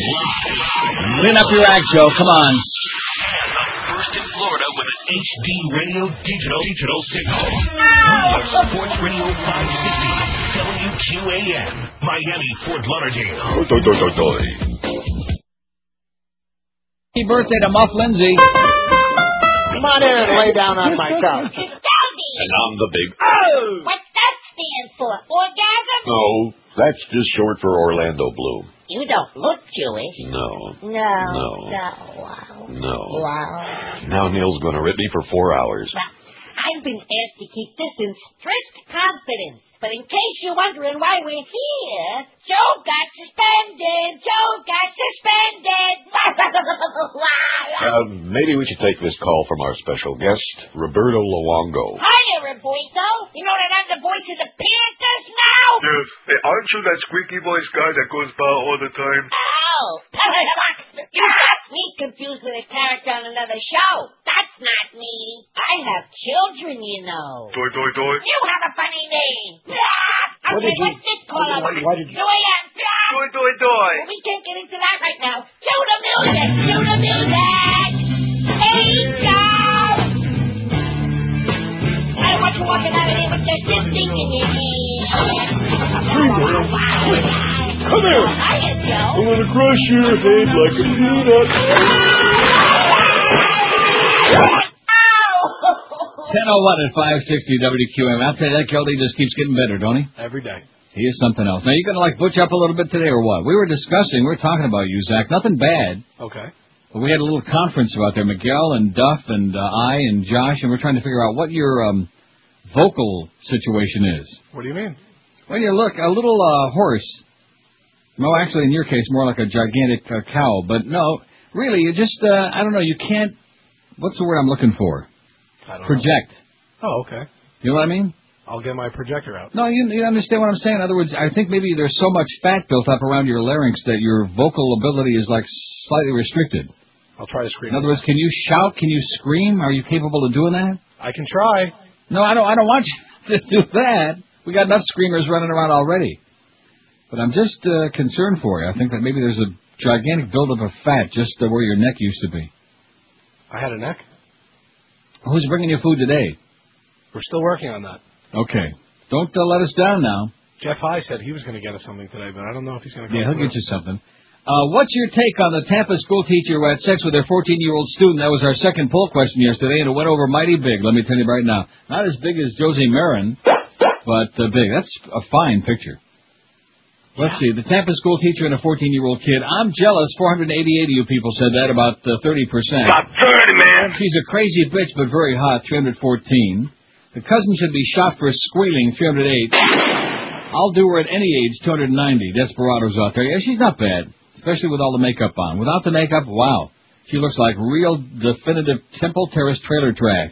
Clean up your act, Joe. Come on. First in Florida with an HD radio digital signal. Sports Radio 560, WQAM, Miami, Fort Lauderdale. Happy birthday to Muff Lindsay. Come on in and lay down on my couch. And I'm the big... Oh! What's that stand for? Orgasm? No, that's just short for Orlando Bloom. You don't look Jewish. No. Wow. Now Neil's going to rip me for 4 hours. Well, I've been asked to keep this in strict confidence. But in case you're wondering why we're here, Joe got suspended. Maybe we should take this call from our special guest, Roberto Luongo. Hiya, Roberto. You know that I'm the voice of the Panthers now? Yes. Hey, aren't you that squeaky voice guy that goes by all the time? Oh, you got me confused with a character on another show. That's not me. I have children, you know. Toy. You have a funny name. Okay, what's it called? Why did you... Toy. Toy. We can't get into that right now. Cue the music. Hey, Joe. I don't want you walking out of here with this thing in your ear. Come here. Hiya, Joe. I'm going to crush your head like a peanut. 10:01 at 560 WQM. I'll tell you that Kelly just keeps getting better, don't he? Every day. He is something else. Now, you going to, butch up a little bit today or what? We were talking about you, Zach. Nothing bad. Okay. But we had a little conference about there. Miguel and Duff and I and Josh, and we're trying to figure out what your vocal situation is. What do you mean? Well, you look a little hoarse. No, actually, in your case, more like a gigantic cow. But no, really, you just, I don't know, you can't, what's the word I'm looking for? Project. Oh, okay. You know what I mean? I'll get my projector out. No, you understand what I'm saying? In other words, I think maybe there's so much fat built up around your larynx that your vocal ability is slightly restricted. I'll try to scream. In other words, can you shout? Can you scream? Are you capable of doing that? I can try. No, I don't want you to do that. We got enough screamers running around already. But I'm just concerned for you. I think that maybe there's a gigantic buildup of fat just where your neck used to be. I had a neck? Who's bringing you food today? We're still working on that. Okay. Don't let us down now. Jeff High said he was going to get us something today, but I don't know if he's going to come. Yeah, he'll get you something. What's your take on the Tampa school teacher who had sex with their 14-year-old student? That was our second poll question yesterday, and it went over mighty big, let me tell you right now. Not as big as Josie Marin, but big. That's a fine picture. Let's see. The Tampa school teacher and a 14-year-old kid. I'm jealous. 488 of you people said that, about 30%. About 30, man. She's a crazy bitch, but very hot, 314. The cousin should be shot for squealing, 308. I'll do her at any age, 290. Desperados out there. Yeah, she's not bad, especially with all the makeup on. Without the makeup, wow. She looks like real definitive Temple Terrace trailer trash.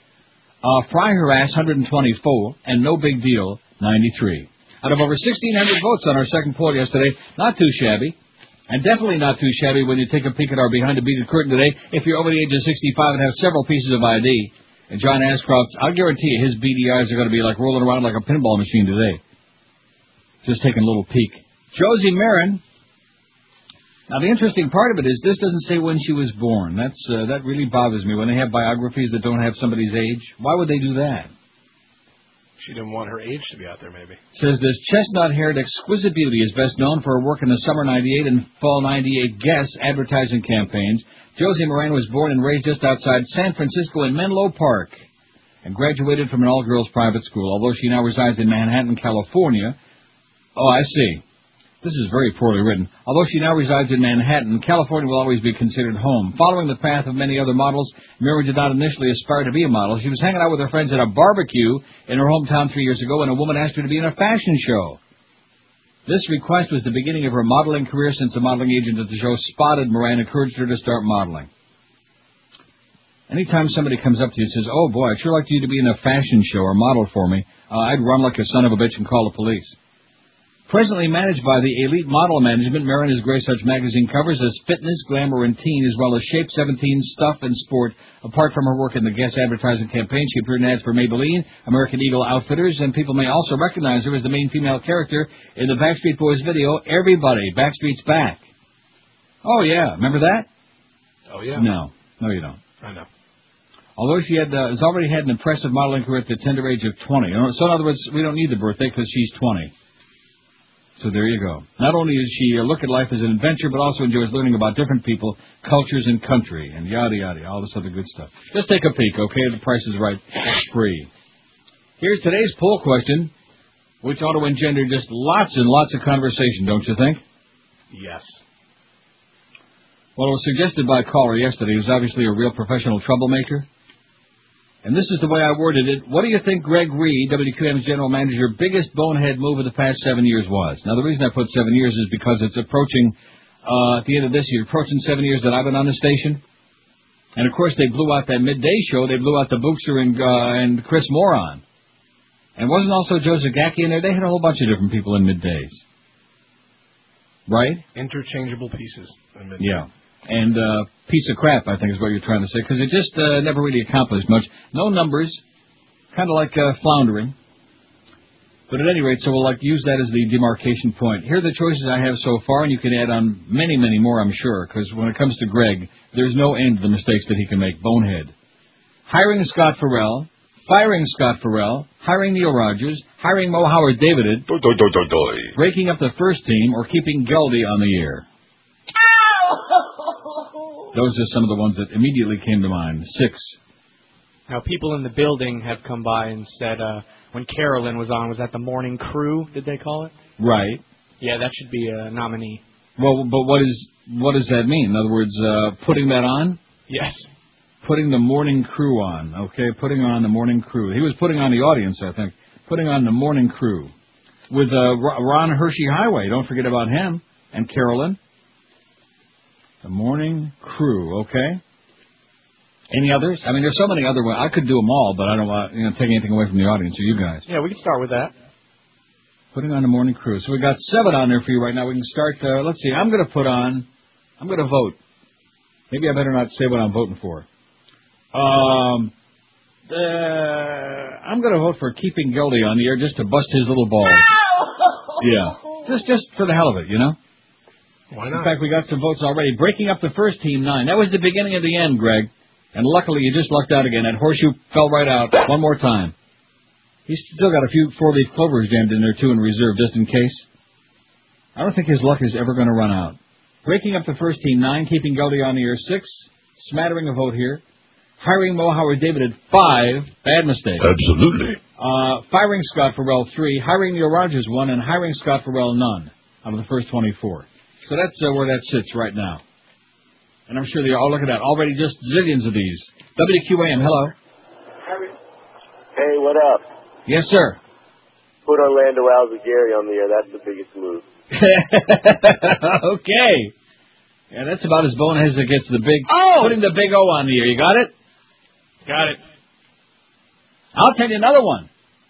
Fry her ass, 124, and no big deal, 93. Out of over 1,600 votes on our second poll yesterday, not too shabby. And definitely not too shabby when you take a peek at our Behind the Beaded Curtain today if you're over the age of 65 and have several pieces of ID. And John Ashcroft's, I'll guarantee you his beady eyes are going to be rolling around like a pinball machine today. Just taking a little peek. Josie Marin. Now, the interesting part of it is this doesn't say when she was born. That really bothers me when they have biographies that don't have somebody's age. Why would they do that? She didn't want her age to be out there, maybe. Says this chestnut-haired exquisite beauty is best known for her work in the summer '98 and fall '98 Guess advertising campaigns. Josie Marin was born and raised just outside San Francisco in Menlo Park and graduated from an all-girls private school, although she now resides in Manhattan, California. Oh, I see. This is very poorly written. Although she now resides in Manhattan, California will always be considered home. Following the path of many other models, Mary did not initially aspire to be a model. She was hanging out with her friends at a barbecue in her hometown 3 years ago when a woman asked her to be in a fashion show. This request was the beginning of her modeling career since the modeling agent at the show spotted Moran and encouraged her to start modeling. Anytime somebody comes up to you and says, oh boy, I'd sure like you to be in a fashion show or model for me, I'd run like a son of a bitch and call the police. Presently managed by the Elite Model Management, Marin has graced such magazine covers as Fitness, Glamour, and Teen, as well as Shape 17, Stuff, and Sport. Apart from her work in the Guess advertising campaign, she appeared in ads for Maybelline, American Eagle Outfitters, and people may also recognize her as the main female character in the Backstreet Boys video, Everybody, Backstreet's Back. Oh, yeah. Remember that? Oh, yeah. No, you don't. I know. Although she has already had an impressive modeling career at the tender age of 20. So, in other words, we don't need the birthday because she's 20. So there you go. Not only does she look at life as an adventure, but also enjoys learning about different people, cultures, and country, and yada, yada, all this other good stuff. Just take a peek, okay? The Price is Right. Free. Here's today's poll question, which ought to engender just lots and lots of conversation, don't you think? Yes. Well, it was suggested by a caller yesterday who's obviously a real professional troublemaker. And this is the way I worded it. What do you think Greg Reed, WQM's general manager, biggest bonehead move of the past 7 years was? Now, the reason I put 7 years is because it's approaching, at the end of this year, approaching 7 years that I've been on the station. And, of course, they blew out that midday show. They blew out the Bookster and Chris Moron. And wasn't also Joe Zagacki in there? They had a whole bunch of different people in middays. Right? Interchangeable pieces. Yeah. And piece of crap, I think is what you're trying to say, because it just never really accomplished much. No numbers, kind of like floundering. But at any rate, so we'll use that as the demarcation point. Here are the choices I have so far, and you can add on many, many more, I'm sure, because when it comes to Greg, there's no end to the mistakes that he can make. Bonehead. Hiring Scott Farrell, firing Scott Farrell, hiring Neil Rogers, hiring Mo Howard David, breaking up the first team, or keeping Geldy on the air. Those are some of the ones that immediately came to mind. 6. Now, people in the building have come by and said when Carolyn was on, was that the morning crew, did they call it? Right. Yeah, that should be a nominee. Well, but what does that mean? In other words, putting that on? Yes. Putting the morning crew on, okay? Putting on the morning crew. He was putting on the audience, I think. Putting on the morning crew. With Ron Hershey Highway, don't forget about him. And Carolyn. The morning crew, okay? Any others? I mean, there's so many other ones. I could do them all, but I don't want to take anything away from the audience or you guys. Yeah, we can start with that. Putting on the morning crew. So we got 7 on there for you right now. We can start, let's see, I'm going to vote. Maybe I better not say what I'm voting for. I'm going to vote for keeping Geldy on the air just to bust his little balls. Yeah. Just for the hell of it, you know? Why not? In fact, we got some votes already. Breaking up the first team, 9. That was the beginning of the end, Greg. And luckily, you just lucked out again. That horseshoe fell right out one more time. He's still got a few 4-leaf clovers jammed in there, too, in reserve, just in case. I don't think his luck is ever going to run out. Breaking up the first team, 9. Keeping Geldy on the air, 6. Smattering a vote here. Hiring Mo Howard David at 5. Bad mistake. Absolutely. Firing Scott Farrell, 3. Hiring Neil Rogers, 1. And hiring Scott Farrell, none. Out of the first 24. So that's where that sits right now. And I'm sure look at that. Already just zillions of these. WQAM, hello. Hey, what up? Yes, sir. Put Orlando Alzagari on the air. That's the biggest move. Okay. Yeah, that's about as bonehead as it gets. Putting the big O on the air. You got it? Got it. I'll tell you another one.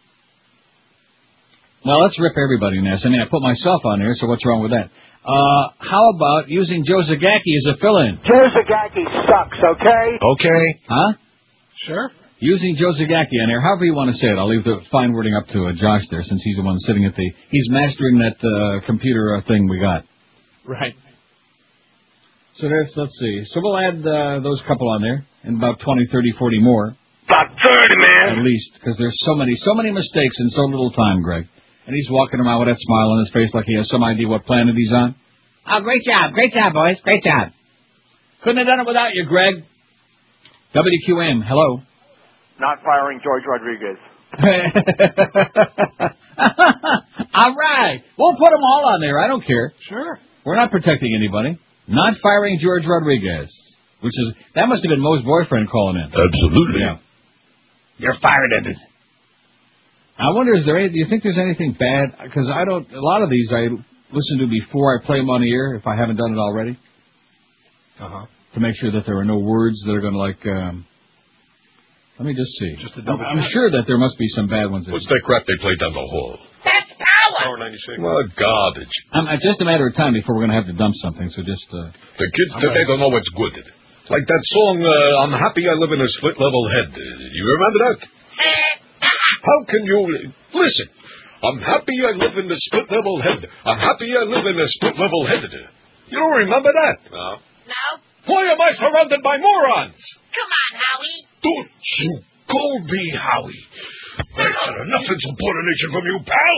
Now, let's rip everybody in this. I mean, I put myself on there, so what's wrong with that? How about using Joe Zagacki as a fill-in? Joe Zagacki sucks, okay? Okay. Huh? Sure. Using Joe Zagacki on there, however you want to say it. I'll leave the fine wording up to Josh there, since he's the one sitting at he's mastering that computer thing we got. Right. So let's see. So we'll add those couple on there, and about 20, 30, 40 more. About 30, man. At least, because there's so many mistakes in so little time, Greg. And he's walking around with that smile on his face like he has some idea what planet he's on. Oh, great job, boys, great job. Couldn't have done it without you, Greg. WQM, hello. Not firing George Rodriguez. All right. We'll put them all on there. I don't care. Sure. We're not protecting anybody. Not firing George Rodriguez. That must have been Mo's boyfriend calling in. Absolutely. Yeah. You're fired, Ed. I wonder, do you think there's anything bad? Because a lot of these I listen to before I play them on the air, if I haven't done it already. Uh-huh. To make sure that there are no words that are going to let me just see. Just a double I'm sure that there must be some bad ones. What's that crap they play down the hall? That's power! Power 96. What garbage. It's just a matter of time before we're going to have to dump something, so just... The kids today don't know what's good. Like that song, I'm happy I live in a split-level head. You remember that? How can you... Listen, I'm happy I live in a split-level head. I'm happy I live in a split-level head. You don't remember that? No. Why am I surrounded by morons? Come on, Howie. Don't you go me, Howie. I got enough insubordination from you, pal.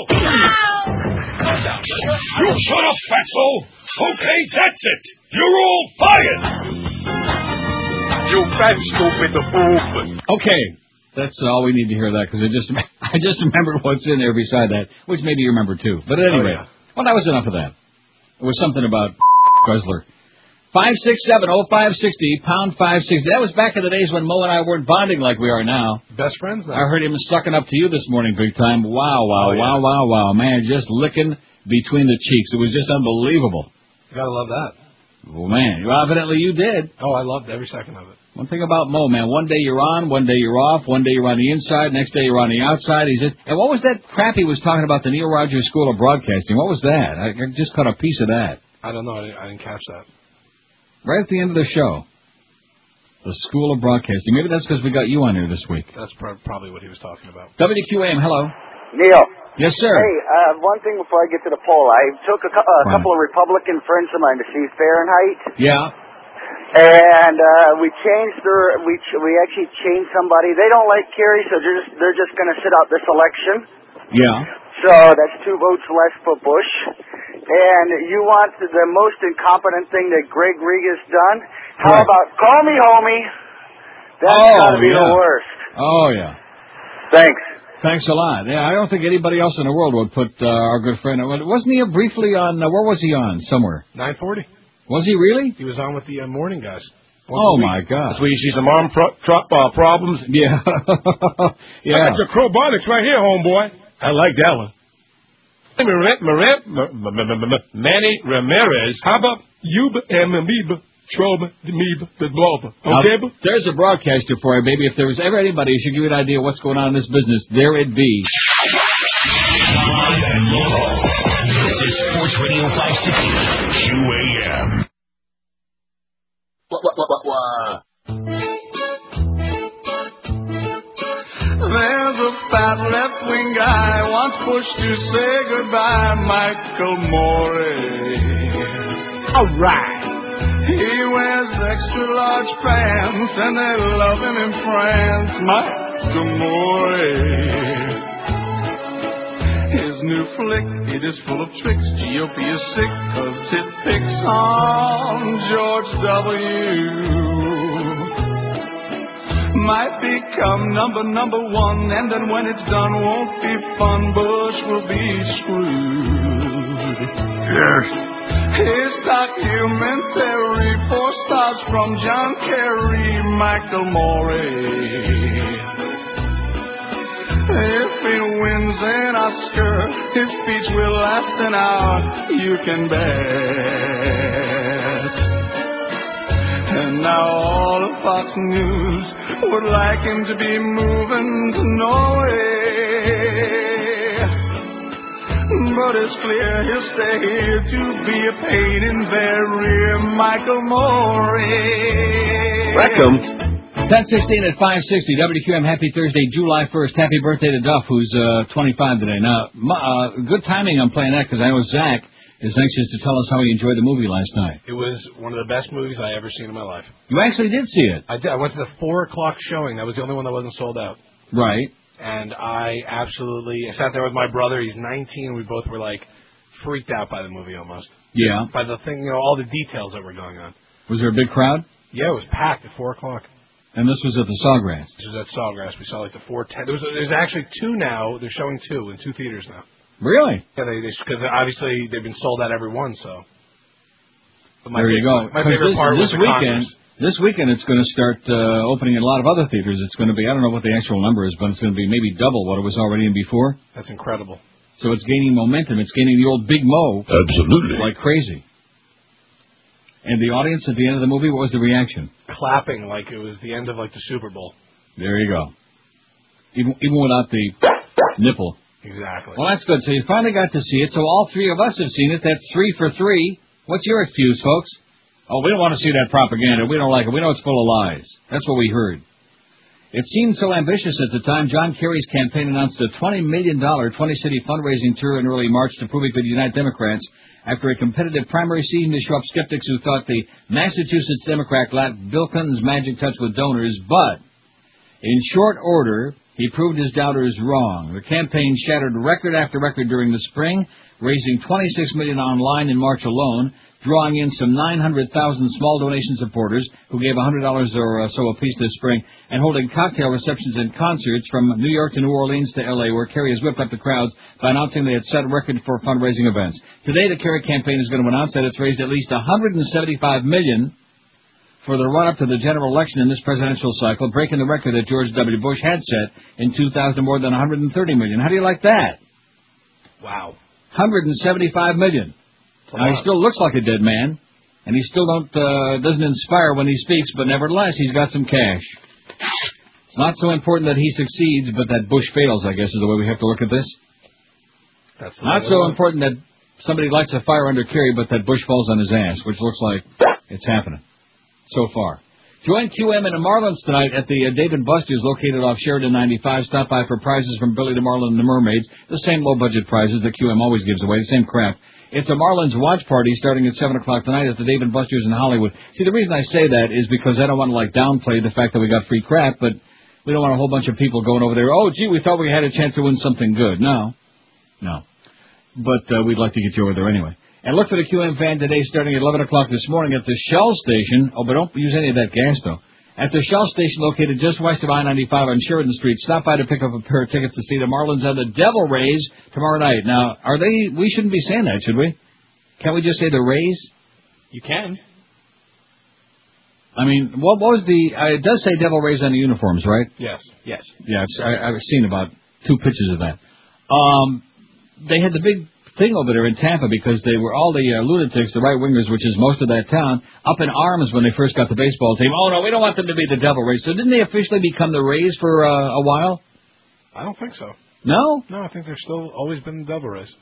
You shut up, fatso. Okay, that's it. You're all fired. You fat, stupid fool. Okay. That's all we need to hear that, because I just remembered what's in there beside that, which maybe you remember too. But anyway, well, that was enough of that. It was something about Guzzler. 567-0560, pound 560. That was back in the days when Mo and I weren't bonding like we are now. Best friends now. I heard him sucking up to you this morning big time. Wow. Man, just licking between the cheeks. It was just unbelievable. You gotta love that. Well, man, evidently you did. Oh, I loved every second of it. One thing about Mo, man, one day you're on, one day you're off, one day you're on the inside, next day you're on the outside. And what was that crap he was talking about, the Neil Rogers School of Broadcasting? What was that? I just caught a piece of that. I don't know. I didn't catch that. Right at the end of the show. The School of Broadcasting. Maybe that's because we got you on here this week. That's probably what he was talking about. WQAM, hello. Neil. Yes, sir. Hey, one thing before I get to the poll. I took a couple of Republican friends of mine to see Fahrenheit. Yeah. And we actually changed somebody. They don't like Kerry, so they're just going to sit out this election. Yeah. So that's 2 votes less for Bush. And you want the most incompetent thing that Greg Rega's done? How about call me homie? That's got to be the worst. Oh, yeah. Thanks a lot. Yeah, I don't think anybody else in the world would put our good friend... Wasn't he briefly on... where was he on? Somewhere. 940. Was he really? He was on with the morning guys. Oh, my God. That's where you see some arm problems. Yeah. Yeah. I got your crowbonics right here, homeboy. I like that one. Manny Ramirez. How about you and me? Okay, there's a broadcaster for you, baby. If there was ever anybody who should give you an idea what's going on in this business, there it'd be. Live and local. This is Sports Radio 560 QAM. There's a fat left-wing guy wants Bush to say goodbye, Michael Morey. All right. He wears extra-large pants, and they love him in France, Michael Morey. His new flick, it is full of tricks. GOP is sick, 'cause it picks on George W. Might become number one, and then when it's done, won't be fun. Bush will be screwed. Yes. His documentary, 4 stars from John Kerry, Michael Morey. If he wins an Oscar, his speech will last an hour, you can bet. And now all of Fox News would like him to be moving to Norway. But it's clear he'll stay here to be a pain in their rear, Michael Morey. Welcome. 10:16 at 560 WQM. Happy Thursday, July 1st. Happy birthday to Duff, who's 25 today. Now, good timing on playing that, because I know Zach is anxious to tell us how he enjoyed the movie last night. It was one of the best movies I ever seen in my life. You actually did see it? I did. I went to the 4 o'clock showing. That was the only one that wasn't sold out. Right. And I sat there with my brother. He's 19. We both were freaked out by the movie almost. Yeah. By the thing, all the details that were going on. Was there a big crowd? Yeah, it was packed at 4 o'clock. And this was at the Sawgrass? This was at Sawgrass. We saw the 410. There's actually 2 now. They're showing 2 in 2 theaters now. Really? Yeah, because obviously they've been sold out every one, so. There you go. My favorite part was the Congress. This weekend it's going to start opening in a lot of other theaters. It's going to be, I don't know what the actual number is, but it's going to be maybe double what it was already in before. That's incredible. So it's gaining momentum. It's gaining the old Big Mo. Absolutely. Like crazy. And the audience at the end of the movie, what was the reaction? Clapping like it was the end of the Super Bowl. There you go. Even without the nipple. Exactly. Well, that's good. So you finally got to see it. So all 3 of us have seen it. That's 3 for 3. What's your excuse, folks? Oh, we don't want to see that propaganda. We don't like it. We know it's full of lies. That's what we heard. It seemed so ambitious at the time. John Kerry's campaign announced a $20 million 20-city fundraising tour in early March to prove he could unite Democrats after a competitive primary season to show up skeptics who thought the Massachusetts Democrat lacked Bill Clinton's magic touch with donors, but in short order, he proved his doubters wrong. The campaign shattered record after record during the spring, raising $26 million online in March alone, drawing in some 900,000 small donation supporters who gave $100 or so apiece this spring, and holding cocktail receptions and concerts from New York to New Orleans to L.A., where Kerry has whipped up the crowds by announcing they had set a record for fundraising events. Today, the Kerry campaign is going to announce that it's raised at least $175 million for the run-up to the general election in this presidential cycle, breaking the record that George W. Bush had set in 2000, more than $130 million. How do you like that? Wow. $175 million. Now, he still looks like a dead man, and he still doesn't inspire when he speaks, but nevertheless, he's got some cash. It's not so important that he succeeds, but that Bush fails, I guess, is the way we have to look at this. That's not so important that somebody lights a fire under Kerry, but that Bush falls on his ass, which looks like it's happening so far. Join QM and the Marlins tonight at the Dave & Buster's located off Sheridan 95. Stop by for prizes from Billy the Marlin and the Mermaids, the same low-budget prizes that QM always gives away, the same crap. It's a Marlins watch party starting at 7 o'clock tonight at the Dave & Buster's in Hollywood. See, the reason I say that is because I don't want to, downplay the fact that we got free crap, but we don't want a whole bunch of people going over there, oh, gee, we thought we had a chance to win something good. No. But we'd like to get you over there anyway. And look for the QM fan today starting at 11 o'clock this morning at the Shell station. Oh, but don't use any of that gas, though. At the Shell station located just west of I-95 on Sheridan Street. Stop by to pick up a pair of tickets to see the Marlins and the Devil Rays tomorrow night. Now, we shouldn't be saying that, should we? Can't we just say the Rays? You can. I mean, what was it does say Devil Rays on the uniforms, right? Yes. Yes. Yeah, I've seen about 2 pictures of that. They had the big thing over there in Tampa because they were all the lunatics, the right-wingers, which is most of that town, up in arms when they first got the baseball team. Oh, no, we don't want them to be the Devil Rays. So didn't they officially become the Rays for a while? I don't think so. No? No, I think they've still always been the Devil Rays.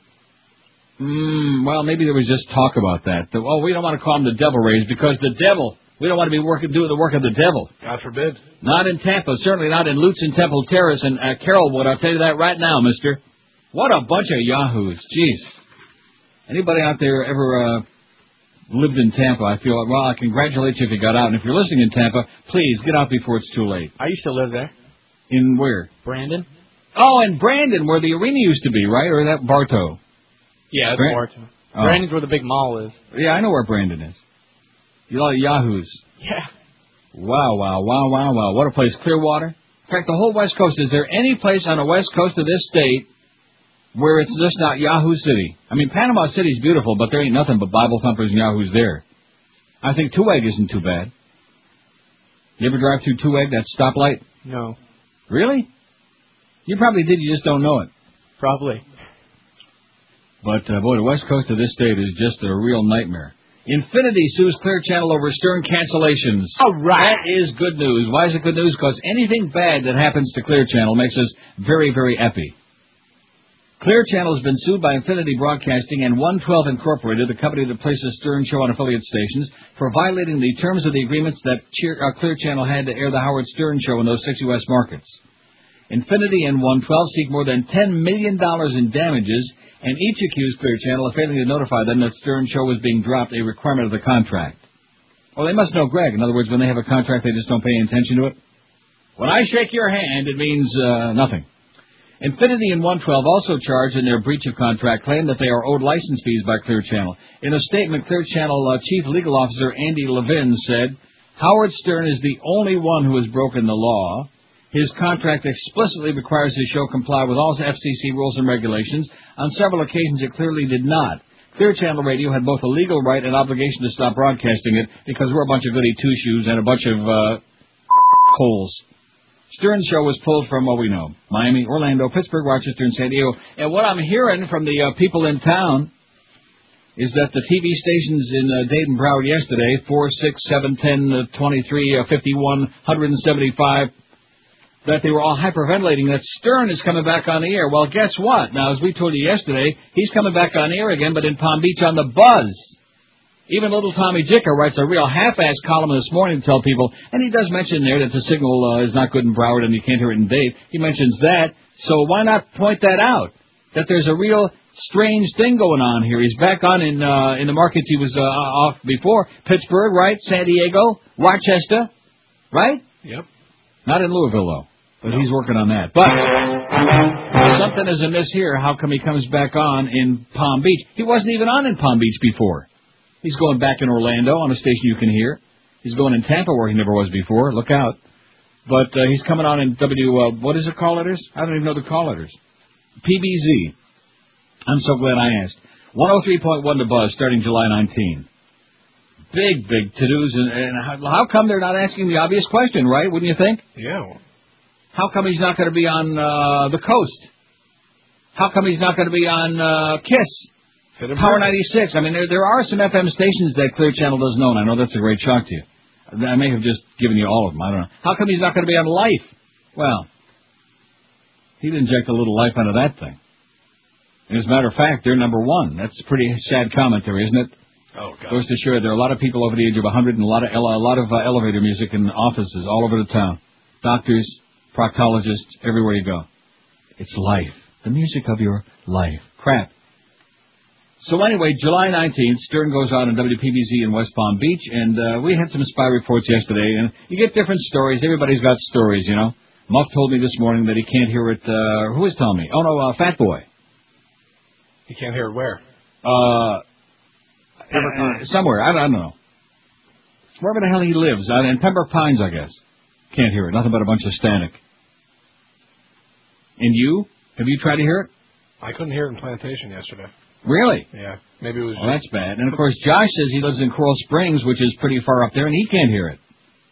Well, maybe there was just talk about that. We don't want to call them the Devil Rays because the devil, we don't want to be doing the work of the devil. God forbid. Not in Tampa, certainly not in Lutz and Temple Terrace and Carrollwood. I'll tell you that right now, mister. What a bunch of yahoos. Jeez. Anybody out there ever lived in Tampa, I feel, I congratulate you if you got out. And if you're listening in Tampa, please get out before it's too late. I used to live there. In where? Brandon. Oh, in Brandon, where the arena used to be, right? Or that Bartow? Yeah, it's Bartow. Oh. Brandon's where the big mall is. Yeah, I know where Brandon is. You know, yahoos. Yeah. Wow. What a place. Clearwater? In fact, the whole West Coast, is there any place on the West Coast of this state where it's just not Yahoo City? I mean, Panama City's beautiful, but there ain't nothing but Bible thumpers and Yahoos there. I think Two Egg isn't too bad. You ever drive through Two Egg, that stoplight? No. Really? You probably did, you just don't know it. Probably. But, boy, the West Coast of this state is just a real nightmare. Infinity sues Clear Channel over Stern cancellations. All right. That is good news. Why is it good news? Because anything bad that happens to Clear Channel makes us very, very happy. Clear Channel has been sued by Infinity Broadcasting and 112 Incorporated, the company that places Stern Show on affiliate stations, for violating the terms of the agreements that Clear Channel had to air the Howard Stern Show in those 6 U.S. markets. Infinity and 112 seek more than $10 million in damages, and each accused Clear Channel of failing to notify them that Stern Show was being dropped, a requirement of the contract. Well, they must know Greg. In other words, when they have a contract, they just don't pay attention to it. When I shake your hand, it means nothing. Infinity and 112 also charged in their breach of contract claim that they are owed license fees by Clear Channel. In a statement, Clear Channel Chief Legal Officer Andy Levin said, Howard Stern is the only one who has broken the law. His contract explicitly requires his show comply with all FCC rules and regulations. On several occasions, it clearly did not. Clear Channel Radio had both a legal right and obligation to stop broadcasting it because we're a bunch of goody two-shoes and a bunch of holes. Stern Show was pulled from, we know, Miami, Orlando, Pittsburgh, Rochester, and San Diego. And what I'm hearing from the people in town is that the TV stations in Dayton, Broward yesterday, 4, 6, 7, 10, 23, 51, 175, that they were all hyperventilating that Stern is coming back on the air. Well, guess what? Now, as we told you yesterday, he's coming back on the air again, but in Palm Beach on the Buzz. Even little Tommy Jicker writes a real half-ass column this morning to tell people, and he does mention there that the signal is not good in Broward and you can't hear it in Dade. He mentions that, so why not point that out? That there's a real strange thing going on here. He's back on in the markets he was off before. Pittsburgh, right? San Diego, Rochester, right? Yep. Not in Louisville, though. But he's working on that. But something is amiss here. How come he comes back on in Palm Beach? He wasn't even on in Palm Beach before. He's going back in Orlando on a station you can hear. He's going in Tampa where he never was before. Look out. But he's coming on in what is it, call letters? I don't even know the call letters. PBZ. I'm so glad I asked. 103.1 The Buzz starting July 19. Big to-dos. And how come they're not asking the obvious question, right? Wouldn't you think? Yeah. How come he's not going to be on the coast? How come he's not going to be on KISS? Power 96. I mean, there are some FM stations that Clear Channel doesn't own. I know that's a great shock to you. I may have just given you all of them. I don't know. How come he's not going to be on Life? Well, he'd inject a little life into that thing. And as a matter of fact, they're number one. That's a pretty sad commentary, isn't it? Oh, God. Goes to show there are a lot of people over the age of 100 and a lot of elevator music in offices all over the town. Doctors, proctologists, everywhere you go. It's Life. The music of your life. Crap. So anyway, July 19th, Stern goes on in WPBZ in West Palm Beach, and we had some spy reports yesterday, and you get different stories. Everybody's got stories, you know. Muff told me this morning that he can't hear it. Who was telling me? Oh, no, Fat Boy. He can't hear it where? Somewhere. I don't know. It's wherever the hell he lives. In Pembroke Pines, I guess. Can't hear it. Nothing but a bunch of static. And you? Have you tried to hear it? I couldn't hear it in Plantation yesterday. Really? Yeah. Maybe it was Well, that's bad. And, of course, Josh says he lives in Coral Springs, which is pretty far up there, and he can't hear it.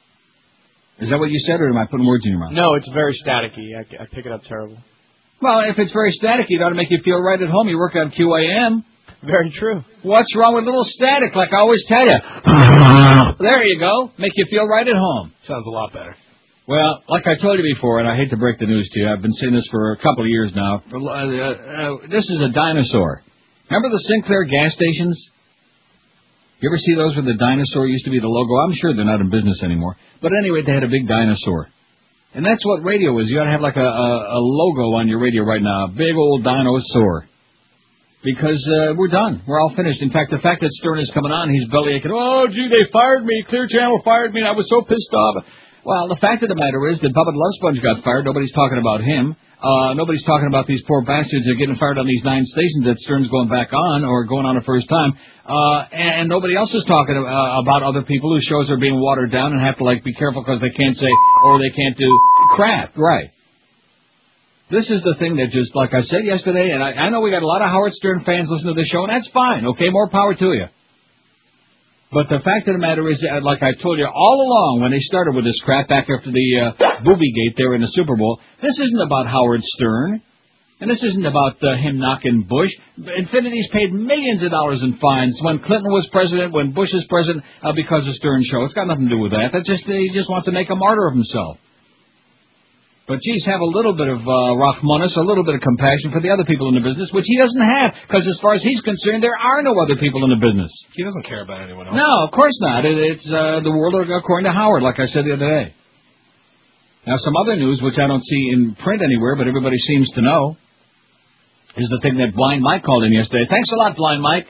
Is that what you said, or am I putting words in your mouth? No, it's very staticky. I pick it up terrible. Well, if it's very staticky, it ought to make you feel right at home. You work on QAM. Very true. What's wrong with a little static, like I always tell you? There you go. Make you feel right at home. Sounds a lot better. Well, like I told you before, and I hate to break the news to you, I've been saying this for a couple of years now. This is a dinosaur. Remember the Sinclair gas stations? You ever see those where the dinosaur used to be the logo? I'm sure they're not in business anymore. But anyway, they had a big dinosaur. And that's what radio is. You ought to have like a logo on your radio right now. A big old dinosaur. Because we're done. We're all finished. In fact, the fact that Stern is coming on, he's belly aching. Oh, gee, they fired me. Clear Channel fired me, and I was so pissed off. Well, the fact of the matter is that Bubba the Love Sponge got fired. Nobody's talking about him. Nobody's talking about these poor bastards that are getting fired on these 9 stations that Stern's going back on or going on a first time. And nobody else is talking about other people whose shows are being watered down and have to, like, be careful because they can't say or they can't do crap. Right. This is the thing that just, like I said yesterday, and I know we got a lot of Howard Stern fans listening to this show, and that's fine. Okay, more power to you. But the fact of the matter is, like I told you all along when they started with this crap back after the booby gate there in the Super Bowl, this isn't about Howard Stern. And this isn't about him knocking Bush. Infinity's paid millions of dollars in fines when Clinton was president, when Bush is president, because of Stern's show. It's got nothing to do with that. That's just he just wants to make a martyr of himself. But, geez, have a little bit of Rahmanis, a little bit of compassion for the other people in the business, which he doesn't have, because as far as he's concerned, there are no other people in the business. He doesn't care about anyone else. No, of course not. It's the world according to Howard, like I said the other day. Now, some other news, which I don't see in print anywhere, but everybody seems to know, is the thing that Blind Mike called in yesterday. Thanks a lot, Blind Mike.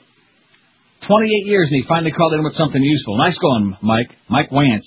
28 years, and he finally called in with something useful. Nice going, Mike. Mike Wance.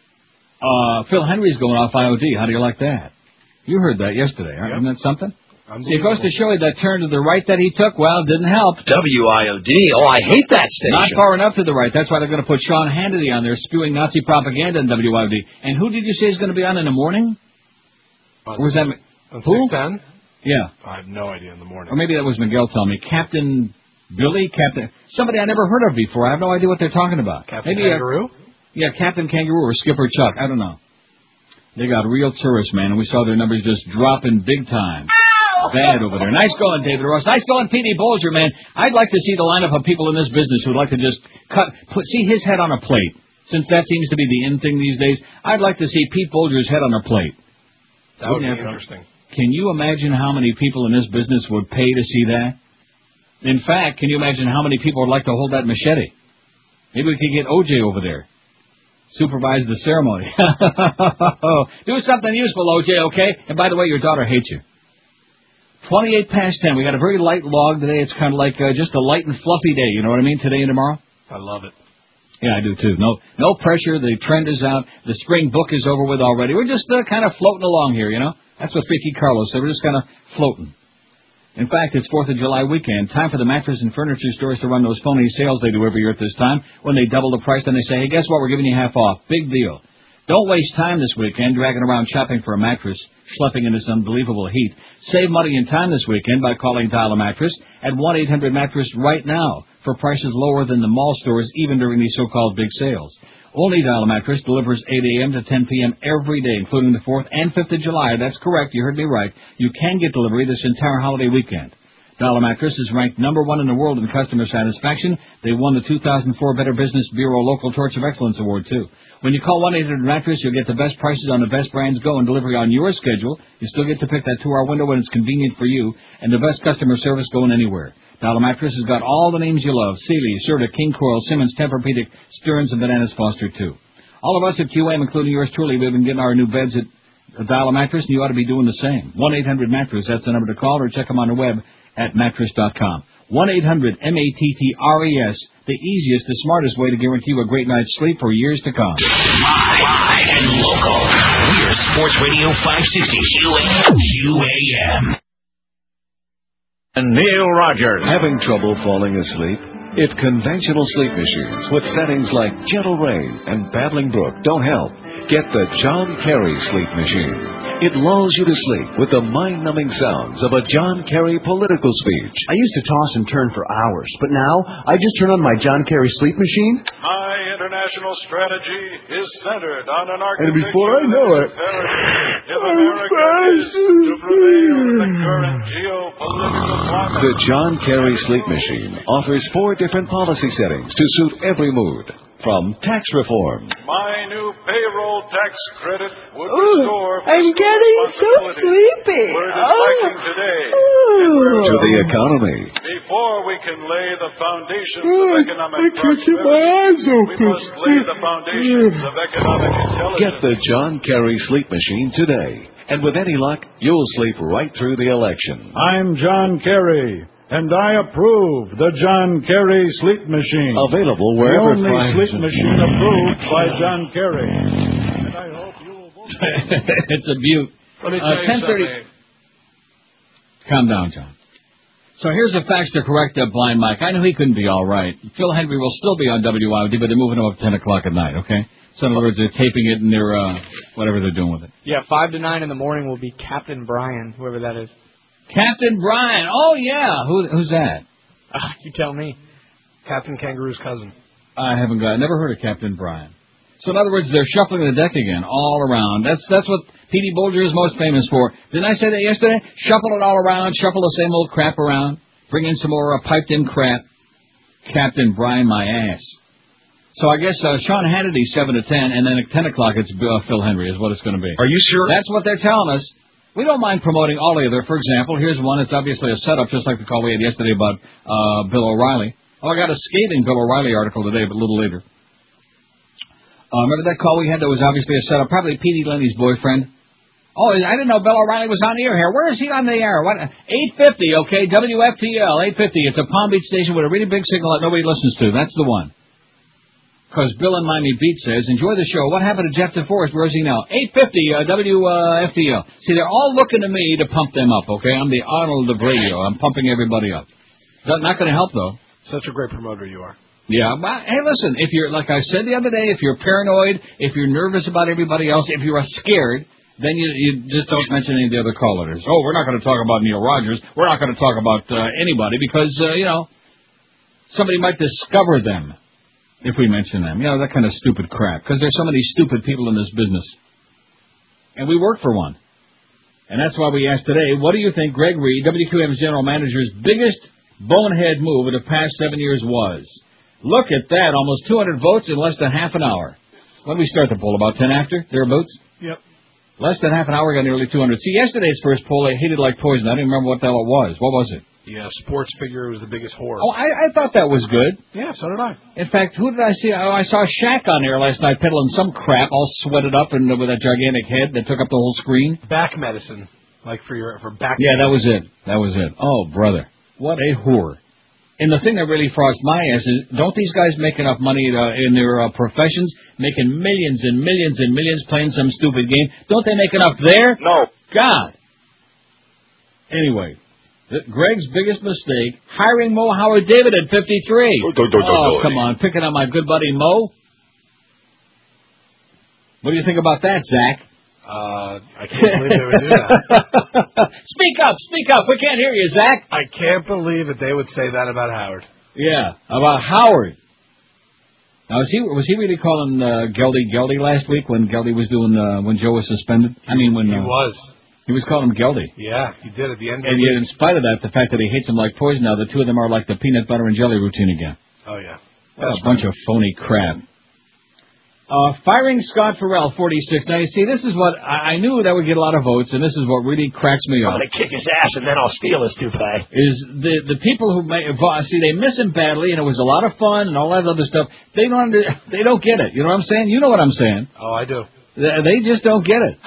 Phil Henry's going off IOD. How do you like that? You heard that yesterday, right? Isn't that something? See, it goes to show you that turn to the right that he took, well, it didn't help. WIOD. Oh, I hate that station. Not far enough to the right. That's why they're going to put Sean Hannity on there spewing Nazi propaganda in WIOD. And who did you say is going to be on in the morning? On was that on who? 610? Yeah. I have no idea in the morning. Or maybe that was Miguel telling me. Captain Billy? Somebody I never heard of before. I have no idea what they're talking about. Captain Kangaroo? Yeah, Captain Kangaroo or Skipper Chuck. I don't know. They got real tourists, man, and we saw their numbers just dropping big time. Bad over there. Nice going, David Ross. Nice going, P.D. Bolger, man. I'd like to see the lineup of people in this business who'd like to just see his head on a plate. Since that seems to be the in thing these days, I'd like to see Pete Bolger's head on a plate. That would be interesting. Can you imagine how many people in this business would pay to see that? In fact, can you imagine how many people would like to hold that machete? Maybe we could get O.J. over there. Supervise the ceremony. Do something useful, O.J., okay? And by the way, your daughter hates you. 28 past 10. We got a very light log today. It's kind of like just a light and fluffy day. You know what I mean? Today and tomorrow. I love it. Yeah, I do too. No pressure. The trend is out. The spring book is over with already. We're just kind of floating along here, you know? That's what Freaky Carlos said. We're just kind of floating. In fact, it's 4th of July weekend. Time for the mattress and furniture stores to run those phony sales they do every year at this time. When they double the price, then they say, hey, guess what? We're giving you half off. Big deal. Don't waste time this weekend dragging around shopping for a mattress, schlepping in this unbelievable heat. Save money and time this weekend by calling Dial a Mattress at 1-800-MATTRESS right now for prices lower than the mall stores even during these so-called big sales. Only Dial a Mattress delivers 8 a.m. to 10 p.m. every day, including the 4th and 5th of July. That's correct. You heard me right. You can get delivery this entire holiday weekend. Dial a Mattress is ranked #1 in the world in customer satisfaction. They won the 2004 Better Business Bureau Local Torch of Excellence Award, too. When you call 1-800-MATTRESS, you'll get the best prices on the best brands go and delivery on your schedule. You still get to pick that 2-hour window when it's convenient for you, and the best customer service going anywhere. Dial a Mattress has got all the names you love: Sealy, Serta, King Coil, Simmons, Tempur-Pedic, Stearns, and Bananas Foster, too. All of us at QM, including yours truly, we've been getting our new beds at Dial a Mattress, and you ought to be doing the same. 1-800-MATTRESS, that's the number to call, or check them on the web at mattress.com. 1-800-MATTRES, the easiest, the smartest way to guarantee you a great night's sleep for years to come. Live and local. We're Sports Radio 560 QAM. And Neil Rogers. Having trouble falling asleep? If conventional sleep machines with settings like Gentle Rain and Babbling Brook don't help, get the John Kerry Sleep Machine. It lulls you to sleep with the mind-numbing sounds of a John Kerry political speech. I used to toss and turn for hours, but now I just turn on my John Kerry Sleep Machine. My international strategy is centered on an architecture. And before I know it, if America is to prevail in the current geopolitical climate. The John Kerry Sleep Machine offers 4 different policy settings to suit every mood. From tax reform. My new payroll tax credit would restore I'm getting so sleepy. We're lacking today. To the economy. Before we can lay the foundations of economic prosperity, we must lay the foundations of economic intelligence. Get the John Kerry Sleep Machine today. And with any luck, you'll sleep right through the election. I'm John Kerry. And I approve the John Kerry Sleep Machine. Available wherever the only sleep machine approved by John Kerry. And I hope you will vote. It's a beaut. Let me tell you something. Calm down, John. So here's the facts to correct Blind Mike. I knew he couldn't be all right. Phil Henry will still be on WIOD, but they're moving him up 10 o'clock at night, okay? So in other words, they're taping it and they're, whatever they're doing with it. Yeah, 5 to 9 in the morning will be Captain Brian, whoever that is. Captain Brian. Oh, yeah. Who's that? You tell me. Captain Kangaroo's cousin. I never heard of Captain Brian. So in other words, they're shuffling the deck again, all around. That's what Petey Bolger is most famous for. Didn't I say that yesterday? Shuffle it all around, shuffle the same old crap around, bring in some more piped-in crap. Captain Brian, my ass. So I guess Sean Hannity, 7 to 10, and then at 10 o'clock it's Phil Henry is what it's going to be. Are you sure? That's what they're telling us. We don't mind promoting all either. For example, here's one. It's obviously a setup, just like the call we had yesterday about Bill O'Reilly. Oh, I got a scathing Bill O'Reilly article today, but a little later. Remember that call we had that was obviously a setup? Probably Petey Lenny's boyfriend. Oh, I didn't know Bill O'Reilly was on the air here. Where is he on the air? What? 850, okay, WFTL, 850. It's a Palm Beach station with a really big signal that nobody listens to. That's the one. Because Bill in Miami Beach says, enjoy the show. What happened to Jeff DeForest? Where is he now? 850 WFTL. See, they're all looking to me to pump them up, okay? I'm the Arnold of radio. I'm pumping everybody up. Not going to help, though. Such a great promoter you are. Yeah, well, hey, listen, if you're, like I said the other day, if you're paranoid, if you're nervous about everybody else, if you're scared, then you just don't mention any of the other callers. Oh, we're not going to talk about Neil Rogers. We're not going to talk about anybody because, somebody might discover them. If we mention them. That kind of stupid crap. Because there's so many stupid people in this business. And we work for one. And that's why we asked today, what do you think Greg Reed, WQM's general manager's biggest bonehead move of the past 7 years was? Look at that. Almost 200 votes in less than half an hour. When did we start the poll? About 10 after? Thereabouts? Yep. Less than half an hour, got nearly 200. See, yesterday's first poll, they hated like poison. I don't even remember what the hell it was. What was it? Yeah, sports figure was the biggest whore. Oh, I thought that was good. Yeah, so did I. In fact, who did I see? Oh, I saw Shaq on there last night peddling some crap, all sweated up and with a gigantic head that took up the whole screen. Back medicine. Like for back. Yeah, that was it. That was it. Oh, brother. What a whore. And the thing that really frosts my ass is, don't these guys make enough money in their professions, making millions and millions and millions playing some stupid game? Don't they make enough there? No. God. Anyway, Greg's biggest mistake, hiring Mo Howard David at 53. Come on, picking on my good buddy Mo. What do you think about that, Zach? I can't believe they would do that. Speak up. We can't hear you, Zach. I can't believe that they would say that about Howard. Yeah, about Howard. Now, was he really calling Geldy last week when Geldy was doing when Joe was suspended? I mean, when he was. He was calling him Geldy. Yeah, he did at the end. And yet, in spite of that, the fact that he hates him like poison now, the two of them are like the peanut butter and jelly routine again. Oh yeah, what a bunch of phony crap. Firing Scott Farrell, 46. Now, you see, this is what I knew that would get a lot of votes, and this is what really cracks me up. I'm going to kick his ass, and then I'll steal his toupee. Is the people who see, they miss him badly, and it was a lot of fun and all that other stuff. They don't get it. You know what I'm saying? You know what I'm saying? Oh, I do. They just don't get it.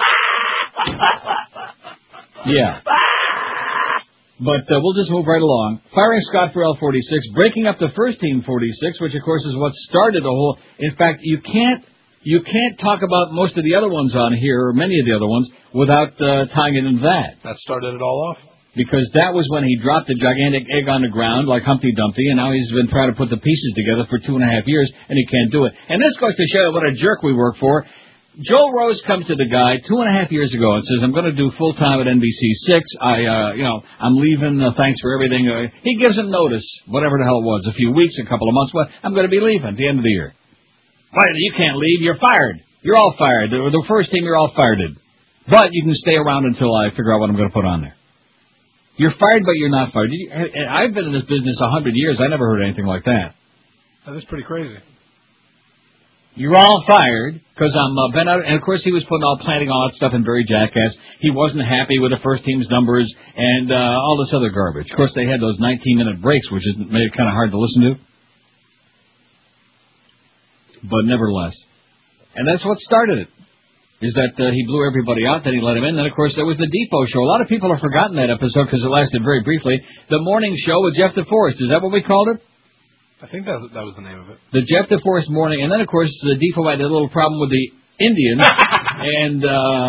Yeah. But we'll just move right along. Firing Scott Farrell, 46, breaking up the first team, 46, which of course is what started the whole. In fact, you can't talk about most of the other ones on here, or many of the other ones, without tying it into that. That started it all off. Because that was when he dropped the gigantic egg on the ground like Humpty Dumpty, and now he's been trying to put the pieces together for 2.5 years, and he can't do it. And this goes to show you what a jerk we work for. Joel Rose comes to the guy 2.5 years ago and says, I'm going to do full-time at NBC6. I'm leaving. Thanks for everything. He gives him notice, whatever the hell it was, a few weeks, a couple of months. Well, I'm going to be leaving at the end of the year. Why, you can't leave. You're fired. You're all fired. The first team, you're all fired. But you can stay around until I figure out what I'm going to put on there. You're fired, but you're not fired. I've been in this business 100 years. I never heard anything like that. That's pretty crazy. You're all fired because I'm been out. And, of course, he was planting all that stuff in Very Jackass. He wasn't happy with the first team's numbers and all this other garbage. Of course, they had those 19-minute breaks, which made it kind of hard to listen to. But nevertheless. And that's what started it, is that he blew everybody out, then he let him in. Then, of course, there was the Depot show. A lot of people have forgotten that episode because it lasted very briefly. The morning show with Jeff DeForest. Is that what we called it? I think that was the name of it. The Jeff DeForest morning, and then of course the Depot had a little problem with the Indians, and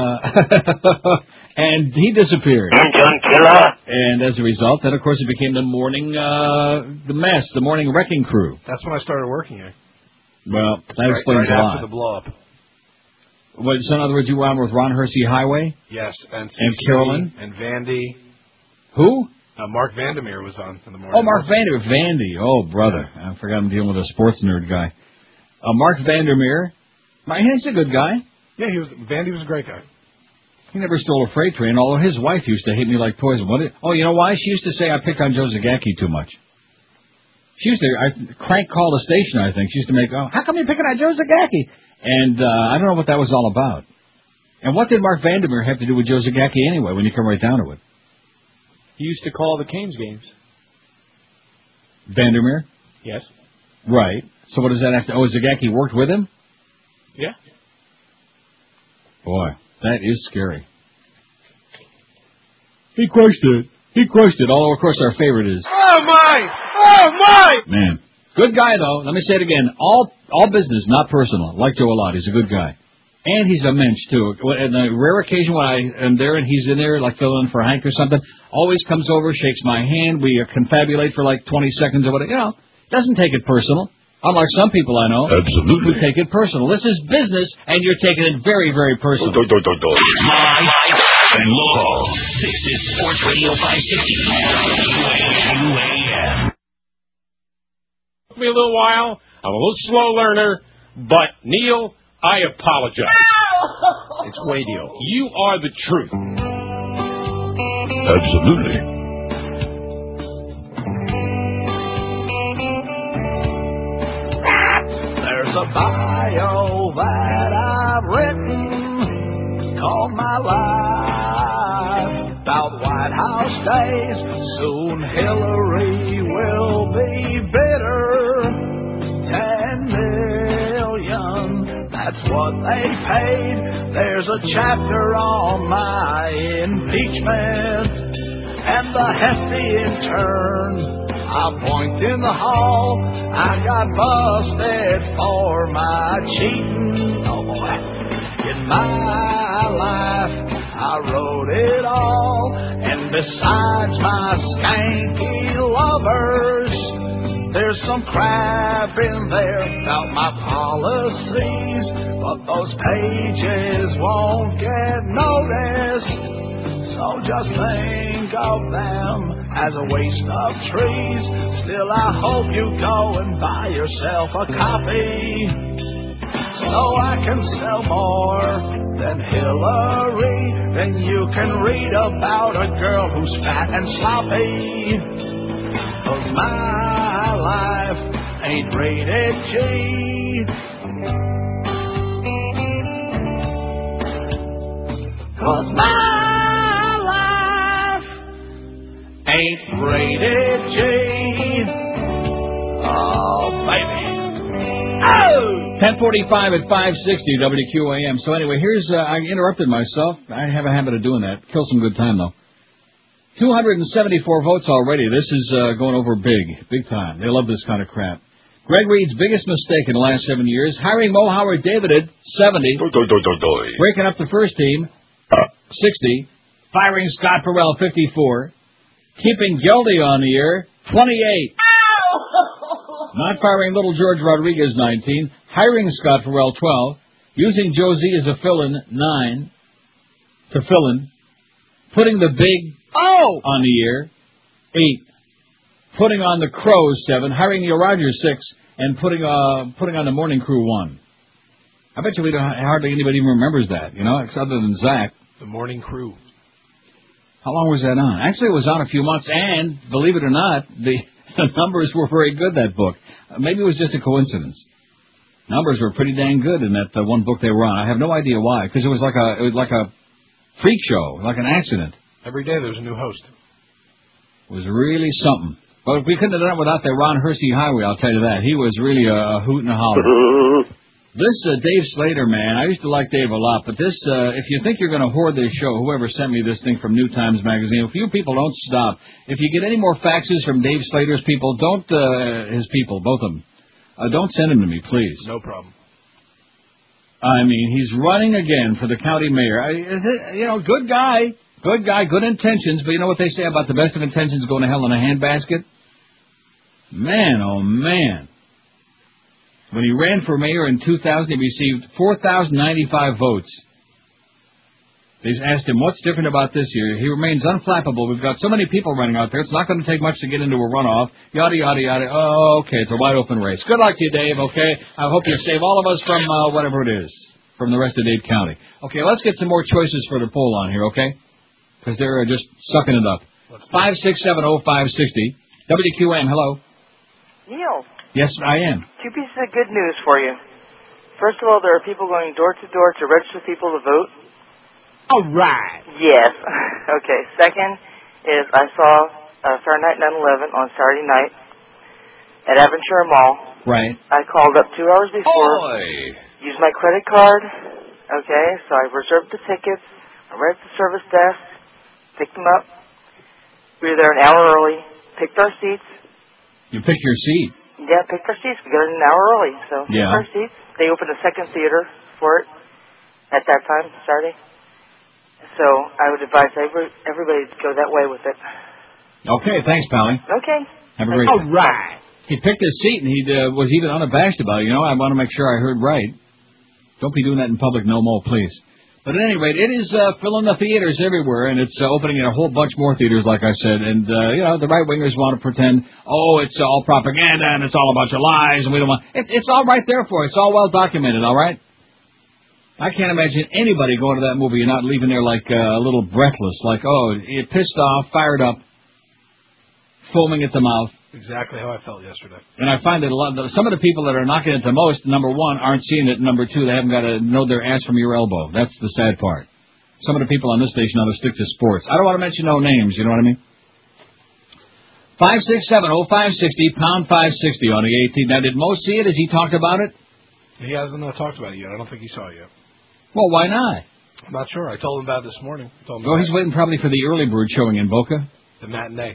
and he disappeared. And as a result, then of course it became the morning the morning wrecking crew. That's when I started working here. Well, that explains a lot. After the blow up. What? So in other words, you were on with Ron Hersey Highway? Yes, and Carolyn and Vandy. Who? Mark Vandermeer was on in the morning. Oh, Mark Vandermeer. Vandy. Oh, brother. I forgot I'm dealing with a sports nerd guy. Mark Vandermeer. He's a good guy. Yeah, Vandy was a great guy. He never stole a freight train, although his wife used to hate me like poison. You know why? She used to say I picked on Joe Zagacki too much. She used to crank call the station, I think. She used to make, how come you're picking on Joe Zagacki? And I don't know what that was all about. And what did Mark Vandermeer have to do with Joe Zagacki anyway, when you come right down to it? He used to call the Canes games. Vandermeer? Yes. Right. So what does that have to... Zagacki worked with him? Yeah. Boy, that is scary. He crushed it. Although, of course, our favorite is... Oh, my! Man. Good guy, though. Let me say it again. All business, not personal. Like Joe a lot. He's a good guy. And he's a mensch, too. On a rare occasion when I am there and he's in there, like filling in for Hank or something, always comes over, shakes my hand, we confabulate for like 20 seconds or whatever. Doesn't take it personal. Unlike some people I know. Absolutely. Who take it personal. This is business, and you're taking it very, very personal. Live and local. This is Sports Radio 560. UAM. Took me a little while. I'm a little slow learner, but Neil, I apologize. It's radio. You are the truth. Absolutely. There's a bio that I've written called My Life about White House days. Soon Hillary will be bitter. 10 million. That's what they paid. There's a chapter on my impeachment and the hefty intern. I point in the hall, I got busted for my cheating. Oh boy, in my life, I wrote it all. And besides my skanky lovers, there's some crap in there about my policies, but those pages won't get noticed. So just think of them as a waste of trees. Still, I hope you go and buy yourself a copy, so I can sell more than Hillary. Then you can read about a girl who's fat and sloppy. 'Cause my life ain't rated G. 'Cause my ain't rated G. Oh, baby. Oh! 10:45 at 560 WQAM. So anyway, here's, I interrupted myself. I have a habit of doing that. Kill some good time, though. 274 votes already. This is going over big time. They love this kind of crap. Greg Reed's biggest mistake in the last 7 years, hiring Mo Howard Davided, 70. Breaking up the first team, 60. Firing Scott Burrell, 54. Keeping Gildy on the air, 28. Not firing little George Rodriguez, 19. Hiring Scott Burrell, 12. Using Josie as a fill-in, 9. To fill-in. Putting the big on the air, 8. Putting on the Crows, 7. Hiring Neil Rogers, 6. And putting on the Morning Crew, 1. I bet you hardly anybody even remembers that, you know, other than Zach. The Morning Crew. How long was that on? Actually, it was on a few months, and believe it or not, the numbers were very good, that book. Maybe it was just a coincidence. Numbers were pretty dang good in that one book they were on. I have no idea why, because it was like a freak show, like an accident. Every day there was a new host. It was really something. But we couldn't have done it without the Ron Hersey Highway, I'll tell you that. He was really a hoot and a holler. This Dave Slater, man, I used to like Dave a lot, but this, if you think you're going to hoard this show, whoever sent me this thing from New Times Magazine, if you people don't stop, if you get any more faxes from Dave Slater's people, his people, both of them, don't send them to me, please. No problem. I mean, he's running again for the county mayor. You know, good guy, good intentions, but you know what they say about the best of intentions going to hell in a handbasket? Man, oh man. When he ran for mayor in 2000, he received 4,095 votes. They asked him, what's different about this year? He remains unflappable. We've got so many people running out there, it's not going to take much to get into a runoff. Yada, yada, yada. Oh, okay, it's a wide open race. Good luck to you, Dave, okay? I hope you save all of us from whatever it is, from the rest of Dade County. Okay, let's get some more choices for the poll on here, okay? Because they're just sucking it up. 5670560. WQAM, hello. Neil. Yes, I am. 2 pieces of good news for you. First of all, there are people going door to door to register people to vote. All right. Yes. Okay. Second is I saw Saturday Night 9/11 on Saturday night at Aventura Mall. Right. I called up 2 hours before. Used my credit card. Okay. So I reserved the tickets. I read at the service desk. Picked them up. We were there an hour early. Picked our seats. You picked your seat. Yeah, picked our seats. We got in an hour early, so picked our seats. They opened a second theater for it at that time, Saturday. So I would advise everybody to go that way with it. Okay, thanks, Pally. Okay. Have a great day. All right. He picked his seat, and he was even unabashed about it. You know, I want to make sure I heard right. Don't be doing that in public no more, please. But at any rate, it is filling the theaters everywhere, and it's opening in a whole bunch more theaters, like I said. And, you know, the right-wingers want to pretend, oh, it's all propaganda, and it's all a bunch of lies, and we don't want... It's all right there for you. It's all well documented, all right? I can't imagine anybody going to that movie and not leaving there like a little breathless, like, oh, pissed off, fired up, foaming at the mouth. Exactly how I felt yesterday. And I find that some of the people that are knocking it the most, number one, aren't seeing it. Number two, they haven't got to know their ass from your elbow. That's the sad part. Some of the people on this station ought to stick to sports. I don't want to mention no names, you know what I mean? 5670560, pound 560 on the 18. Now, did Mo see it as he talked about it? He hasn't talked about it yet. I don't think he saw it yet. Well, why not? I'm not sure. I told him about it this morning. Oh, he's waiting probably for the early bird showing in Boca. The matinee.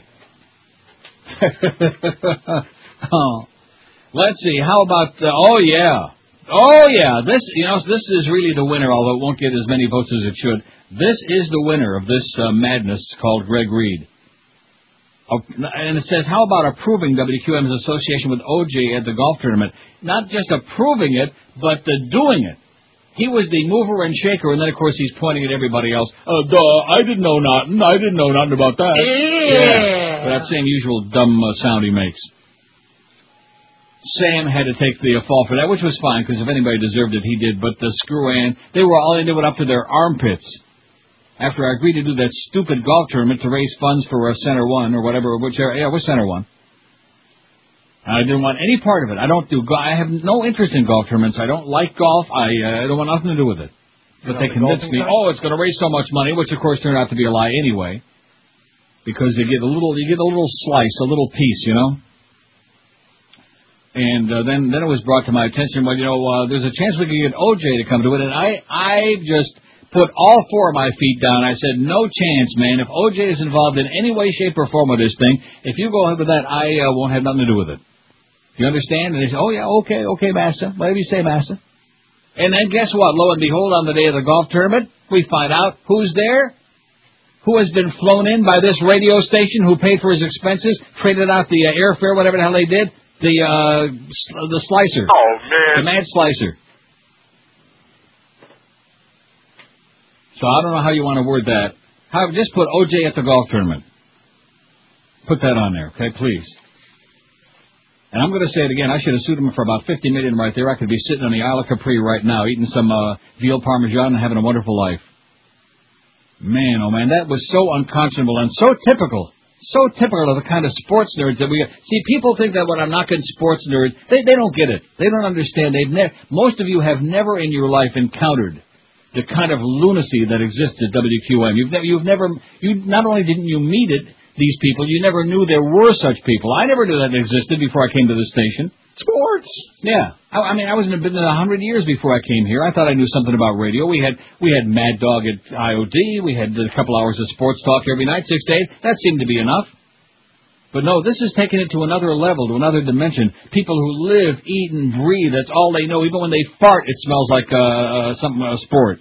Oh. Let's see. How about? Oh yeah. This this is really the winner, although it won't get as many votes as it should. This is the winner of this madness called Greg Reed. And it says, how about approving WQM's association with OJ at the golf tournament? Not just approving it, but doing it. He was the mover and shaker, and then, of course, he's pointing at everybody else. I didn't know nothing. I didn't know nothing about that. Yeah. That same usual dumb sound he makes. Sam had to take the fall for that, which was fine, because if anybody deserved it, he did. But the screw-in, they were all into it up to their armpits. After I agreed to do that stupid golf tournament to raise funds for Center One or whatever, whichever, yeah, it was Center One. I didn't want any part of it. I have no interest in golf tournaments. I don't like golf. I don't want nothing to do with it. But they convinced me, it's going to raise so much money, which of course turned out to be a lie anyway, because you get a little slice, a little piece, And then it was brought to my attention, there's a chance we could get OJ to come to it, and I just put all four of my feet down. I said, no chance, man. If OJ is involved in any way, shape, or form with this thing, if you go ahead with that, I won't have nothing to do with it. You understand? And they said, oh, yeah, okay, Massa. Whatever you say, Massa. And then guess what? Lo and behold, on the day of the golf tournament, we find out who's there, who has been flown in by this radio station, who paid for his expenses, traded out the airfare, whatever the hell they did, the slicer. Oh, man. The mad slicer. So I don't know how you want to word that. Just put OJ at the golf tournament. Put that on there, okay, please. And I'm going to say it again. I should have sued him for about $50 million right there. I could be sitting on the Isle of Capri right now, eating some veal parmesan and having a wonderful life. Man, oh man, that was so unconscionable and so typical. So typical of the kind of sports nerds that we see. People think that when I'm knocking sports nerds, they don't get it. They don't understand. Most of you have never in your life encountered the kind of lunacy that exists at WQM. You not only didn't you meet these people, you never knew there were such people. I never knew that existed before I came to the station. Sports. Yeah. I was in business 100 years before I came here. I thought I knew something about radio. We had Mad Dog at IOD. We had a couple hours of sports talk every night, 6 to 8. That seemed to be enough. But no, this is taking it to another level, to another dimension. People who live, eat, and breathe, that's all they know. Even when they fart, it smells like a sport.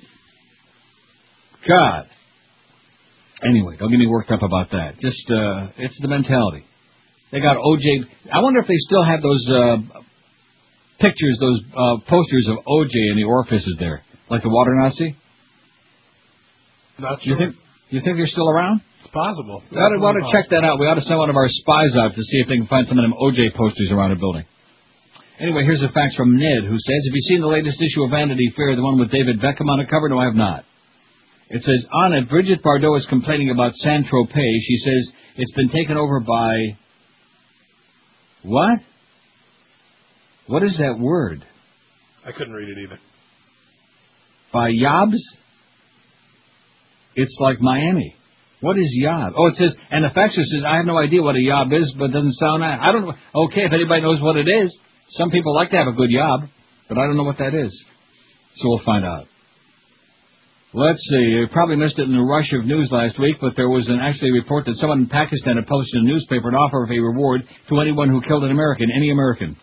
God. Anyway, don't get me worked up about that. Just, it's the mentality. They got OJ. I wonder if they still have those pictures, those posters of OJ in the orifices there, like the water Nazi. Not sure. You think they're still around? It's possible. We ought to check that out. We ought to send one of our spies out to see if they can find some of them OJ posters around the building. Anyway, here's a fax from Ned, who says, have you seen the latest issue of Vanity Fair, the one with David Beckham on the cover? No, I have not. It says, on it, Bridget Bardot is complaining about Saint-Tropez. She says it's been taken over by... What? What is that word? I couldn't read it either. By Yobs? It's like Miami. What is Yob? Oh, it says, and the faxer says, I have no idea what a Yob is, but it doesn't sound nice. I don't know. Okay, if anybody knows what it is. Some people like to have a good Yob, but I don't know what that is. So we'll find out. Let's see. You probably missed it in the rush of news last week, but there was actually a report that someone in Pakistan had posted in a newspaper an offer of a reward to anyone who killed an American, any American.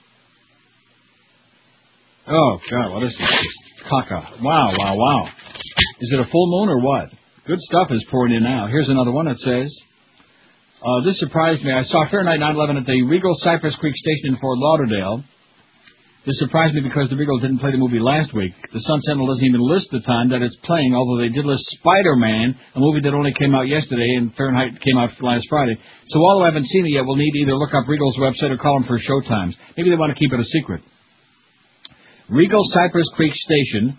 Oh, God, what is this? Caca. Wow. Is it a full moon or what? Good stuff is pouring in now. Here's another one that says, this surprised me. I saw Fahrenheit 9/11 at the Regal Cypress Creek Station in Fort Lauderdale. This surprised me because the Regal didn't play the movie last week. The Sun Sentinel doesn't even list the time that it's playing, although they did list Spider-Man, a movie that only came out yesterday, and Fahrenheit came out last Friday. So although I haven't seen it yet, we'll need to either look up Regal's website or call them for showtimes. Maybe they want to keep it a secret. Regal Cypress Creek Station,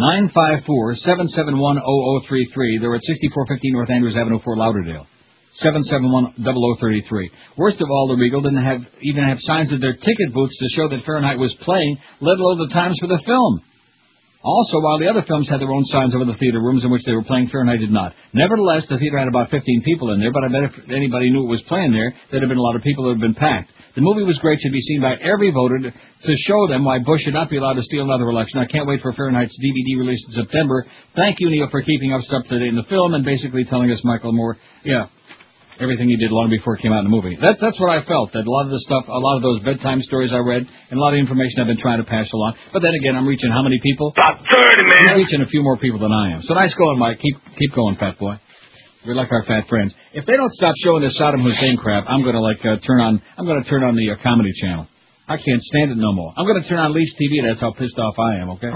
954-771-0033. They're at 6415 North Andrews Avenue, Fort Lauderdale. 771-0033. Worst of all, the Regal didn't even have signs at their ticket booths to show that Fahrenheit was playing, let alone the times for the film. Also, while the other films had their own signs over the theater rooms in which they were playing, Fahrenheit did not. Nevertheless, the theater had about 15 people in there, but I bet if anybody knew it was playing there, there'd have been a lot of people that would have been packed. The movie was great, should be seen by every voter to show them why Bush should not be allowed to steal another election. I can't wait for Fahrenheit's DVD release in September. Thank you, Neil, for keeping us up to date in the film and basically telling us Michael Moore, everything he did long before it came out in the movie. That's what I felt, that a lot of the stuff, a lot of those bedtime stories I read, and a lot of information I've been trying to pass along. But then again, I'm reaching how many people? About 30, man. I'm reaching a few more people than I am. So nice going, Mike. Keep going, fat boy. We're like our fat friends. If they don't stop showing this Saddam Hussein crap, I'm going to turn on the comedy channel. I can't stand it no more. I'm going to turn on Leaf TV. That's how pissed off I am, okay?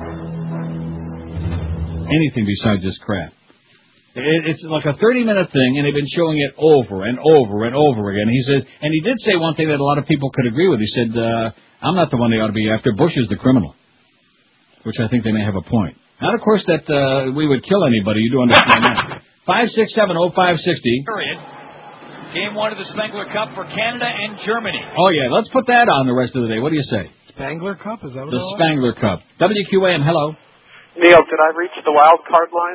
Anything besides this crap. It's like a 30-minute thing, and they've been showing it over and over and over again. He said, and he did say one thing that a lot of people could agree with. He said, I'm not the one they ought to be after. Bush is the criminal. Which I think they may have a point. Not, of course, that we would kill anybody. You do understand that. 5670560. Period. Game 1 of the Spengler Cup for Canada and Germany. Oh, yeah. Let's put that on the rest of the day. What do you say? Spangler Cup? Is that what The Spangler Cup. WQAM, hello. Neil, could I reach the wild card line?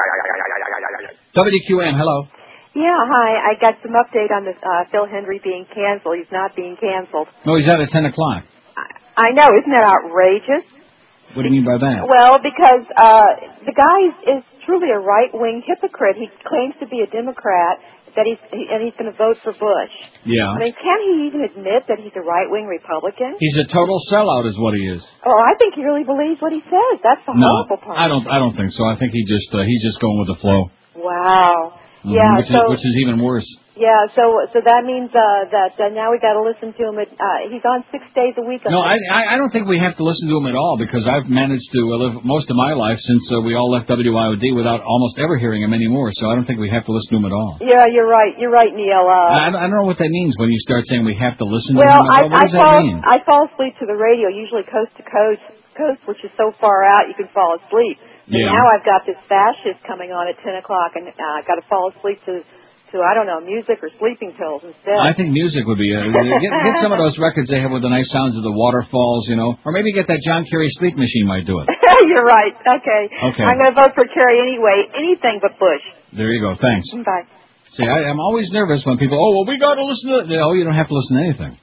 WQAM, hello. Yeah, hi. I got some update on this Phil Hendry being canceled. He's not being canceled. No, he's out at 10 o'clock. I know. Isn't that outrageous? What do you mean by that? Well, because the guy is truly a right-wing hypocrite. He claims to be a Democrat, that he's going to vote for Bush. Yeah. I mean, can't he even admit that he's a right-wing Republican? He's a total sellout is what he is. Oh, I think he really believes what he says. That's the horrible part. I don't think so. I think he's just going with the flow. Wow. Yeah, which is even worse. Yeah, so that means that now we got to listen to him. He's on 6 days a week. No, I don't think we have to listen to him at all, because I've managed to live most of my life since we all left WIOD without almost ever hearing him anymore. So I don't think we have to listen to him at all. Yeah, you're right. You're right, Neil. I don't know what that means when you start saying we have to listen to him. Well, What does that mean? I fall asleep to the radio, usually coast to coast, which is so far out you can fall asleep. But now I've got this fascist coming on at 10 o'clock, and I've got to fall asleep to I don't know, music or sleeping pills instead. I think music would be get some of those records they have with the nice sounds of the waterfalls, or maybe get that John Kerry sleep machine might do it. You're right. Okay. I'm going to vote for Kerry anyway. Anything but Bush. There you go. Thanks. Bye. See, I'm always nervous when people, we got to listen to it. No, you don't have to listen to anything.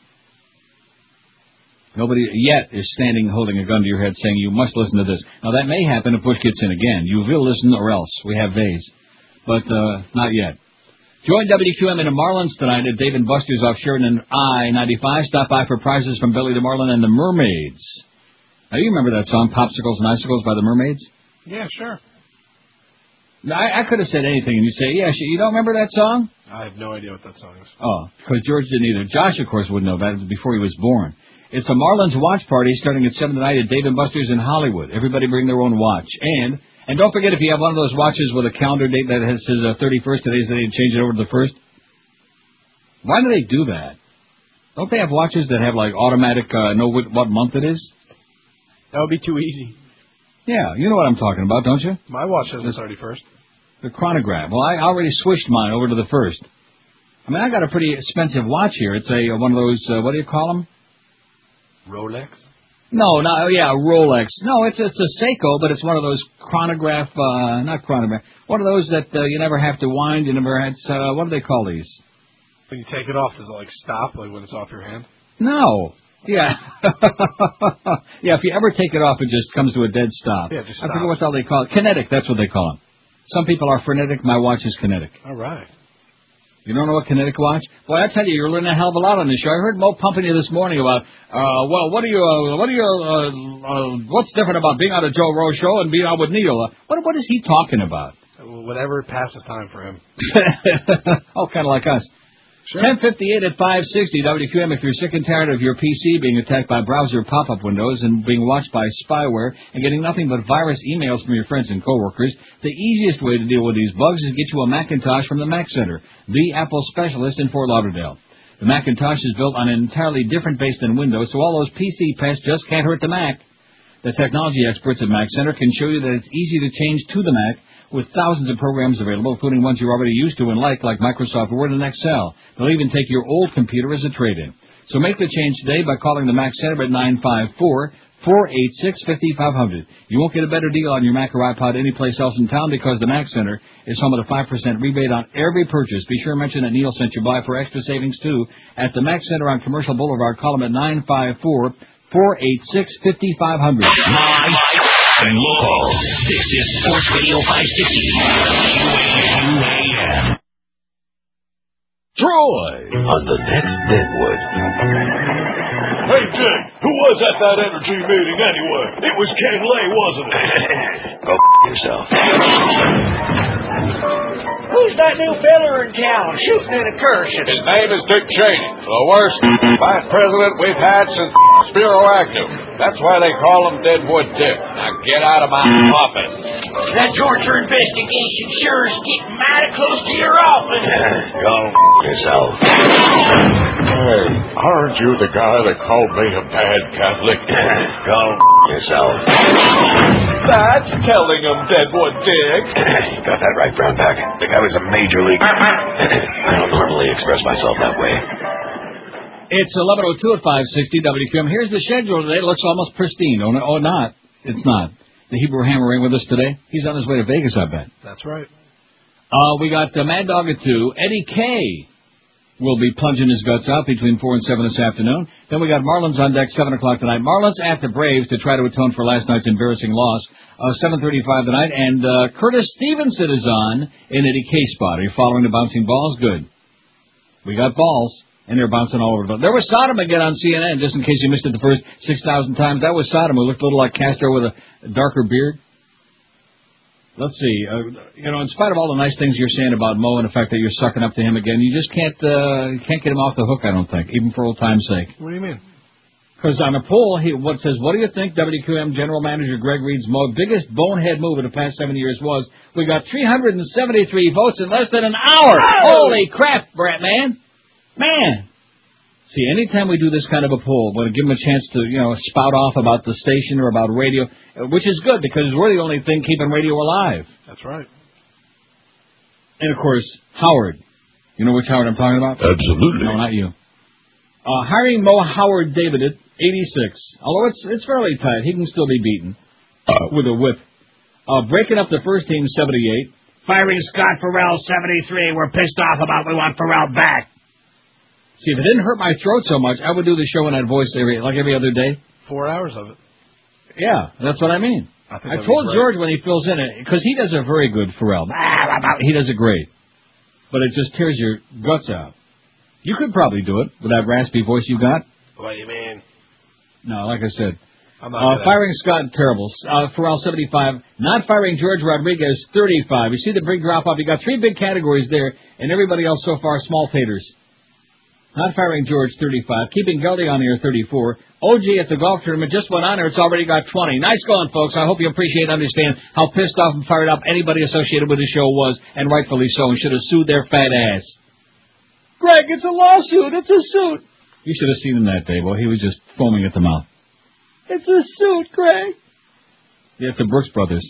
Nobody yet is standing holding a gun to your head saying you must listen to this. Now, that may happen if Bush gets in again. You will listen or else. We have Vase. But not yet. Join WQM in the Marlins tonight at Dave & Buster's off Sheridan I-95. Stop by for prizes from Billy the Marlin and the Mermaids. Now, you remember that song, Popsicles and Icicles by the Mermaids? Yeah, sure. I could have said anything, and you'd say, you don't remember that song? I have no idea what that song is. Oh, because George didn't either. Josh, of course, wouldn't know that before he was born. It's a Marlins watch party starting at 7 tonight at Dave & Buster's in Hollywood. Everybody bring their own watch. And don't forget, if you have one of those watches with a calendar date that has says 31st, today's the day to change it over to the 1st. Why do they do that? Don't they have watches that have, automatic, know what month it is? That would be too easy. Yeah, you know what I'm talking about, don't you? My watch says the 31st. The chronograph. Well, I already switched mine over to the 1st. I mean, I got a pretty expensive watch here. It's one of those, what do you call them? Rolex? No, Rolex. No, it's a Seiko, but it's one of those chronograph, not chronograph, one of those that you never have to wind, you never had, what do they call these? When you take it off, does it stop, when it's off your hand? No. Yeah. Yeah, if you ever take it off, it just comes to a dead stop. Yeah, just I forget what the hell they call it. Kinetic, that's what they call them. Some people are frenetic, my watch is kinetic. All right. You don't know what kinetic watch? Boy, I tell you, you're learning a hell of a lot on this show. I heard Mo pumping you this morning about, what's different about being on a Joe Rose show and being on with Neil? What is he talking about? Whatever passes time for him. Oh, kind of like us. Sure. 10:58 at 560 WQM. If you're sick and tired of your PC being attacked by browser pop-up windows and being watched by spyware and getting nothing but virus emails from your friends and coworkers, the easiest way to deal with these bugs is get you a Macintosh from the Mac Center, the Apple specialist in Fort Lauderdale. The Macintosh is built on an entirely different base than Windows, so all those PC pests just can't hurt the Mac. The technology experts at Mac Center can show you that it's easy to change to the Mac with thousands of programs available, including ones you're already used to and like Microsoft Word and Excel. They'll even take your old computer as a trade-in. So make the change today by calling the Mac Center at 486-5500. You won't get a better deal on your Mac or iPod anyplace else in town because the Mac Center is home with a 5% rebate on every purchase. Be sure to mention that Neil sent you by for extra savings, too. At the Mac Center on Commercial Boulevard, call them at 954-486-5500. Live and local. This is Sports Radio 560. WAM. Troy on the next Deadwood. Hey, Dick, who was at that energy meeting anyway? It was Ken Lay, wasn't it? Go yourself. Who's that new fella in town shooting and a cursing? His name is Dick Cheney, the worst vice president we've had since Spiro Agnew. That's why they call him Deadwood Dick. Now get out of my office. That torture investigation sure is getting mighty close to your office. Go yourself. Hey, aren't you the guy that called me a bad Catholic? Go yourself. That's telling him, Deadwood Dick. You got that right, Brownback. The guy was a major league. I don't normally express myself that way. It's 11:02 at 560 WQM. Here's the schedule today. It looks almost pristine. Oh, not. It's not. The Hebrew Hammer ain't with us today. He's on his way to Vegas, I bet. That's right. We got Mad Dog at 2. Eddie K will be plunging his guts out between 4 and 7 this afternoon. Then we got Marlins on deck 7 o'clock tonight. Marlins at the Braves to try to atone for last night's embarrassing loss. 7:35 tonight. And Curtis Stevenson is on in Eddie K's spot. Are you following the bouncing balls? Good. We got balls. And they're bouncing all over the place. There was Sodom again on CNN, just in case you missed it the first 6,000 times. That was Sodom, who looked a little like Castro with a darker beard. Let's see. In spite of all the nice things you're saying about Mo and the fact that you're sucking up to him again, you just can't get him off the hook, I don't think, even for old time's sake. What do you mean? Because on a poll, what do you think WQM General Manager Greg Reed's biggest bonehead move of the past 7 years was? We got 373 votes in less than an hour. Oh! Holy crap, Brett, man. Man. See, anytime we do this kind of a poll, we'll give them a chance to, spout off about the station or about radio, which is good because we're the only thing keeping radio alive. That's right. And, of course, Howard. You know which Howard I'm talking about? Absolutely. No, not you. Hiring Mo Howard David at 86. Although it's fairly tight. He can still be beaten with a whip. Breaking up the first team, 78. Firing Scott Farrell, 73. We're pissed off about we want Farrell back. See, if it didn't hurt my throat so much, I would do the show in that voice every other day. 4 hours of it. Yeah, that's what I mean. I told George when he fills in it, because he does a very good Farrell. He does it great. But it just tears your guts out. You could probably do it with that raspy voice you got. What do you mean? No, like I said. I'm not firing Scott, terrible. Farrell, 75. Not firing George Rodriguez, 35. You see the big drop-off? You got 3 big categories there, and everybody else so far, small taters. Not firing George, 35. Keeping Geldy on the air, 34. OG at the golf tournament just went on there. It's already got 20. Nice going, folks. I hope you appreciate and understand how pissed off and fired up anybody associated with the show was, and rightfully so, and should have sued their fat ass. Greg, it's a lawsuit. It's a suit. You should have seen him that day, boy. He was just foaming at the mouth. It's a suit, Greg. Yeah, it's the Brooks Brothers.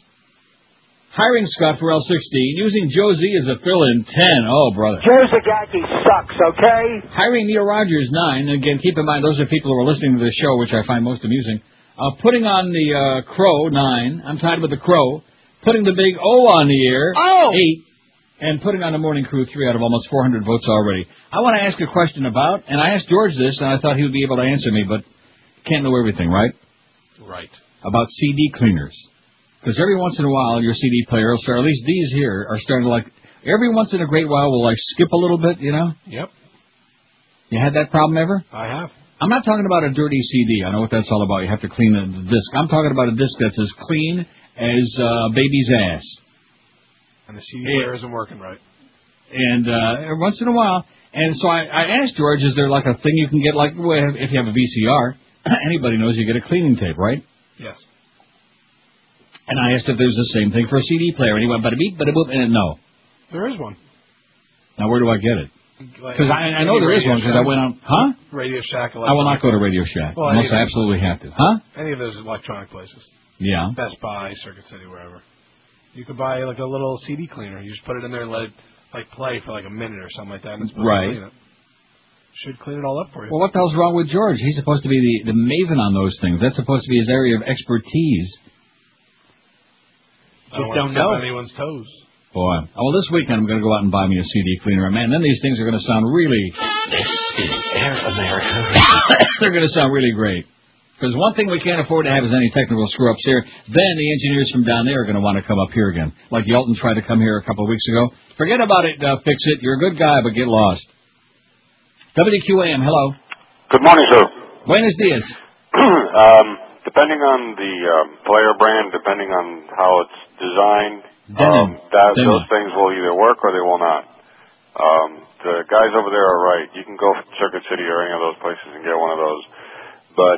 Hiring Scott Farrell, 16. Using Joe Z as a fill-in, 10. Oh, brother. Joe Zagacki sucks, okay? Hiring Neil Rogers, 9. Again, keep in mind, those are people who are listening to the show, which I find most amusing. Putting on the Crow, 9. I'm tied with the Crow. Putting the big O on the air, 8. And putting on the Morning Crew, 3 out of almost 400 votes already. I want to ask a question about, and I asked George this, and I thought he would be able to answer me, but can't know everything, right? Right. About CD cleaners. Because every once in a while, your CD player will start, at least these here, are starting to every once in a great while will skip a little bit, Yep. You had that problem ever? I have. I'm not talking about a dirty CD. I know what that's all about. You have to clean the disc. I'm talking about a disc that's as clean as a baby's ass. And the CD player isn't working right. And every once in a while, and so I asked George, is there a thing you can get, if you have a VCR, anybody knows you get a cleaning tape, right? Yes. And I asked if there's the same thing for a CD player. And he went, bada-beep, bada-boop, and no. There is one. Now, where do I get it? Because I know there is one, because I went on, huh? Radio Shack. I will not go to Radio Shack, unless I absolutely have to. Huh? Any of those electronic places. Yeah. Best Buy, Circuit City, wherever. You could buy, a little CD cleaner. You just put it in there and let it, play for, a minute or something like that, and it's supposed to clean it. Should clean it all up for you. Well, what the hell's wrong with George? He's supposed to be the maven on those things. That's supposed to be his area of expertise. Just don't know anyone's toes. Boy. Well, this weekend I'm going to go out and buy me a CD cleaner. Man, then these things are going to sound really... This is Air America. They're going to sound really great. Because one thing we can't afford to have is any technical screw-ups here. Then the engineers from down there are going to want to come up here again. Like Yelton tried to come here a couple of weeks ago. Forget about it, Fix-It. You're a good guy, but get lost. WQAM, hello. Good morning, sir. Buenos dias. Depending on the player brand, depending on how it's designed, those things will either work or they will not. The guys over there are right. You can go to Circuit City or any of those places and get one of those. But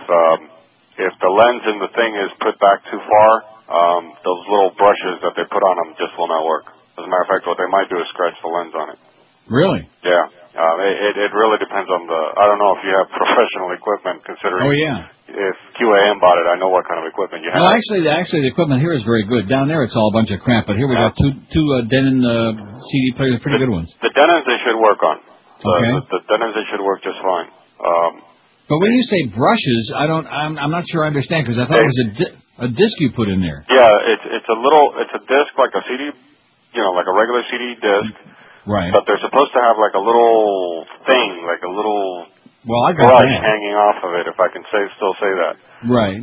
if the lens in the thing is put back too far, those little brushes that they put on them just will not work. As a matter of fact, what they might do is scratch the lens on it. Really? Yeah. It really depends on I don't know if you have professional equipment, considering if QAM bought it, I know what kind of equipment you have. No, actually, the equipment here is very good. Down there, it's all a bunch of crap, but here we got two Denon CD players, pretty good ones. The Denons they should work on. Okay. The Denons they should work just fine. But when you say brushes, I'm not sure I understand, because I thought it was a disc you put in there. Yeah, it's a disc like a CD, like a regular CD disc. Right. But they're supposed to have like a little thing, like a little brush hanging off of it, if I can still say that. Right.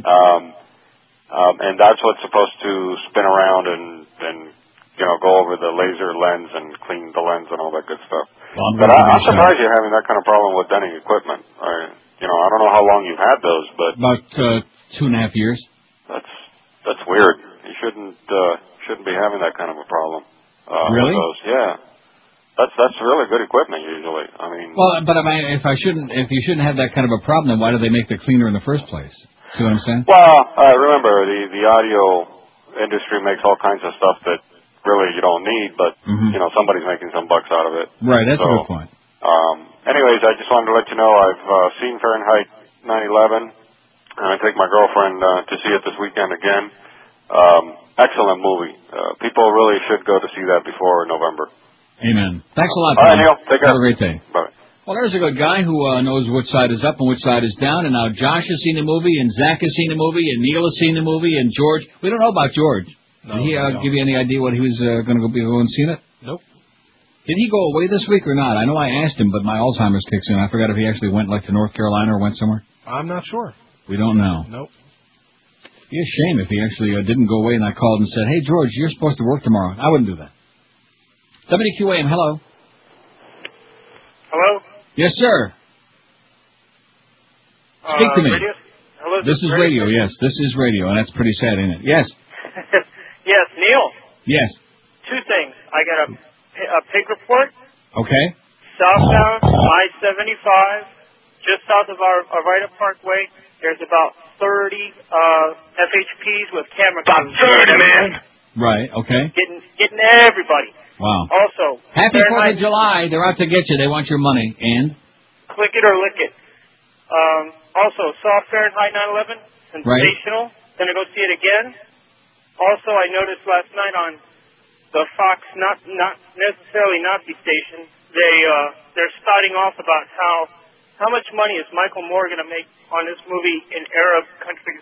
And that's what's supposed to spin around and go over the laser lens and clean the lens and all that good stuff. Well, but I'm surprised you're having that kind of problem with Denning equipment. I don't know how long you've had those, but about 2.5 years. That's weird. You shouldn't be having that kind of a problem. Really? With those. Yeah. That's really good equipment usually. I mean. Well, but if you shouldn't have that kind of a problem, then why do they make the cleaner in the first place? See what I'm saying? Well, remember the audio industry makes all kinds of stuff that really you don't need, but somebody's making some bucks out of it. Right, that's a good point. Anyways, I just wanted to let you know I've seen Fahrenheit 9/11, and I take my girlfriend to see it this weekend again. Excellent movie. People really should go to see that before November. Amen. Thanks a lot. All right, Neil. Take care. Have a great day. Bye. Well, there's a good guy who knows which side is up and which side is down, and now Josh has seen the movie, and Zach has seen the movie, and Neil has seen the movie, and George. We don't know about George. Did he give you any idea what he was going to go and see it? Nope. Did he go away this week or not? I know I asked him, but my Alzheimer's kicks in. I forgot if he actually went to North Carolina or went somewhere. I'm not sure. We don't know. Nope. It'd be a shame if he actually didn't go away and I called and said, "Hey, George, you're supposed to work tomorrow." I wouldn't do that. WQAM, hello. Hello? Yes, sir. Speak to me. Radio? Hello, this is radio, yes. This is radio, and that's pretty sad, ain't it? Yes. Yes, Neil. Yes. Two things. I got a pig report. Okay. Southbound I-75, just south of our Arvida Parkway, there's about 30 FHPs with camera. About 30, man. Right, okay. Getting everybody. Wow. Also, Happy 4th of July. They're out to get you. They want your money. And? Click it or lick it. Also, saw Fahrenheit 9/11. Sensational. Right. Gonna go see it again. Also, I noticed last night on the Fox, not necessarily Nazi station, they're spouting off about how much money is Michael Moore gonna make on this movie in Arab countries.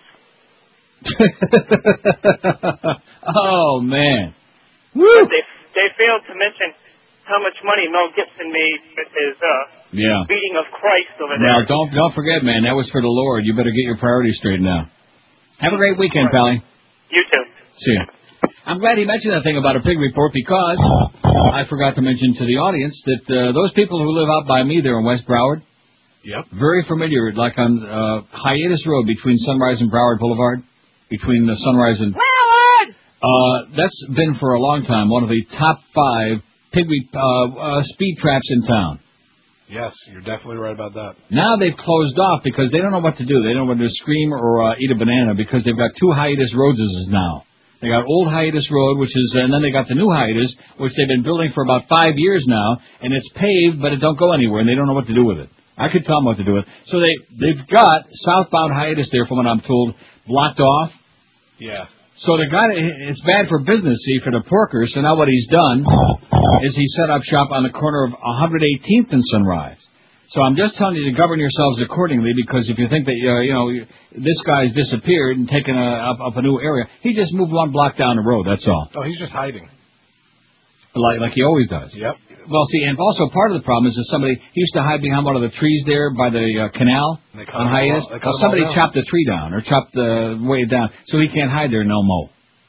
Oh man. Woo! But they failed to mention how much money Mel Gibson made with his beating of Christ over there. Now, don't forget, man, that was for the Lord. You better get your priorities straight now. Have a great weekend, Pally. You too. See ya. I'm glad he mentioned that thing about a pig report, because I forgot to mention to the audience that those people who live out by me there in West Broward, very familiar, like on Hiatus Road between Sunrise and Broward Boulevard, between the Sunrise and that's been for a long time one of the top 5 pig speed traps in town. Yes, you're definitely right about that. Now they've closed off because they don't know what to do. They don't know whether to scream or eat a banana, because they've got 2 hiatus roads now. They got Old Hiatus Road, and then they got the new hiatus, which they've been building for about 5 years now, and it's paved, but it don't go anywhere, and they don't know what to do with it. I could tell them what to do with it. So they've got southbound hiatus there, from what I'm told, blocked off. Yeah. So the guy, it's bad for business, see, for the porkers. So now what he's done is he set up shop on the corner of 118th and Sunrise. So I'm just telling you to govern yourselves accordingly, because if you think that, this guy's disappeared and taken up a new area, he just moved one block down the road, that's all. Oh, he's just hiding. Like he always does. Yep. Well, see, and also part of the problem is that he used to hide behind one of the trees there by the canal on Hiatus. Well, somebody chopped the tree down, or chopped the way down, so he can't hide there no more.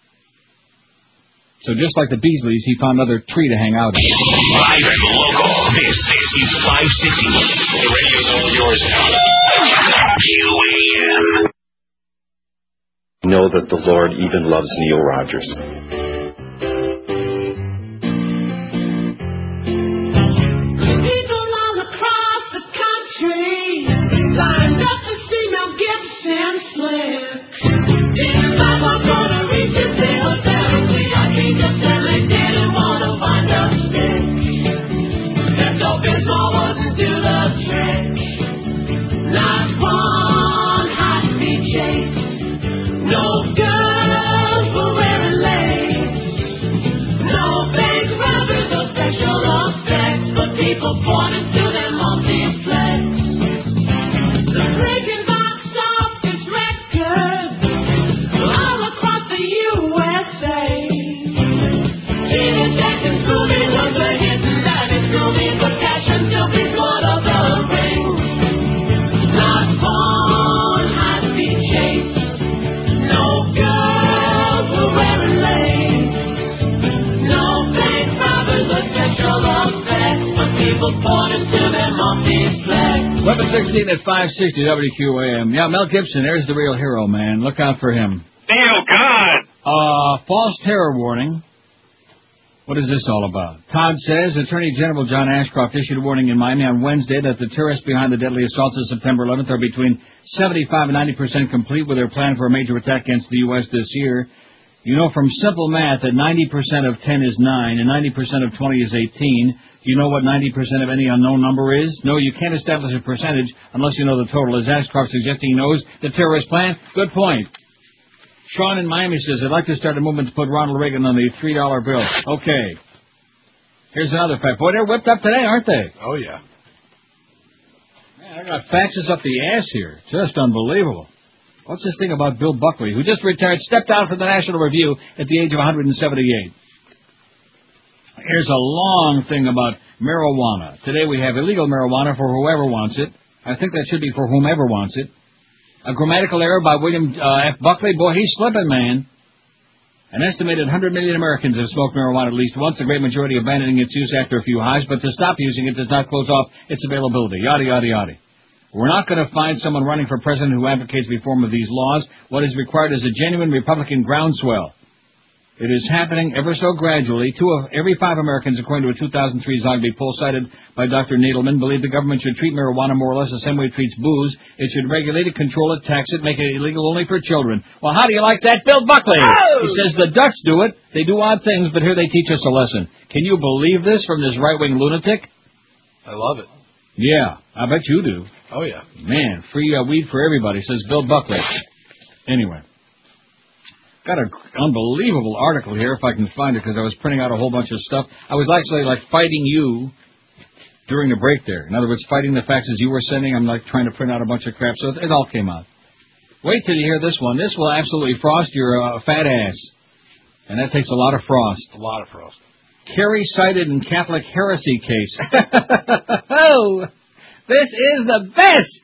So just like the Beasleys, he found another tree to hang out in. Live and local. This is 560. The radio's all yours now. QAM. Know that the Lord even loves Neil Rogers. People all across the country lined up to see Mel Gibson slip. His life was gonna reach his single therapy. I think the they didn't want to wind up sick. Pepto-Bismol wouldn't do the trick. Not one high-speed chase. No girls were wearing lace. No bank robbers or special effects, but people pointed to their multiplex. The breaking box office records all across the USA. Peter Jackson's movie was a hit, and that is movie, but passion still beats Lord of the Rings. Not one high-speed chase. No girls were wearing lace. No bank robbers or special effects, but people pointed to their multiplex. Weapon 16 at 560 WQAM. Yeah, Mel Gibson, there's the real hero, man. Look out for him. Neil, God! False terror warning. What is this all about? Todd says Attorney General John Ashcroft issued a warning in Miami on Wednesday that the terrorists behind the deadly assaults of September 11th are between 75 and 90% complete with their plan for a major attack against the U.S. this year. You know from simple math that 90% of 10 is 9 and 90% of 20 is 18. Do you know what 90% of any unknown number is? No, you can't establish a percentage unless you know the total. Is Ashcroft suggesting he knows the terrorist plan? Good point. Sean in Miami says, I'd like to start a movement to put Ronald Reagan on the $3 bill. Okay. Here's another fact. Boy, they're whipped up today, aren't they? Oh, yeah. Man, I got faxes up the ass here. Just unbelievable. What's this thing about Bill Buckley, who just retired, stepped down from the National Review at the age of 178? Here's a long thing about marijuana. Today we have illegal marijuana for whoever wants it. I think that should be for whomever wants it. A grammatical error by William F. Buckley. Boy, he's slipping, man. An estimated 100 million Americans have smoked marijuana at least once, the great majority abandoning its use after a few highs, but to stop using it does not close off its availability. Yada, yada, yada. We're not going to find someone running for president who advocates reform of these laws. What is required is a genuine Republican groundswell. It is happening ever so gradually. 2 of every 5 Americans, according to a 2003 Zogby poll cited by Dr. Nadelman, believe the government should treat marijuana more or less the same way it treats booze. It should regulate it, control it, tax it, make it illegal only for children. Well, how do you like that, Bill Buckley? Oh! He says the Dutch do it. They do odd things, but here they teach us a lesson. Can you believe this from this right-wing lunatic? I love it. Yeah, I bet you do. Oh, yeah. Man, free weed for everybody, says Bill Buckley. Anyway. Got an unbelievable article here, if I can find it, because I was printing out a whole bunch of stuff. I was actually, fighting you during the break there. In other words, fighting the faxes you were sending. I'm, trying to print out a bunch of crap, so it all came out. Wait till you hear this one. This will absolutely frost your fat ass. And that takes a lot of frost. A lot of frost. Kerry cited in Catholic heresy case. Oh, this is the best!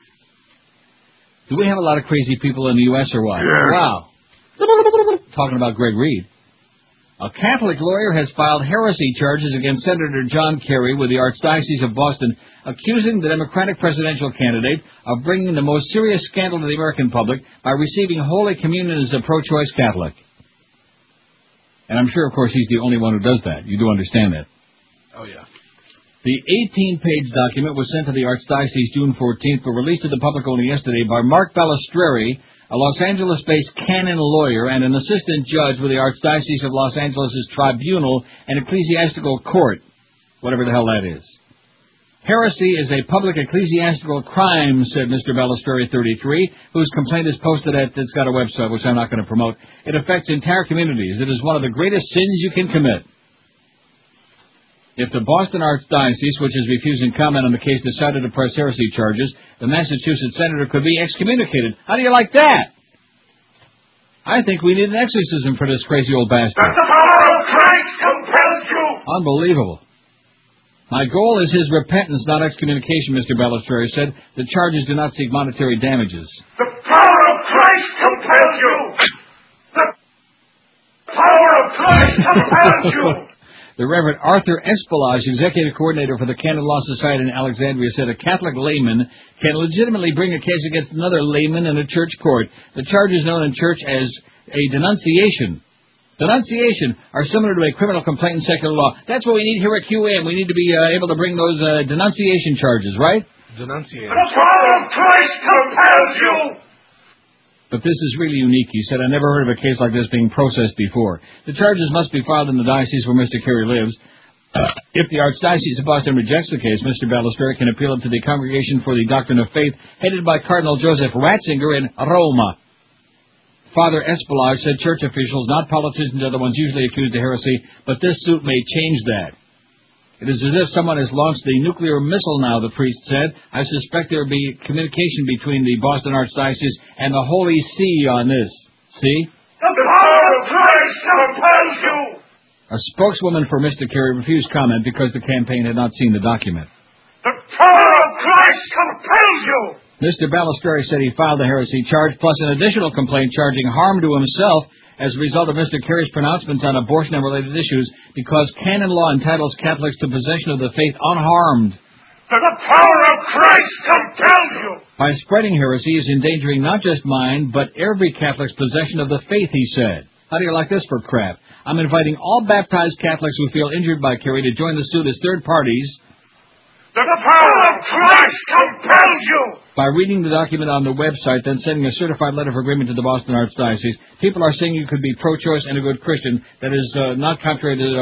Do we have a lot of crazy people in the U.S. or what? Yeah. Wow. Talking about Greg Reed. A Catholic lawyer has filed heresy charges against Senator John Kerry with the Archdiocese of Boston, accusing the Democratic presidential candidate of bringing the most serious scandal to the American public by receiving Holy Communion as a pro-choice Catholic. And I'm sure, of course, he's the only one who does that. You do understand that. Oh, yeah. The 18-page document was sent to the Archdiocese June 14th, but released to the public only yesterday by Mark Balistreri, a Los Angeles-based canon lawyer and an assistant judge with the Archdiocese of Los Angeles' Tribunal and Ecclesiastical Court, whatever the hell that is. Heresy is a public ecclesiastical crime, said Mr. Balistreri, 33, whose complaint is posted at, it's got a website, which I'm not going to promote. It affects entire communities. It is one of the greatest sins you can commit. If the Boston Archdiocese, which is refusing comment on the case, decided to press heresy charges, the Massachusetts senator could be excommunicated. How do you like that? I think we need an exorcism for this crazy old bastard. That the power of Christ compels you! Unbelievable. My goal is his repentance, not excommunication, Mr. Balistreri said. The charges do not seek monetary damages. The power of Christ compels you! The power of Christ compels you! The Reverend Arthur Espelage, executive coordinator for the Canon Law Society in Alexandria, said a Catholic layman can legitimately bring a case against another layman in a church court. The charge is known in church as a denunciation. Denunciation are similar to a criminal complaint in secular law. That's what we need here at QAM. We need to be able to bring those denunciation charges, right? Denunciation. The power of Christ compels you! But this is really unique, he said. I never heard of a case like this being processed before. The charges must be filed in the diocese where Mr. Carey lives. If the Archdiocese of Boston rejects the case, Mr. Balistreri can appeal it to the Congregation for the Doctrine of Faith, headed by Cardinal Joseph Ratzinger in Roma. Father Espelage said church officials, not politicians, are the ones usually accused of heresy, but this suit may change that. It is as if someone has launched the nuclear missile now, the priest said. I suspect there will be communication between the Boston Archdiocese and the Holy See on this. See? The power of Christ compels you! A spokeswoman for Mr. Carey refused comment because the campaign had not seen the document. The power of Christ compels you! Mr. Balistreri said he filed a heresy charge plus an additional complaint charging harm to himself as a result of Mr. Carey's pronouncements on abortion and related issues because canon law entitles Catholics to possession of the faith unharmed. The power of Christ compels you! By spreading heresy, he is endangering not just mine, but every Catholic's possession of the faith, he said. How do you like this for crap? I'm inviting all baptized Catholics who feel injured by Carey to join the suit as third parties. The power of Christ compels you! By reading the document on the website, then sending a certified letter of agreement to the Boston Archdiocese, people are saying you could be pro-choice and a good Christian, that is not contrary to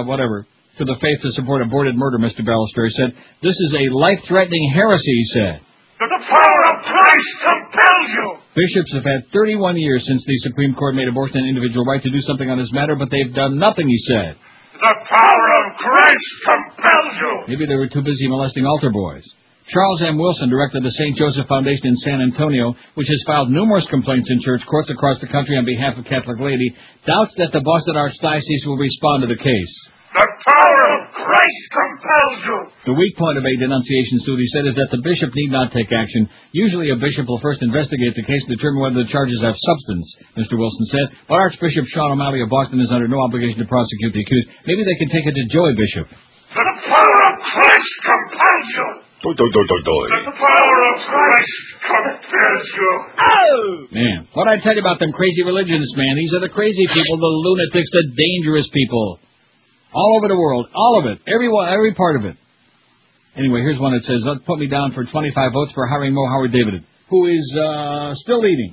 to the faith to support aborted murder, Mr. Balistreri said. This is a life-threatening heresy, he said. The power of Christ compels you! Bishops have had 31 years since the Supreme Court made abortion an individual right to do something on this matter, but they've done nothing, he said. The power of Christ compels you! Maybe they were too busy molesting altar boys. Charles M. Wilson, director of the St. Joseph Foundation in San Antonio, which has filed numerous complaints in church courts across the country on behalf of Catholic laity, doubts that the Boston Archdiocese will respond to the case. The power of Christ compels you! The weak point of a denunciation suit, he said, is that the bishop need not take action. Usually a bishop will first investigate the case and determine whether the charges have substance, Mr. Wilson said. But Archbishop Sean O'Malley of Boston is under no obligation to prosecute the accused. Maybe they can take it to Joey Bishop. The power of Christ compels you! Doi, doi, doi, doi, doi. The power of Christ compels you! Oh! Man, what I tell you about them crazy religions, man. These are the crazy people, the lunatics, the dangerous people. All over the world. All of it. Every part of it. Anyway, here's one that says, put me down for 25 votes for hiring Mo Howard David, who is still leading.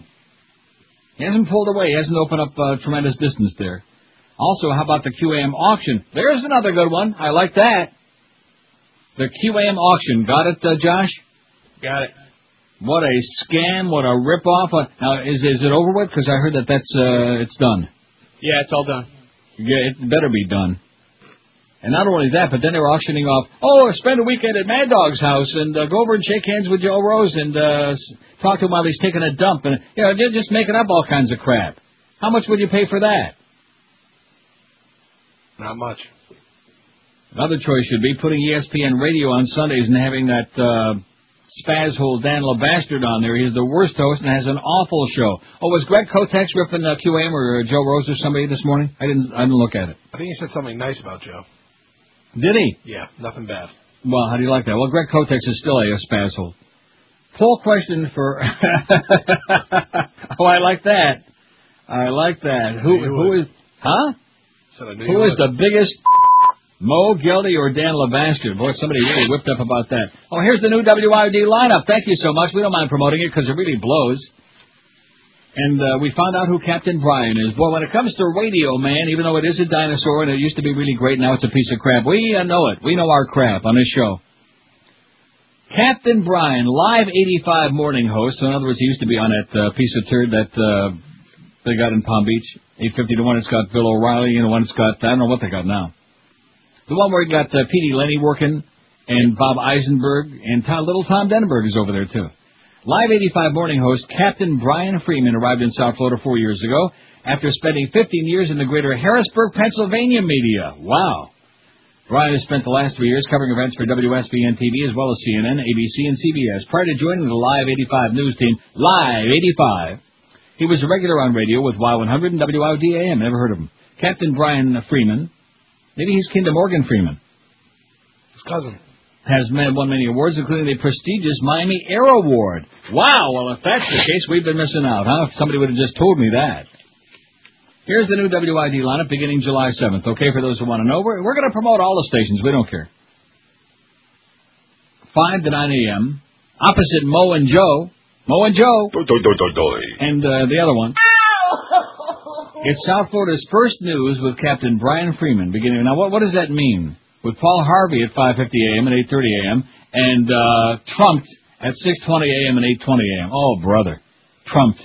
He hasn't pulled away. He hasn't opened up tremendous distance there. Also, how about the QAM auction? There's another good one. I like that. The QAM auction. Got it, Josh? Got it. What a scam. What a ripoff. Now, is it over with? Because I heard that's it's done. Yeah, it's all done. Yeah, it better be done. And not only that, but then they were auctioning off, spend a weekend at Mad Dog's house and go over and shake hands with Joe Rose and talk to him while he's taking a dump. And, just making up all kinds of crap. How much would you pay for that? Not much. Another choice should be putting ESPN Radio on Sundays and having that spaz-hole Dan LeBastard on there. He's the worst host and has an awful show. Oh, was Greg Kotex ripping QAM or Joe Rose or somebody this morning? I didn't look at it. I think he said something nice about Joe. Did he? Yeah, nothing bad. Well, how do you like that? Well, Greg Kotex is still a spaz-hole. Poll question for... Oh, I like that. I like that. Who is... Huh? Who is the biggest... Mo, Gildy, or Dan LeBastard? Boy, somebody really whipped up about that. Oh, here's the new WID lineup. Thank you so much. We don't mind promoting it because it really blows. And we found out who Captain Brian is. Boy, when it comes to radio, man, even though it is a dinosaur and it used to be really great, now it's a piece of crap. We know it. We know our crap on this show. Captain Brian, live 85 morning host. So in other words, he used to be on that piece of turd that they got in Palm Beach. 850 to 1, it's got Bill O'Reilly, and one it's got, I don't know what they got now. The one where you got P.D. Lenny working, and Bob Eisenberg, and little Tom Denenberg is over there, too. Live 85 morning host Captain Brian Freeman arrived in South Florida 4 years ago after spending 15 years in the greater Harrisburg, Pennsylvania media. Wow. Brian has spent the last 3 years covering events for WSBN-TV as well as CNN, ABC, and CBS. Prior to joining the Live 85 news team, Live 85, he was a regular on radio with Y100 and WIOD-AM. Never heard of him. Captain Brian Freeman. Maybe he's kin to Morgan Freeman. His cousin. Has won many awards, including the prestigious Miami Air Award. Wow, well, if that's the case, we've been missing out, huh? If somebody would have just told me that. Here's the new WID lineup beginning July 7th. Okay, for those who want to know, we're going to promote all the stations. We don't care. 5 to 9 a.m. Opposite Mo and Joe. Mo and Joe. And the other one. It's South Florida's first news with Captain Brian Freeman. Beginning now, what does that mean? With Paul Harvey at 5:50 a.m. and 8:30 a.m. and trumped at 6:20 a.m. and 8:20 a.m. Oh, brother. Trumped.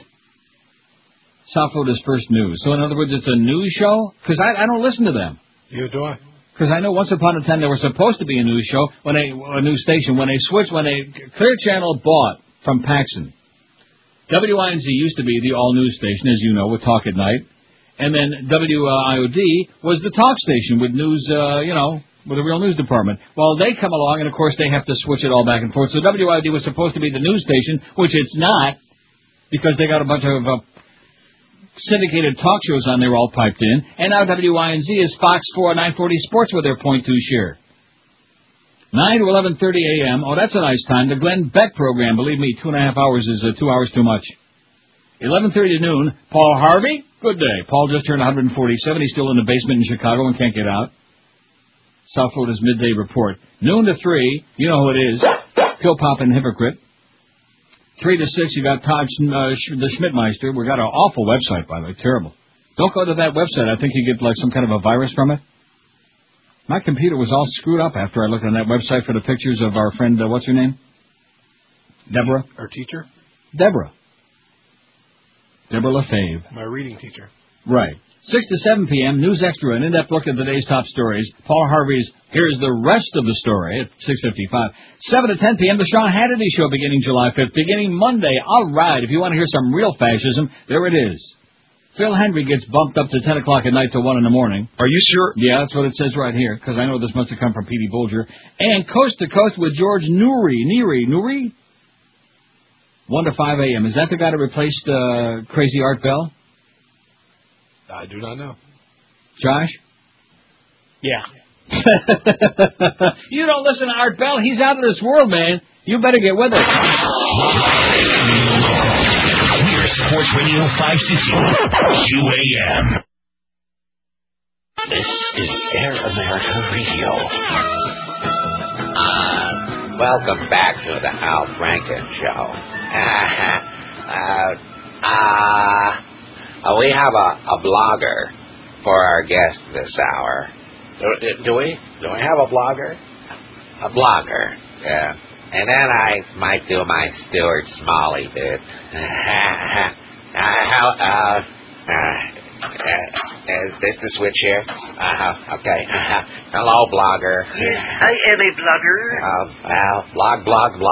South Florida's first news. So, in other words, it's a news show? Because I don't listen to them. Neither do I. Because I know once upon a time they were supposed to be a news show, a news station, when Clear Channel bought from Paxson. WINZ used to be the all-news station, as you know, with Talk at Night. And then WIOD was the talk station with news, with a real news department. Well, they come along, and, of course, they have to switch it all back and forth. So WIOD was supposed to be the news station, which it's not, because they got a bunch of syndicated talk shows on there all piped in. And now WINZ is Fox 4 940 Sports with their .2 share. 9 to 11:30 a.m. Oh, that's a nice time. The Glenn Beck program. Believe me, 2.5 hours is 2 hours too much. 11:30 to noon. Paul Harvey. Good day. Paul just turned 147. He's still in the basement in Chicago and can't get out. South Florida's midday report. Noon to 3. You know who it is. Pill popping hypocrite. 3 to 6. You got Todd the Schmidtmeister. We got an awful website, by the way. Terrible. Don't go to that website. I think you get like some kind of a virus from it. My computer was all screwed up after I looked on that website for the pictures of our friend, what's her name? Deborah? Our teacher? Deborah Lefebvre. My reading teacher. Right. 6 to 7 p.m., News Extra, an in-depth look at today's top stories. Paul Harvey's Here's the Rest of the Story at 6:55. 7 to 10 p.m., The Sean Hannity Show beginning July 5th, beginning Monday. All right, if you want to hear some real fascism, there it is. Phil Hendry gets bumped up to 10 o'clock at night to 1 in the morning. Are you sure? Yeah, that's what it says right here, because I know this must have come from P.D. Bulger. And Coast to Coast with George Noory. 1 to 5 a.m. Is that the guy that replaced Crazy Art Bell? I do not know. Josh? Yeah. You don't listen to Art Bell. He's out of this world, man. You better get with it. We're Sports Radio 560 QAM. This is Air America Radio. Welcome back to the Al Franken Show. We have a blogger for our guest this hour. Do we? Do we have a blogger? A blogger, yeah. And then I might do my Stuart Smalley bit. Is this the switch here? Okay. Hello, blogger. Yes, I am a blogger. Blog.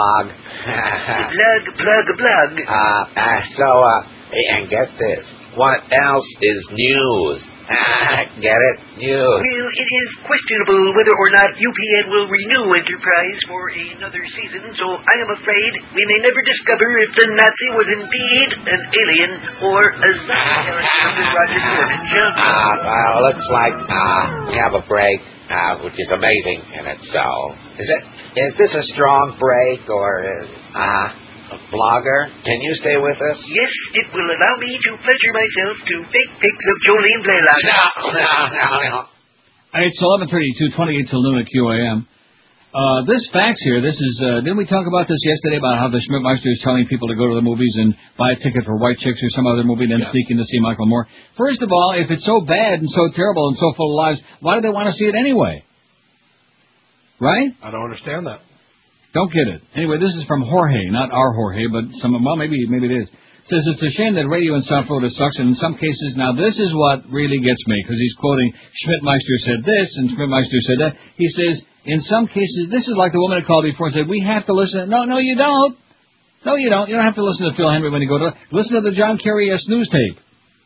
Blog. And get this. What else is news? Get it? News. Well, it is questionable whether or not UPN will renew Enterprise for another season, so I am afraid we may never discover if the Nazi was indeed an alien or a zombie character of the Roger Corman genre. Well, looks like we have a break, which is amazing in itself. Is this a strong break, or blogger, can you stay with us? Yes, it will allow me to pleasure myself to fake pics of Jolene Blalock. No. It's 11:32, 28 till noon at QAM. This fax here, this is, didn't we talk about this yesterday about how the Schmidtmeister is telling people to go to the movies and buy a ticket for White Chicks or some other movie and then sneak in to see Michael Moore? First of all, if it's so bad and so terrible and so full of lies, why do they want to see it anyway? Right? I don't understand that. Don't get it. Anyway, this is from Jorge, not our Jorge, but maybe it is. Says it's a shame that radio in South Florida sucks, and in some cases, now this is what really gets me, because he's quoting Schmidtmeister said this, and Schmidtmeister said that. He says, in some cases, this is like the woman that called before and said, we have to listen. No, you don't. No, you don't. You don't have to listen to Phil Henry when you go to... Listen to the John Kerry snooze tape.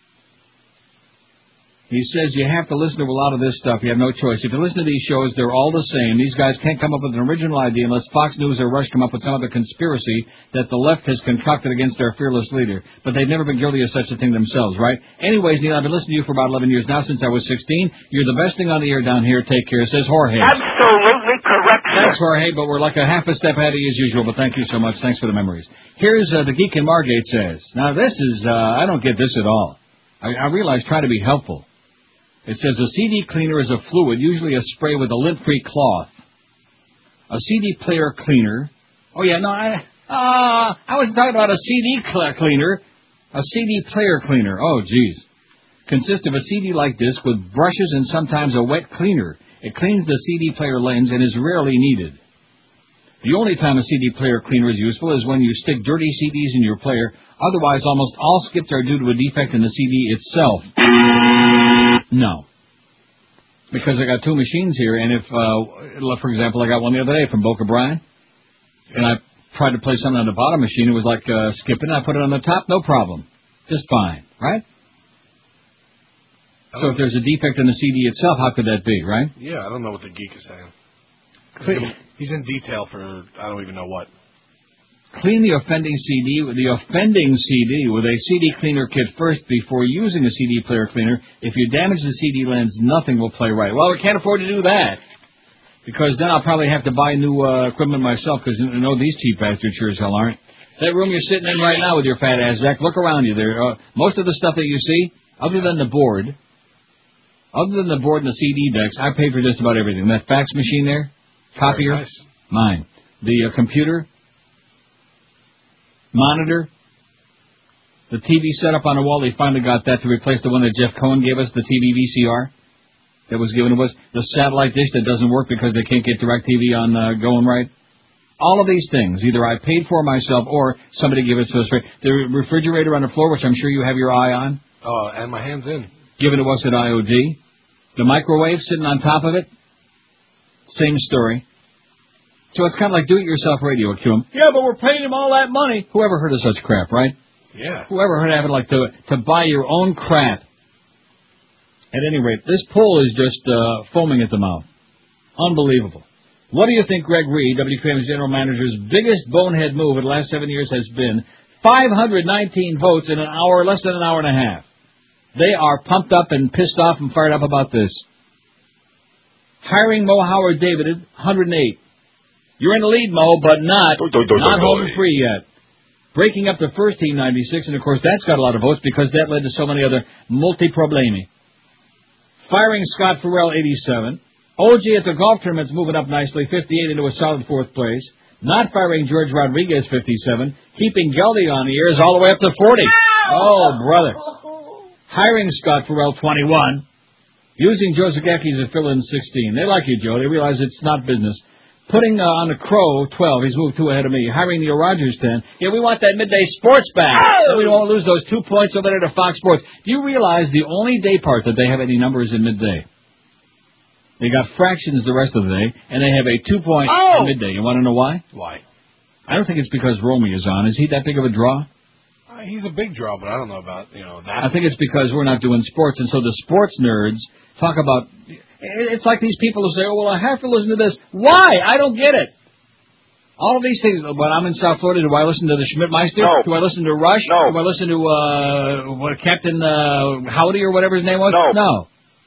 He says you have to listen to a lot of this stuff. You have no choice. If you listen to these shows, they're all the same. These guys can't come up with an original idea unless Fox News or Rush come up with some other conspiracy that the left has concocted against their fearless leader. But they've never been guilty of such a thing themselves, right? Anyways, Neil, I've been listening to you for about 11 years now, since I was 16. You're the best thing on the air down here. Take care, says Jorge. Absolutely correct, sir. Thanks, Jorge, but we're like a half a step ahead of you as usual, but thank you so much. Thanks for the memories. Here's the Geek in Margate says. Now, this is, I don't get this at all. I realize try to be helpful. It says a CD cleaner is a fluid, usually a spray with a lint-free cloth. A CD player cleaner. Oh, yeah, no, I wasn't talking about a CD cleaner. A CD player cleaner. Oh, geez. Consists of a CD-like disc with brushes and sometimes a wet cleaner. It cleans the CD player lens and is rarely needed. The only time a CD player cleaner is useful is when you stick dirty CDs in your player. Otherwise, almost all skips are due to a defect in the CD itself. No. Because I got two machines here, and if, for example, I got one the other day from Boca Brian, and I tried to play something on the bottom machine, it was like skipping, I put it on the top, no problem. Just fine, right? So if there's a defect in the CD itself, how could that be, right? Yeah, I don't know what the geek is saying. He's in detail for I don't even know what. Clean the offending CD with a CD cleaner kit first before using a CD player cleaner. If you damage the CD lens, nothing will play right. Well, we can't afford to do that, because then I'll probably have to buy new equipment myself, because these cheap bastards sure as hell aren't. That room you're sitting in right now with your fat ass, Zach, look around you there. Most of the stuff that you see, other than the board and the CD decks, I paid for just about everything. That fax machine there, copier, nice. Mine. The computer, monitor, the TV setup on the wall, they finally got that to replace the one that Jeff Cohen gave us, the TV VCR that was given to us, the satellite dish that doesn't work because they can't get DirecTV on going right. All of these things, either I paid for myself or somebody gave it to us. The refrigerator on the floor, which I'm sure you have your eye on. Oh, and my hand's in. Given to us at IOD. The microwave sitting on top of it. Same story. So it's kind of like do-it-yourself radio, Cume. Yeah, but we're paying him all that money. Whoever heard of such crap, right? Yeah. Whoever heard of having to buy your own crap. At any rate, this poll is just foaming at the mouth. Unbelievable. What do you think Greg Reed, WQAM's general manager's biggest bonehead move in the last 7 years has been? 519 votes in less than an hour and a half. They are pumped up and pissed off and fired up about this. Hiring Mo Howard David, 108. You're in the lead, Mo, but not home free yet. Breaking up the first team, 96, and of course that's got a lot of votes because that led to so many other multi-problemi. Firing Scott Farrell, 87. OG at the golf tournament's moving up nicely, 58 into a solid fourth place. Not firing George Rodriguez, 57. Keeping Geldy on the air is all the way up to 40. Oh, brother. Hiring Scott Farrell, 21. Using Joe Zagacki as a fill-in, 16. They like you, Joe. They realize it's not business. Putting on the Crow, 12. He's moved 2 ahead of me. Hiring Neil Rogers, 10. Yeah, we want that midday sports back. So we won't lose those 2 points over there to Fox Sports. Do you realize the only day part that they have any numbers in midday? They got fractions the rest of the day, and they have a 2-point at midday. You want to know why? Why? I don't think it's because Romy is on. Is he that big of a draw? He's a big draw, but I don't know about, that. I think it's because we're not doing sports, and so the sports nerds talk about... It's like these people who say, oh, well, I have to listen to this. Why? I don't get it. All of these things, when I'm in South Florida, do I listen to the Schmidtmeister? No. Do I listen to Rush? No. Do I listen to Captain Howdy or whatever his name was? No.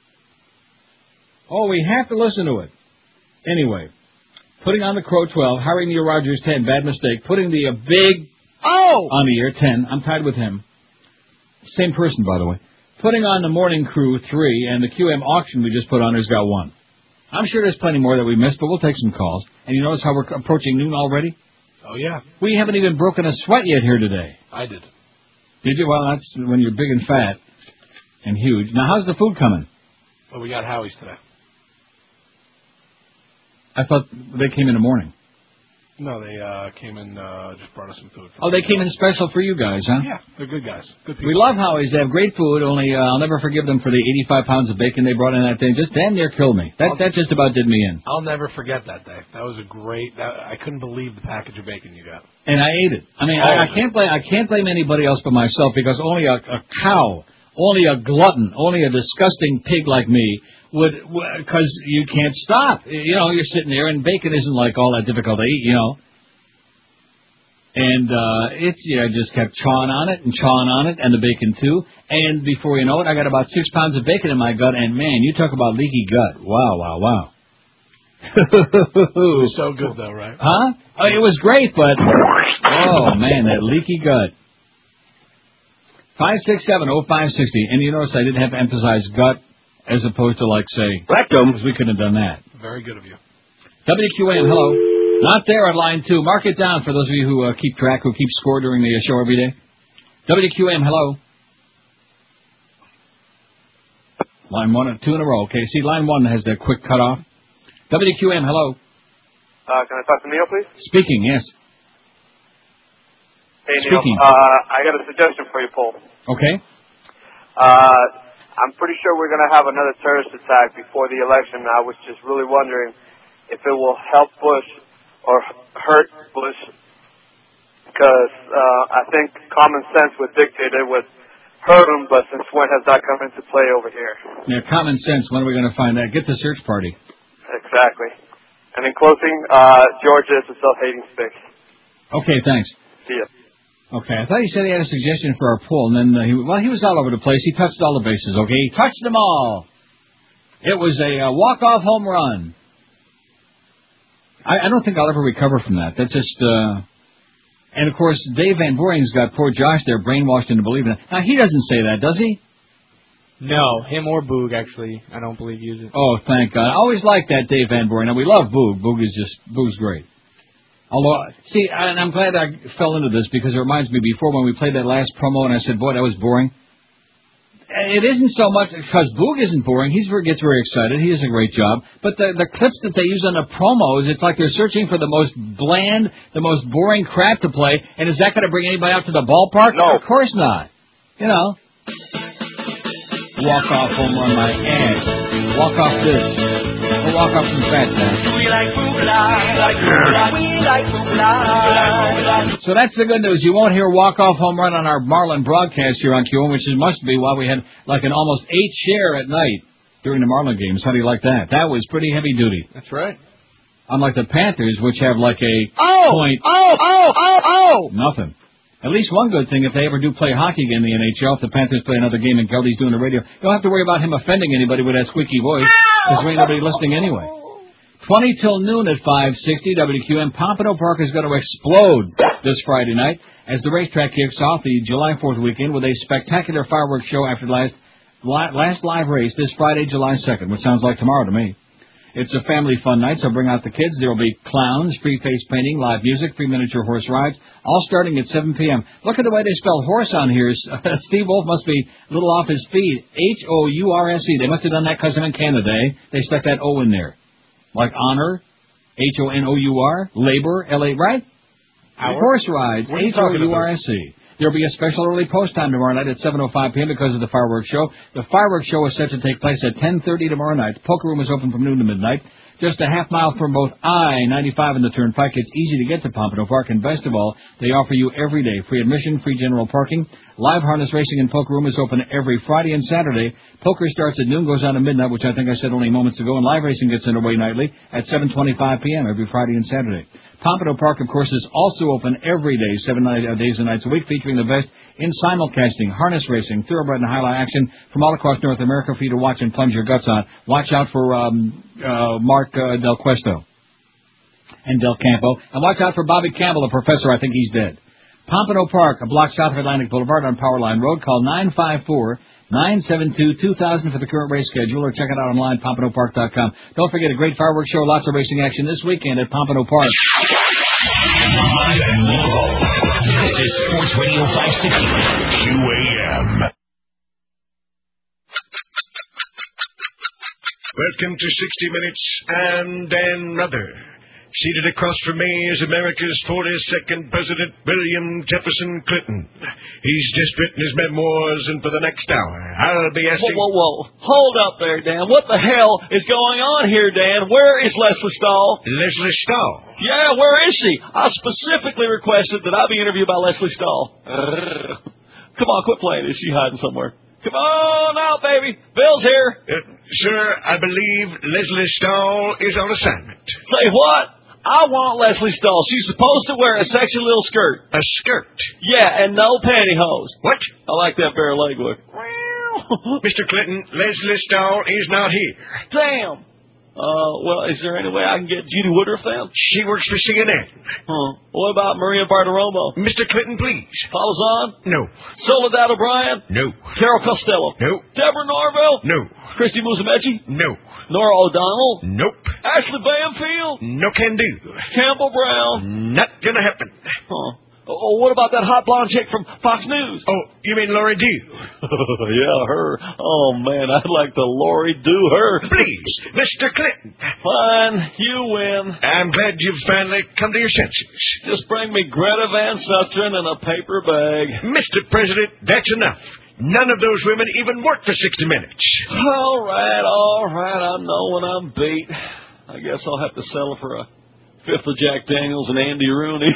Oh, we have to listen to it. Anyway, putting on the Crow, 12, hiring Neil Rogers, 10, bad mistake. Putting the big on the air, 10. I'm tied with him. Same person, by the way. Putting on the morning crew, 3, and the QM auction we just put on has got 1. I'm sure there's plenty more that we missed, but we'll take some calls. And you notice how we're approaching noon already? Oh, yeah. We haven't even broken a sweat yet here today. I did. Did you? Well, that's when you're big and fat and huge. Now, how's the food coming? Well, we got Howie's today. I thought they came in the morning. No, they came in, just brought us some food. Oh, they came in special for you guys, huh? Yeah, they're good guys. Good people. We love Howie's. They have great food, only I'll never forgive them for the 85 pounds of bacon they brought in that day. Just damn near killed me. That just about did me in. I'll never forget that day. That was a great... I couldn't believe the package of bacon you got. And I ate it. I mean, I can't blame anybody else but myself, because only a cow, only a glutton, only a disgusting pig like me would, because you can't stop. You know, you're sitting there, and bacon isn't like all that difficult to eat, you know. And I just kept chawing on it, and the bacon too. And before you know it, I got about 6 pounds of bacon in my gut. And man, you talk about leaky gut! Wow! It was so good, though, right? Huh? Oh, it was great, but oh man, that leaky gut. 567-0560. And you notice I didn't have to emphasize gut as opposed to, like, say, rectum, because we couldn't have done that. Very good of you. WQAM, hello. Not there on line 2. Mark it down for those of you who keep track, who keep score during the show every day. WQAM, hello. Line 1 2 in a row. Okay, see, line 1 has that quick cutoff. WQAM, hello. Can I talk to Neil, please? Speaking, yes. Hey, Speaking. Neil. I got a suggestion for you, Paul. Okay. I'm pretty sure we're going to have another terrorist attack before the election. I was just really wondering if it will help Bush or hurt Bush, because I think common sense would dictate it would hurt him, but since when has that come into play over here? Yeah, common sense. When are we going to find that? Get the search party. Exactly. And in closing, Georgia is a self-hating stick. Okay, thanks. See ya. Okay, I thought he said he had a suggestion for our poll, and then he was all over the place. He touched all the bases, okay? He touched them all. It was a walk-off home run. I don't think I'll ever recover from that. That's just, and of course, Dave Van Boring's got poor Josh there brainwashed into believing it. Now, he doesn't say that, does he? No, him or Boog, actually. I don't believe use it. Oh, thank God. I always liked that Dave Van Boring. Now, we love Boog. Boog's great. Although, see, and I'm glad I fell into this, because it reminds me before when we played that last promo and I said, boy, that was boring. It isn't so much because Boog isn't boring. He gets very excited. He does a great job. But the clips that they use on the promos, it's like they're searching for the most bland, the most boring crap to play. And is that going to bring anybody out to the ballpark? No. Of course not. You know. Walk off home run my ass. Walk off this. Or walk off some fat man. We like So that's the good news. You won't hear walk-off home run on our Marlin broadcast here on QM, which must be why we had like an almost 8 share at night during the Marlin games. How do you like that? That was pretty heavy duty. That's right. Unlike the Panthers, which have like a point. Nothing. At least one good thing, if they ever do play hockey again in the NHL, if the Panthers play another game and Geldy's doing the radio, you don't have to worry about him offending anybody with that squeaky voice, because there ain't nobody listening anyway. 20 till noon at 560 WQM. Pompano Park is going to explode this Friday night as the racetrack kicks off the July 4th weekend with a spectacular fireworks show after the last live race this Friday, July 2nd, which sounds like tomorrow to me. It's a family fun night, so bring out the kids. There will be clowns, free face painting, live music, free miniature horse rides, all starting at 7 p.m. Look at the way they spell horse on here. Steve Wolf must be a little off his feet. H-O-U-R-S-E. They must have done that because I'm in Canada, eh? They stuck that O in there. Like honor, H-O-N-O-U-R, labor, L-A, right? Horse rides, H-O-U-R-S-E. There will be a special early post time tomorrow night at 7:05 p.m. because of the fireworks show. The fireworks show is set to take place at 10:30 tomorrow night. The poker room is open from noon to midnight. Just a half mile from both I-95 and the Turnpike. It's easy to get to Pompano Park, and best of all, they offer you every day free admission, free general parking. Live harness racing and poker room is open every Friday and Saturday. Poker starts at noon, goes on to midnight, which I think I said only moments ago, and live racing gets underway nightly at 7:25 p.m. every Friday and Saturday. Pompano Park, of course, is also open every day, 7 days and nights a week, featuring the best in simulcasting, harness racing, thoroughbred and highlight action from all across North America for you to watch and plunge your guts on. Watch out for Mark Del Questo and Del Campo. And watch out for Bobby Campbell, the professor. I think he's dead. Pompano Park, a block south of Atlantic Boulevard on Powerline Road. Call 954-972-2000 for the current race schedule, or check it out online, PompanoPark.com. Don't forget a great fireworks show, lots of racing action this weekend at Pompano Park. Live and local. This is Sports Radio 560 QAM. Welcome to 60 Minutes and another Seated across from me is America's 42nd President, William Jefferson Clinton. He's just written his memoirs, and for the next hour, I'll be asking... Whoa. Hold up there, Dan. What the hell is going on here, Dan? Where is Leslie Stahl? Leslie Stahl? Yeah, where is she? I specifically requested that I be interviewed by Leslie Stahl. Come on, quit playing. Is she hiding somewhere? Come on out, baby. Bill's here. Sir, I believe Leslie Stahl is on assignment. Say what? I want Leslie Stahl. She's supposed to wear a sexy little skirt. A skirt? Yeah, and no pantyhose. What? I like that bare leg look. Mr. Clinton, Leslie Stahl is not here. Damn. Well, is there any way I can get Judy Woodruff then? She works for CNN. What about Maria Bartiromo? Mr. Clinton, please. Paula Zahn? No. Soledad O'Brien? No. Carol Costello? No. Deborah Norville? No. Christy Musumeci? No. Nora O'Donnell? Nope. Ashley Banfield? No can do. Campbell Brown? Not gonna happen. What about that hot blonde chick from Fox News? Oh, you mean Lori Dew? Yeah, her. Oh, man, I'd like to Lori Dew her. Please, Mr. Clinton. Fine, you win. I'm glad you've finally come to your senses. Just bring me Greta Van Susteren in a paper bag. Mr. President, that's enough. None of those women even work for 60 Minutes. All right. I know when I'm beat. I guess I'll have to settle for a fifth of Jack Daniels and Andy Rooney.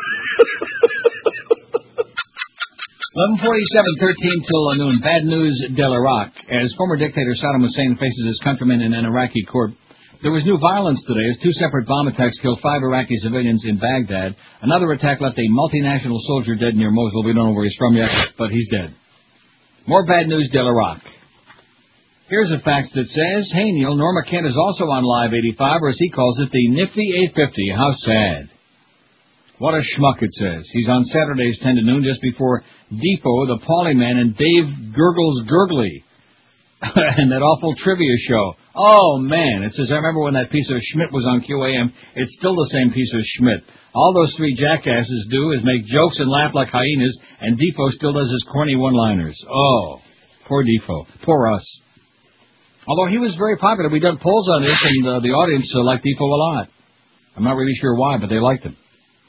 11:47, 13 till noon. Bad news, Del Iraq. As former dictator Saddam Hussein faces his countrymen in an Iraqi court, there was new violence today as 2 separate bomb attacks killed 5 Iraqi civilians in Baghdad. Another attack left a multinational soldier dead near Mosul. We don't know where he's from yet, but he's dead. More bad news, Del Iraq. Here's a fax that says, hey Neil, Norma Kent is also on Live 85, or as he calls it, the Nifty 850. How sad. What a schmuck, it says. He's on Saturdays 10 to noon, just before Depot, the Pauly Man, and Dave Gurgles Gurgley. And that awful trivia show. Oh, man. It says, I remember when that piece of Schmidt was on QAM. It's still the same piece of Schmidt. All those 3 jackasses do is make jokes and laugh like hyenas, and Depot still does his corny one-liners. Oh, poor Depot. Poor us. Although he was very popular. We done polls on this, and the audience liked Depot a lot. I'm not really sure why, but they liked him.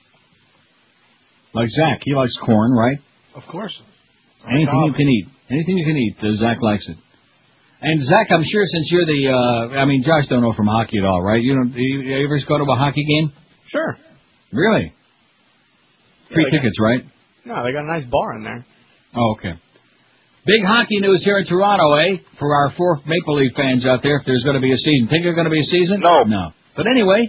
Like Zach. He likes corn, right? Of course. Anything you can eat. Anything you can eat, Zach likes it. And Zach, I'm sure since you're Josh don't know from hockey at all, right? You ever go to a hockey game? Sure. Really? Free tickets, right? No, they got a nice bar in there. Oh, okay. Big hockey news here in Toronto, eh? For our 4 Maple Leaf fans out there, if there's going to be a season. Think there's going to be a season? No. But anyway,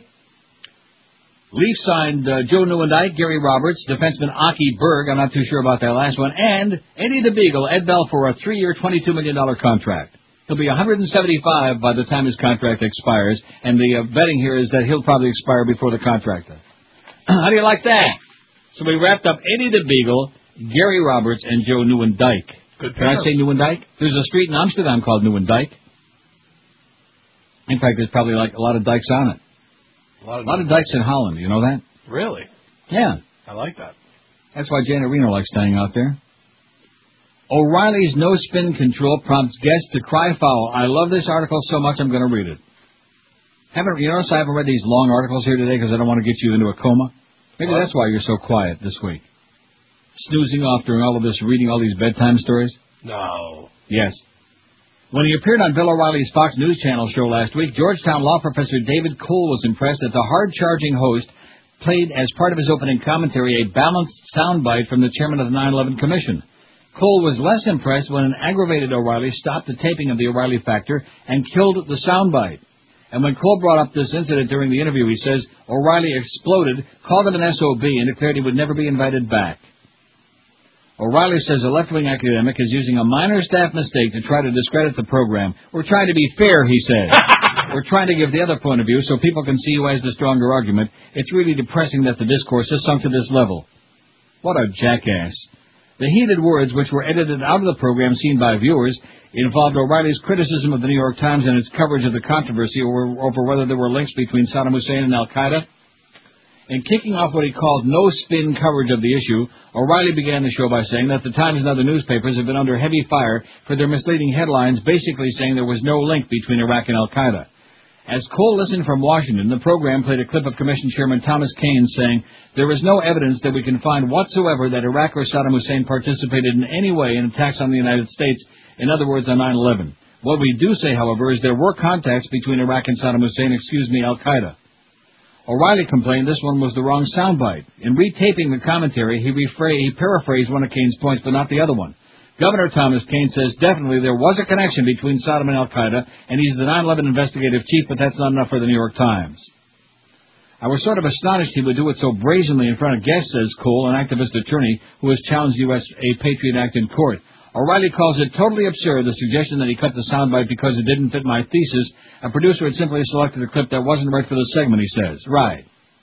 Leafs signed Joe Nieuwendyk, Gary Roberts, defenseman Aki Berg, I'm not too sure about that last one, and Eddie the Beagle, Ed Bell, for a 3-year, $22 million contract. He'll be 175 by the time his contract expires, and the betting here is that he'll probably expire before the contract does. How do you like that? So we wrapped up Eddie the Beagle, Gary Roberts, and Joe Nieuwendyk. Good. Can I say Nieuwendyk? There's a street in Amsterdam called Nieuwendyk. In fact, there's probably a lot of dikes on it. A lot of dikes in Holland. You know that? Really? Yeah. I like that. That's why Janet Reno likes staying out there. O'Reilly's no spin control prompts guests to cry foul. I love this article so much I'm going to read it. You notice I haven't read these long articles here today because I don't want to get you into a coma? Maybe that's why you're so quiet this week. Snoozing off during all of this, reading all these bedtime stories? No. Yes. When he appeared on Bill O'Reilly's Fox News Channel show last week, Georgetown law professor David Cole was impressed that the hard-charging host played as part of his opening commentary a balanced soundbite from the chairman of the 9/11 Commission. Cole was less impressed when an aggravated O'Reilly stopped the taping of the O'Reilly Factor and killed the soundbite. And when Cole brought up this incident during the interview, he says O'Reilly exploded, called him an SOB, and declared he would never be invited back. O'Reilly says a left-wing academic is using a minor staff mistake to try to discredit the program. We're trying to be fair, he said. We're trying to give the other point of view so people can see who has the stronger argument. It's really depressing that the discourse has sunk to this level. What a jackass. The heated words, which were edited out of the program seen by viewers, involved O'Reilly's criticism of the New York Times and its coverage of the controversy over whether there were links between Saddam Hussein and Al-Qaeda. In kicking off what he called no-spin coverage of the issue, O'Reilly began the show by saying that the Times and other newspapers have been under heavy fire for their misleading headlines, basically saying there was no link between Iraq and Al-Qaeda. As Cole listened from Washington, the program played a clip of Commission Chairman Thomas Kane saying, "There is no evidence that we can find whatsoever that Iraq or Saddam Hussein participated in any way in attacks on the United States, in other words, on 9/11. What we do say, however, is there were contacts between Iraq and Saddam Hussein, Al-Qaeda." O'Reilly complained this one was the wrong soundbite. In retaping the commentary, he paraphrased one of Kane's points, but not the other one. Governor Thomas Kane says definitely there was a connection between Saddam and Al-Qaeda, and he's the 9/11 investigative chief, but that's not enough for the New York Times. I was sort of astonished he would do it so brazenly in front of guests, says Cole, an activist attorney who has challenged the USA Patriot Act in court. O'Reilly calls it totally absurd, the suggestion that he cut the soundbite because it didn't fit my thesis. A producer had simply selected a clip that wasn't right for the segment, he says. Right.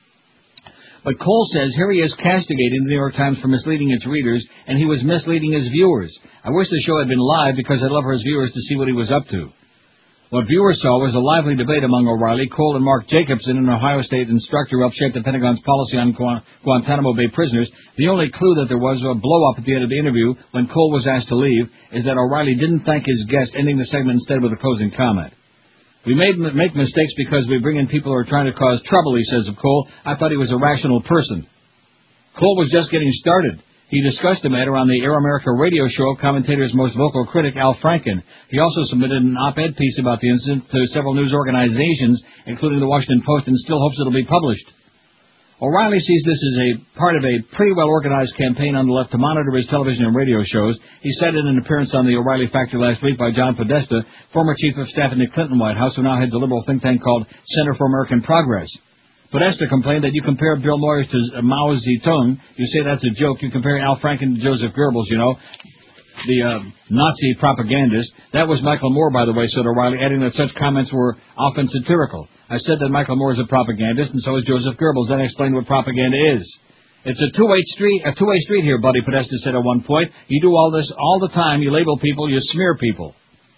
But Cole says here he is castigating the New York Times for misleading its readers, and he was misleading his viewers. I wish the show had been live because I'd love for his viewers to see what he was up to. What viewers saw was a lively debate among O'Reilly, Cole, and Mark Jacobson, an Ohio State instructor who helped shape the Pentagon's policy on Guantanamo Bay prisoners. The only clue that there was a blow-up at the end of the interview when Cole was asked to leave is that O'Reilly didn't thank his guest, ending the segment instead with a closing comment. We make mistakes because we bring in people who are trying to cause trouble, he says of Cole. I thought he was a rational person. Cole was just getting started. He discussed the matter on the Air America radio show, commentator's most vocal critic, Al Franken. He also submitted an op-ed piece about the incident to several news organizations, including the Washington Post, and still hopes it'll be published. O'Reilly sees this as a part of a pretty well-organized campaign on the left to monitor his television and radio shows. He said in an appearance on the O'Reilly Factor last week by John Podesta, former chief of staff in the Clinton White House, who now heads a liberal think tank called Center for American Progress. Podesta complained that you compare Bill Moyers to Mao Zedong. You say that's a joke. You compare Al Franken to Joseph Goebbels, the Nazi propagandist. That was Michael Moore, by the way, said O'Reilly, adding that such comments were often satirical. I said that Michael Moore is a propagandist, and so is Joseph Goebbels. Then I explained what propaganda is. It's a two-way street here, buddy, Podesta said at one point. You do all this all the time. You label people, you smear people.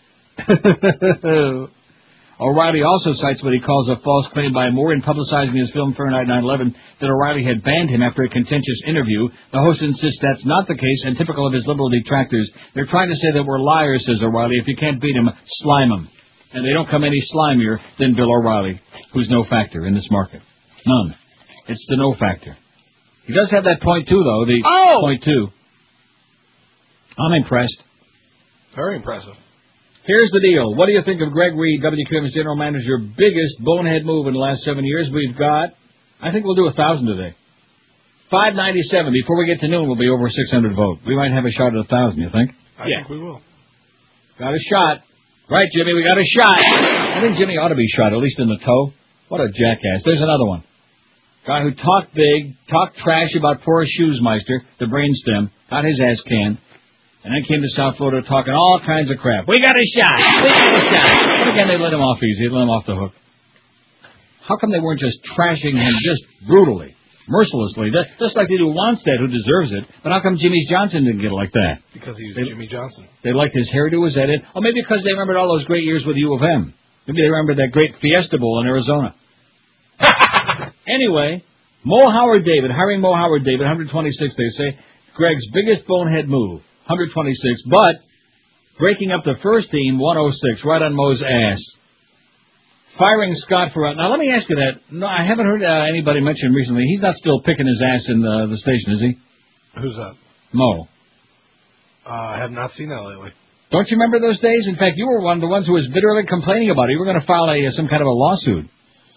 O'Reilly also cites what he calls a false claim by Moore in publicizing his film Fahrenheit 9/11 that O'Reilly had banned him after a contentious interview. The host insists that's not the case, and typical of his liberal detractors. They're trying to say that we're liars, says O'Reilly. If you can't beat him, slime him. And they don't come any slimier than Bill O'Reilly, who's no factor in this market. None. It's the no factor. He does have that point, too, though. Point 2. I'm impressed. Very impressive. Here's the deal. What do you think of Greg Reed, WQM's general manager, biggest bonehead move in the last 7 years? We've got, I think we'll do 1,000 today. 597. Before we get to noon, we'll be over 600 vote. We might have a shot at 1,000, you think? I think we will. Got a shot. Right, Jimmy, we got a shot. I think Jimmy ought to be shot, at least in the toe. What a jackass. There's another one. Guy who talked big, talked trash about poor Shoesmeister, the brainstem, got his ass canned, and then came to South Florida talking all kinds of crap. We got a shot. We got a shot. But again, they let him off easy. They let him off the hook. How come they weren't just trashing him just brutally, mercilessly, just like they do Wanstead, who deserves it? But how come Jimmy Johnson didn't get it like that? Because he was Jimmy Johnson. They liked his hairdo, was that it? Or maybe because they remembered all those great years with U of M. Maybe they remembered that great Fiesta Bowl in Arizona. Anyway, hiring Mo Howard David, 126, they say, Greg's biggest bonehead move, 126, but breaking up the first team, 106, right on Mo's ass. Firing Scott Farrell. Now, let me ask you that. No, I haven't heard anybody mention recently. He's not still picking his ass in the station, is he? Who's that? Mo. I have not seen that lately. Don't you remember those days? In fact, you were one of the ones who was bitterly complaining about it. You were going to file some kind of a lawsuit.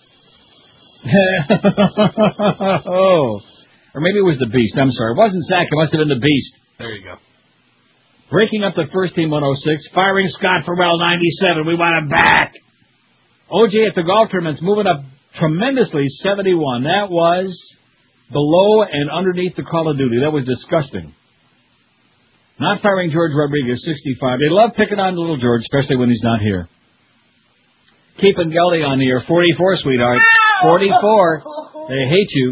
Oh. Or maybe it was the Beast. I'm sorry. It wasn't Zach. It must have been the Beast. There you go. Breaking up the first team, 106. Firing Scott Farrell, 97. We want him back. OJ at the golf tournament's moving up tremendously, 71. That was below and underneath the Call of Duty. That was disgusting. Not firing George Rodriguez, 65. They love picking on little George, especially when he's not here. Keeping Geldy on the air, 44, sweetheart. 44. They hate you.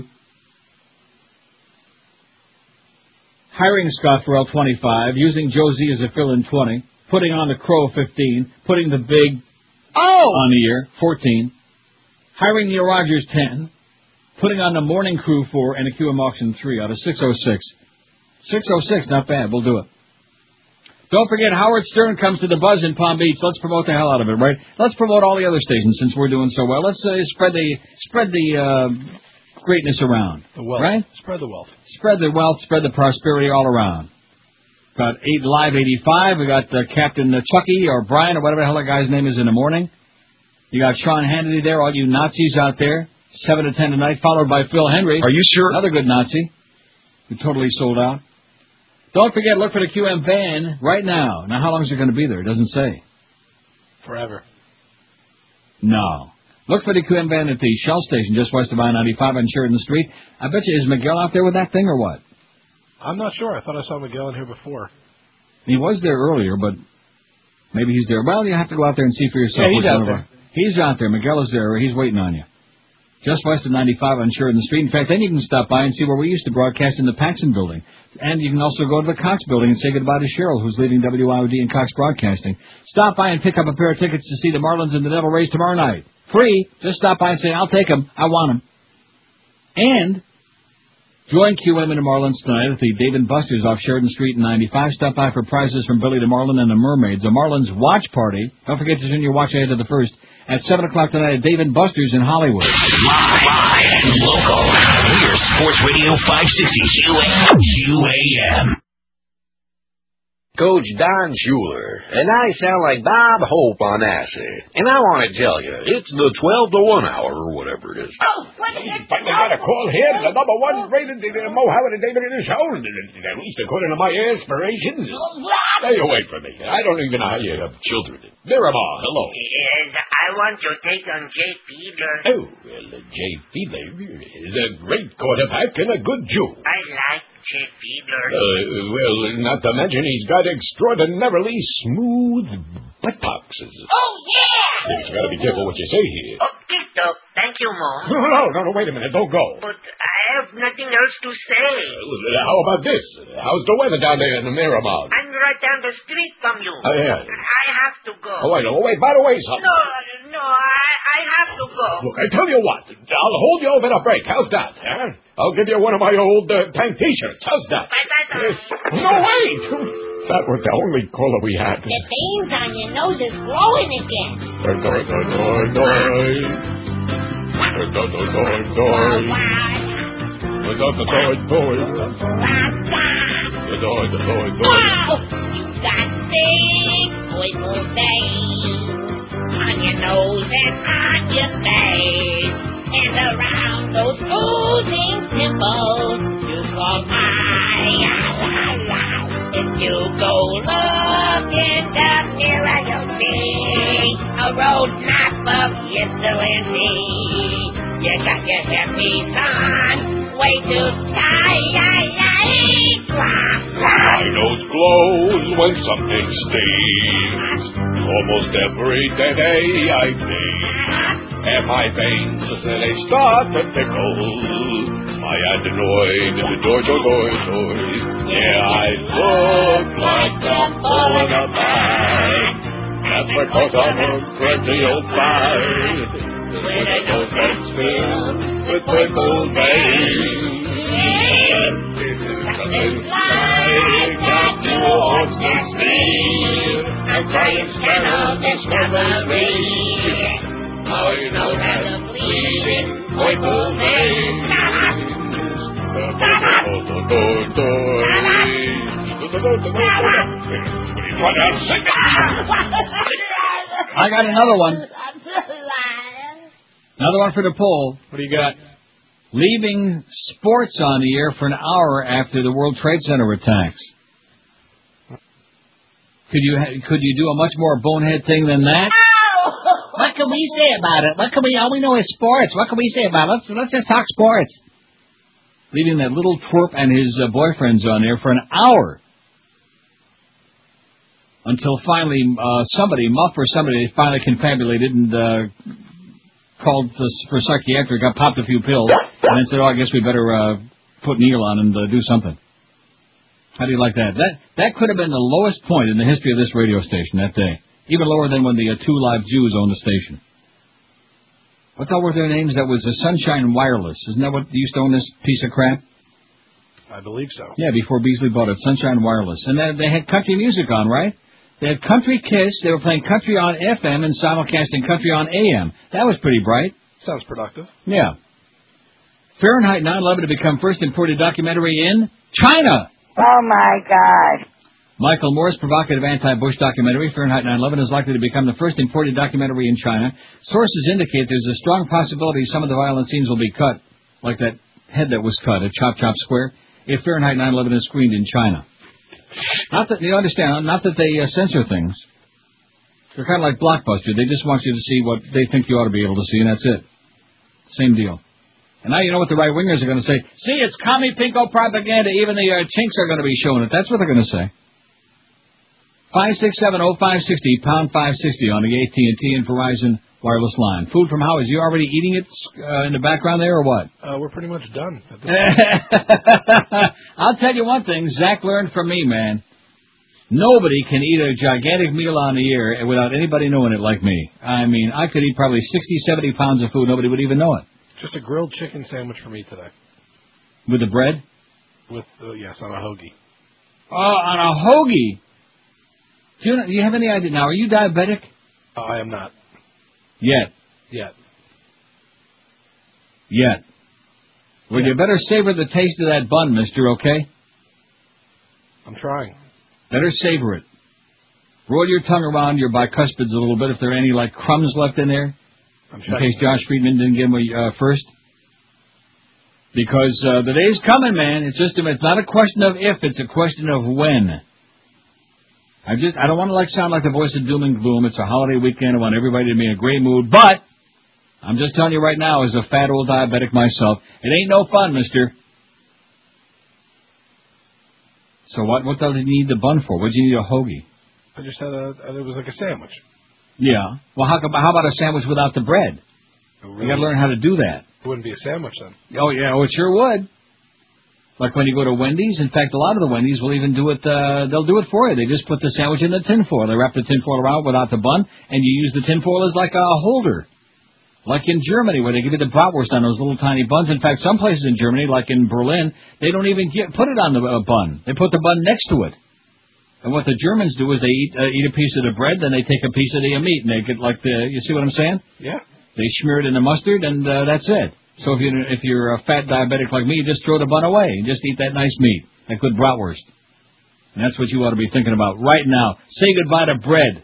Hiring Scott Farrell, 25. Using Joe Z as a fill-in, 20. Putting on the Crow, 15. Putting the Big on the air, 14. Hiring Neil Rogers, 10. Putting on the Morning Crew, 4. And a QM Auction, 3 out of 606. 606, not bad. We'll do it. Don't forget, Howard Stern comes to the Buzz in Palm Beach. Let's promote the hell out of it, right? Let's promote all the other stations since we're doing so well. Let's spread the greatness around. The wealth. Right? Spread the wealth. Spread the wealth, spread the prosperity all around. Got 8 Live 85. We got Captain Chucky or Brian or whatever the hell that guy's name is in the morning. You got Sean Hannity there, all you Nazis out there. 7 to 10 tonight, followed by Phil Henry. Are you sure? Another good Nazi. Who totally sold out. Don't forget, look for the QM van right now. Now, how long is it going to be there? It doesn't say. Forever. No. Look for the QM van at the Shell station just west of I-95 on Sheridan Street. I bet you, is Miguel out there with that thing or what? I'm not sure. I thought I saw Miguel in here before. He was there earlier, but maybe he's there. Well, you have to go out there and see for yourself. Yeah, he's out there. He's out there. Miguel is there. He's waiting on you. Just west of 95 on Sheridan Street. In fact, then you can stop by and see where we used to broadcast in the Paxson Building. And you can also go to the Cox Building and say goodbye to Cheryl, who's leaving WIOD and Cox Broadcasting. Stop by and pick up a pair of tickets to see the Marlins and the Devil Rays tomorrow night. Free. Just stop by and say, I'll take them. I want them. And join QM and the Marlins tonight at the Dave & Buster's off Sheridan Street in 95. Stop by for prizes from Billy the Marlin and the Mermaids. A Marlins watch party. Don't forget to turn your watch ahead to the first at 7 o'clock tonight at Dave & Buster's in Hollywood. Live and local. Here's Sports Radio 560 QAM. Coach Don Schuler, and I sound like Bob Hope on acid. And I want to tell you, it's the 12 to 1 hour or whatever it is. Oh, what is it? I got a call here, the number one rated Mohammed and David in his show, at least according to my aspirations. Stay away from me. I don't even know how you have children. Miramar, hello. Yes, I want your take on Jay Fiedler. Oh, well, Jay Fiedler is a great quarterback and a good Jew. I like Jay Fiedler. Well, not to mention he's got extraordinarily smooth buttocks. Oh, yeah! You've got to be careful what you say here. Okay, Doc. Thank you, Mo. No, wait a minute. Don't go. But I have nothing else to say. How about this? How's the weather down there in the Miramar? I'm right down the street from you. Oh, yeah. I have to go. Oh, I know. Wait, by the way, something. No, I have to go. Look, I tell you what. I'll hold you over a break. How's that, huh? I'll give you one of my old tank T-shirts. How's that? No, wait! That was the only caller we had. The veins on your nose is glowing again. Wow! You got big purple veins on your nose and on your face, and around those oozing pimples you call If you go look in the mirror, you'll see a roadmap of Ypsilanti. You got your hippies on, way too tight. My nose glows when something stings. Almost every day I think. And my veins, they start to tickle. My adenoid, yeah, I look like I'm falling apart. That's because I'm a crazy old fart. When a nose gets filled with purple veins. Something like that you ought to see. I'm trying to get out this memory. Now you know that the bleeding purple veins. I got another one. Another one for the poll. What do you got? Leaving sports on the air for an hour after the World Trade Center attacks. Could you do a much more bonehead thing than that? What can we say about it? All we know is sports. What can we say about it? Let's just talk sports. Leaving that little twerp and his boyfriends on there for an hour. Until finally somebody, Muff or somebody, finally confabulated and called for psychiatric, got popped a few pills, and then said, I guess we better put Neil on and do something. How do you like that? That could have been the lowest point in the history of this radio station that day. Even lower than when the two live Jews owned the station. What the hell were their names? That was the Sunshine Wireless. Isn't that what used to own this piece of crap? I believe so. Yeah, before Beasley bought it, Sunshine Wireless. And then they had country music on, right? They had Country Kiss. They were playing country on FM and simulcasting country on AM. That was pretty bright. Sounds productive. Yeah. Fahrenheit 9/11 to become first imported documentary in China. Oh, my God. Michael Moore's provocative anti-Bush documentary, Fahrenheit 9/11, is likely to become the first imported documentary in China. Sources indicate there's a strong possibility some of the violent scenes will be cut, like that head that was cut at Chop Chop Square, if Fahrenheit 9/11 is screened in China. Not that, you understand, not that they censor things. They're kind of like Blockbuster. They just want you to see what they think you ought to be able to see, and that's it. Same deal. And now you know what the right-wingers are going to say. See, it's commie pinko propaganda. Even the chinks are going to be showing it. That's what they're going to say. 5670560, pound 560 on the AT&T and Verizon wireless line. Food from Howard. You already eating it in the background there, or what? We're pretty much done. I'll tell you one thing. Zach learned from me, man. Nobody can eat a gigantic meal on the air without anybody knowing it like me. I mean, I could eat probably 60, 70 pounds of food. Nobody would even know it. Just a grilled chicken sandwich for me today. With the bread? With, yes, on a hoagie. Oh, on a hoagie? Do you have any idea? Now, are you diabetic? I am not. Yet. Well, you better savor the taste of that bun, mister, okay? I'm trying. Better savor it. Roll your tongue around your bicuspids a little bit if there are any, like, crumbs left in there. In case Josh Friedman didn't get them first. Because the day's coming, man. It's not a question of if, it's a question of when. I don't want to sound like the voice of doom and gloom. It's a holiday weekend. I want everybody to be in a great mood. But I'm just telling you right now, as a fat old diabetic myself, it ain't no fun, mister. So what do you need the bun for? What do you need a hoagie? I just had it was like a sandwich. Yeah. Well, how about a sandwich without the bread? You got to learn how to do that. It wouldn't be a sandwich then. Oh yeah, it sure would. Like when you go to Wendy's. In fact, a lot of the Wendy's will even do it. They'll do it for you. They just put the sandwich in the tinfoil. They wrap the tinfoil around without the bun, and you use the tinfoil as like a holder. Like in Germany, where they give you the bratwurst on those little tiny buns. In fact, some places in Germany, like in Berlin, they don't even put it on the bun. They put the bun next to it. And what the Germans do is they eat a piece of the bread, then they take a piece of the meat, and they get you see what I'm saying? Yeah. They smear it in the mustard, and that's it. So if you're a fat diabetic like me, just throw the bun away and just eat that nice meat, that good bratwurst. And that's what you ought to be thinking about right now. Say goodbye to bread.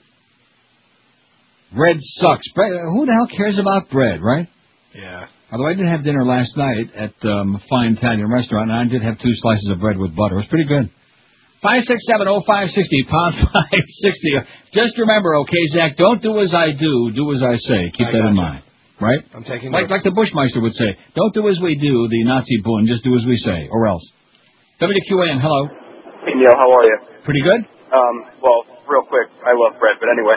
Bread sucks. Who the hell cares about bread, right? Yeah. Although I did have dinner last night at a fine Italian restaurant, and I did have 2 slices of bread with butter. It was pretty good. 5670560, pound 560. Just remember, okay, Zach, don't do as I do as I say. Keep that in mind. Right? I'm taking like the Bushmeister would say, don't do as we do, the Nazi Bund, just do as we say, or else. WQAM, hello. Hey, Neil, how are you? Pretty good? Well, real quick, I love bread, but anyway.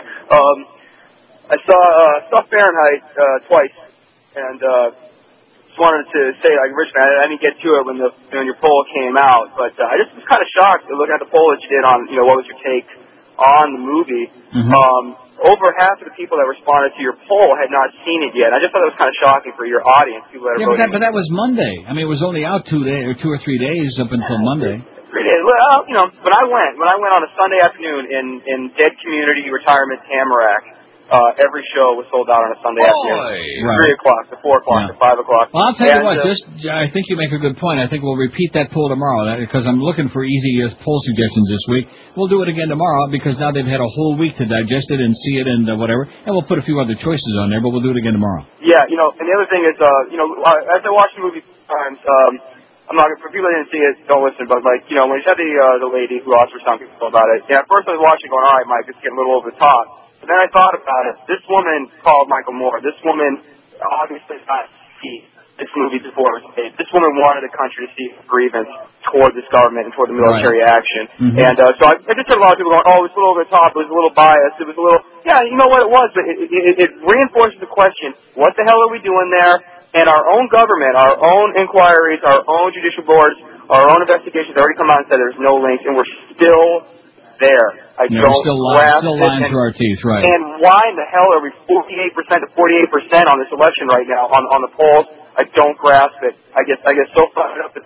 I saw Fahrenheit twice, and just wanted to say, like, Richmond, I didn't get to it when your poll came out, but I just was kind of shocked looking at the poll that you did on, what was your take on the movie. Mm-hmm. Over half of the people that responded to your poll had not seen it yet. I just thought it was kind of shocking for your audience. People that are voting. But that was Monday. I mean, it was only out 2 or 3 days up until Monday. 3 days. Well, when I went on a Sunday afternoon in Dead Community Retirement Tamarack, every show was sold out on a Sunday afternoon. Right. 3 o'clock to 4 o'clock to 5 o'clock. Well, I'll tell you what. I think you make a good point. I think we'll repeat that poll tomorrow because I'm looking for easy poll suggestions this week. We'll do it again tomorrow because now they've had a whole week to digest it and see it and whatever. And we'll put a few other choices on there, but we'll do it again tomorrow. Yeah, and the other thing is, as I watch the movie sometimes, I'm not for people that didn't see it, don't listen. But when you had the lady who asked for something about it, at first I was watching, going, all right, Mike, it's getting a little over the top. But then I thought about it. This woman called Michael Moore. This woman obviously not see this movie before it was made. This woman wanted the country to see grievance toward this government and toward the military action. Mm-hmm. And so I just heard a lot of people going, oh, it was a little over the top. It was a little biased. It was a little, yeah, you know what it was. But it reinforces the question, what the hell are we doing there? And our own government, our own inquiries, our own judicial boards, our own investigations already come out and said there's no links, and we're still there. I don't still lying through our teeth, right? And why in the hell are we 48% to 48% on this election right now on the polls? I don't grasp it. I get so fired up at this.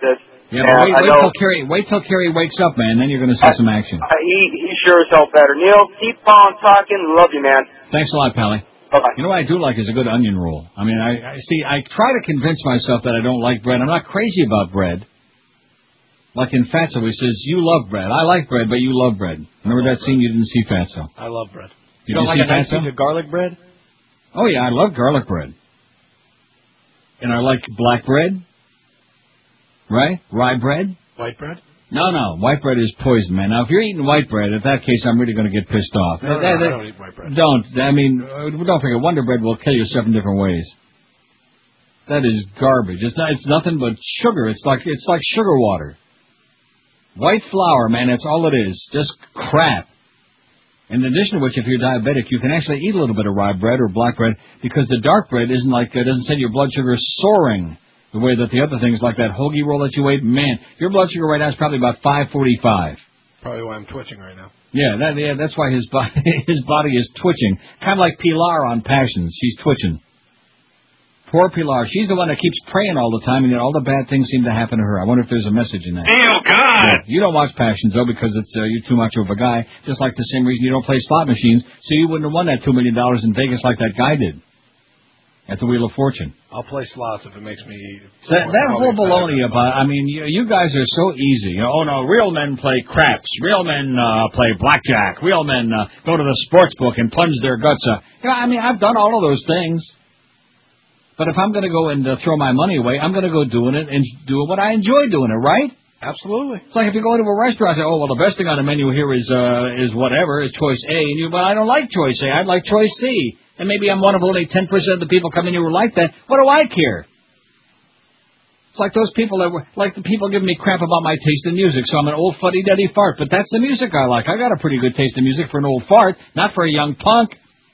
Yeah, but wait till Kerry wakes up, man. Then you're going to see some action. He sure as hell better. Neil, keep on talking. Love you, man. Thanks a lot, Pally. Bye-bye. You know what I do like is a good onion roll. I mean, I try to convince myself that I don't like bread. I'm not crazy about bread. Like in Fatso, he says, you love bread. I like bread, but you love bread. Remember that scene you didn't see, Fatso? I love bread. You don't like a nice piece of garlic bread? Oh, yeah, I love garlic bread. And I like black bread. Right? Rye bread. White bread? No. White bread is poison, man. Now, if you're eating white bread, in that case, I'm really going to get pissed off. No, I don't eat white bread. Don't forget, Wonder Bread will kill you 7 different ways. That is garbage. It's nothing but sugar. It's like sugar water. White flour, man, that's all it is. Just crap. In addition to which, if you're diabetic, you can actually eat a little bit of rye bread or black bread because the dark bread doesn't send your blood sugar soaring the way that the other things, like that hoagie roll that you ate. Man, your blood sugar right now is probably about 545. Probably why I'm twitching right now. Yeah, that's why his body is twitching. Kind of like Pilar on Passions. She's twitching. Poor Pilar. She's the one that keeps praying all the time, and yet all the bad things seem to happen to her. I wonder if there's a message in that. Oh, God! Yeah, you don't watch Passions, though, because you're too much of a guy, just like the same reason you don't play slot machines, so you wouldn't have won that $2 million in Vegas like that guy did at the Wheel of Fortune. I'll play slots if it makes me... That whole baloney about, I mean, you guys are so easy. Oh, no, real men play craps. Real men play blackjack. Real men go to the sports book and plunge their guts up. I mean, I've done all of those things. But if I'm going to go and throw my money away, I'm going to go doing it and doing what I enjoy doing it, right? Absolutely. It's like if you go into a restaurant and say, oh, well, the best thing on the menu here is whatever, is choice A. And but I don't like choice A. I'd like choice C. And maybe I'm one of only 10% of the people coming here who like that. What do I care? It's like those people like the people giving me crap about my taste in music. So I'm an old fuddy-duddy fart. But that's the music I like. I got a pretty good taste in music for an old fart, not for a young punk.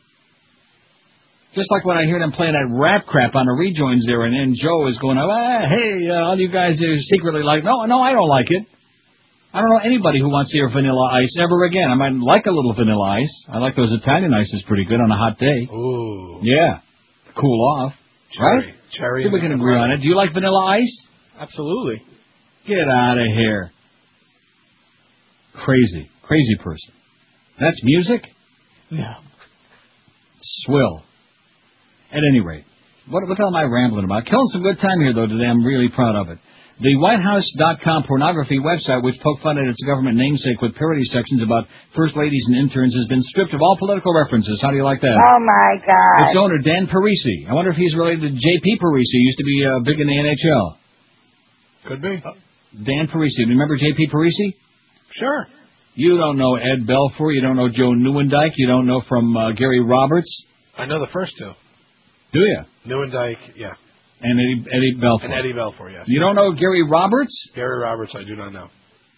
Just like when I hear them playing that rap crap on the rejoins there, and then Joe is going, hey, all you guys are secretly like, no, I don't like it. I don't know anybody who wants to hear Vanilla Ice ever again. I might like a little Vanilla Ice. I like those Italian ices pretty good on a hot day. Ooh. Yeah. Cool off. Right? Cherry. See if we can agree on it. Do you like Vanilla Ice? Absolutely. Get out of here. Crazy. Crazy person. That's music? No. Swill. At any rate, what the hell am I rambling about? Killing some good time here, though, today. I'm really proud of it. The WhiteHouse.com pornography website, which poke fun at its government namesake with parody sections about first ladies and interns, has been stripped of all political references. How do you like that? Oh, my God. Its owner, Dan Parisi. I wonder if he's related to J.P. Parisi. He used to be big in the NHL. Could be. Dan Parisi. Remember J.P. Parisi? Sure. You don't know Ed Belfour. You don't know Joe Newendike. You don't know from Gary Roberts. I know the first two. Do you? Newendike, yeah. And Eddie Belfour. And Eddie Belfour, yes. You don't know Gary Roberts? Gary Roberts, I do not know.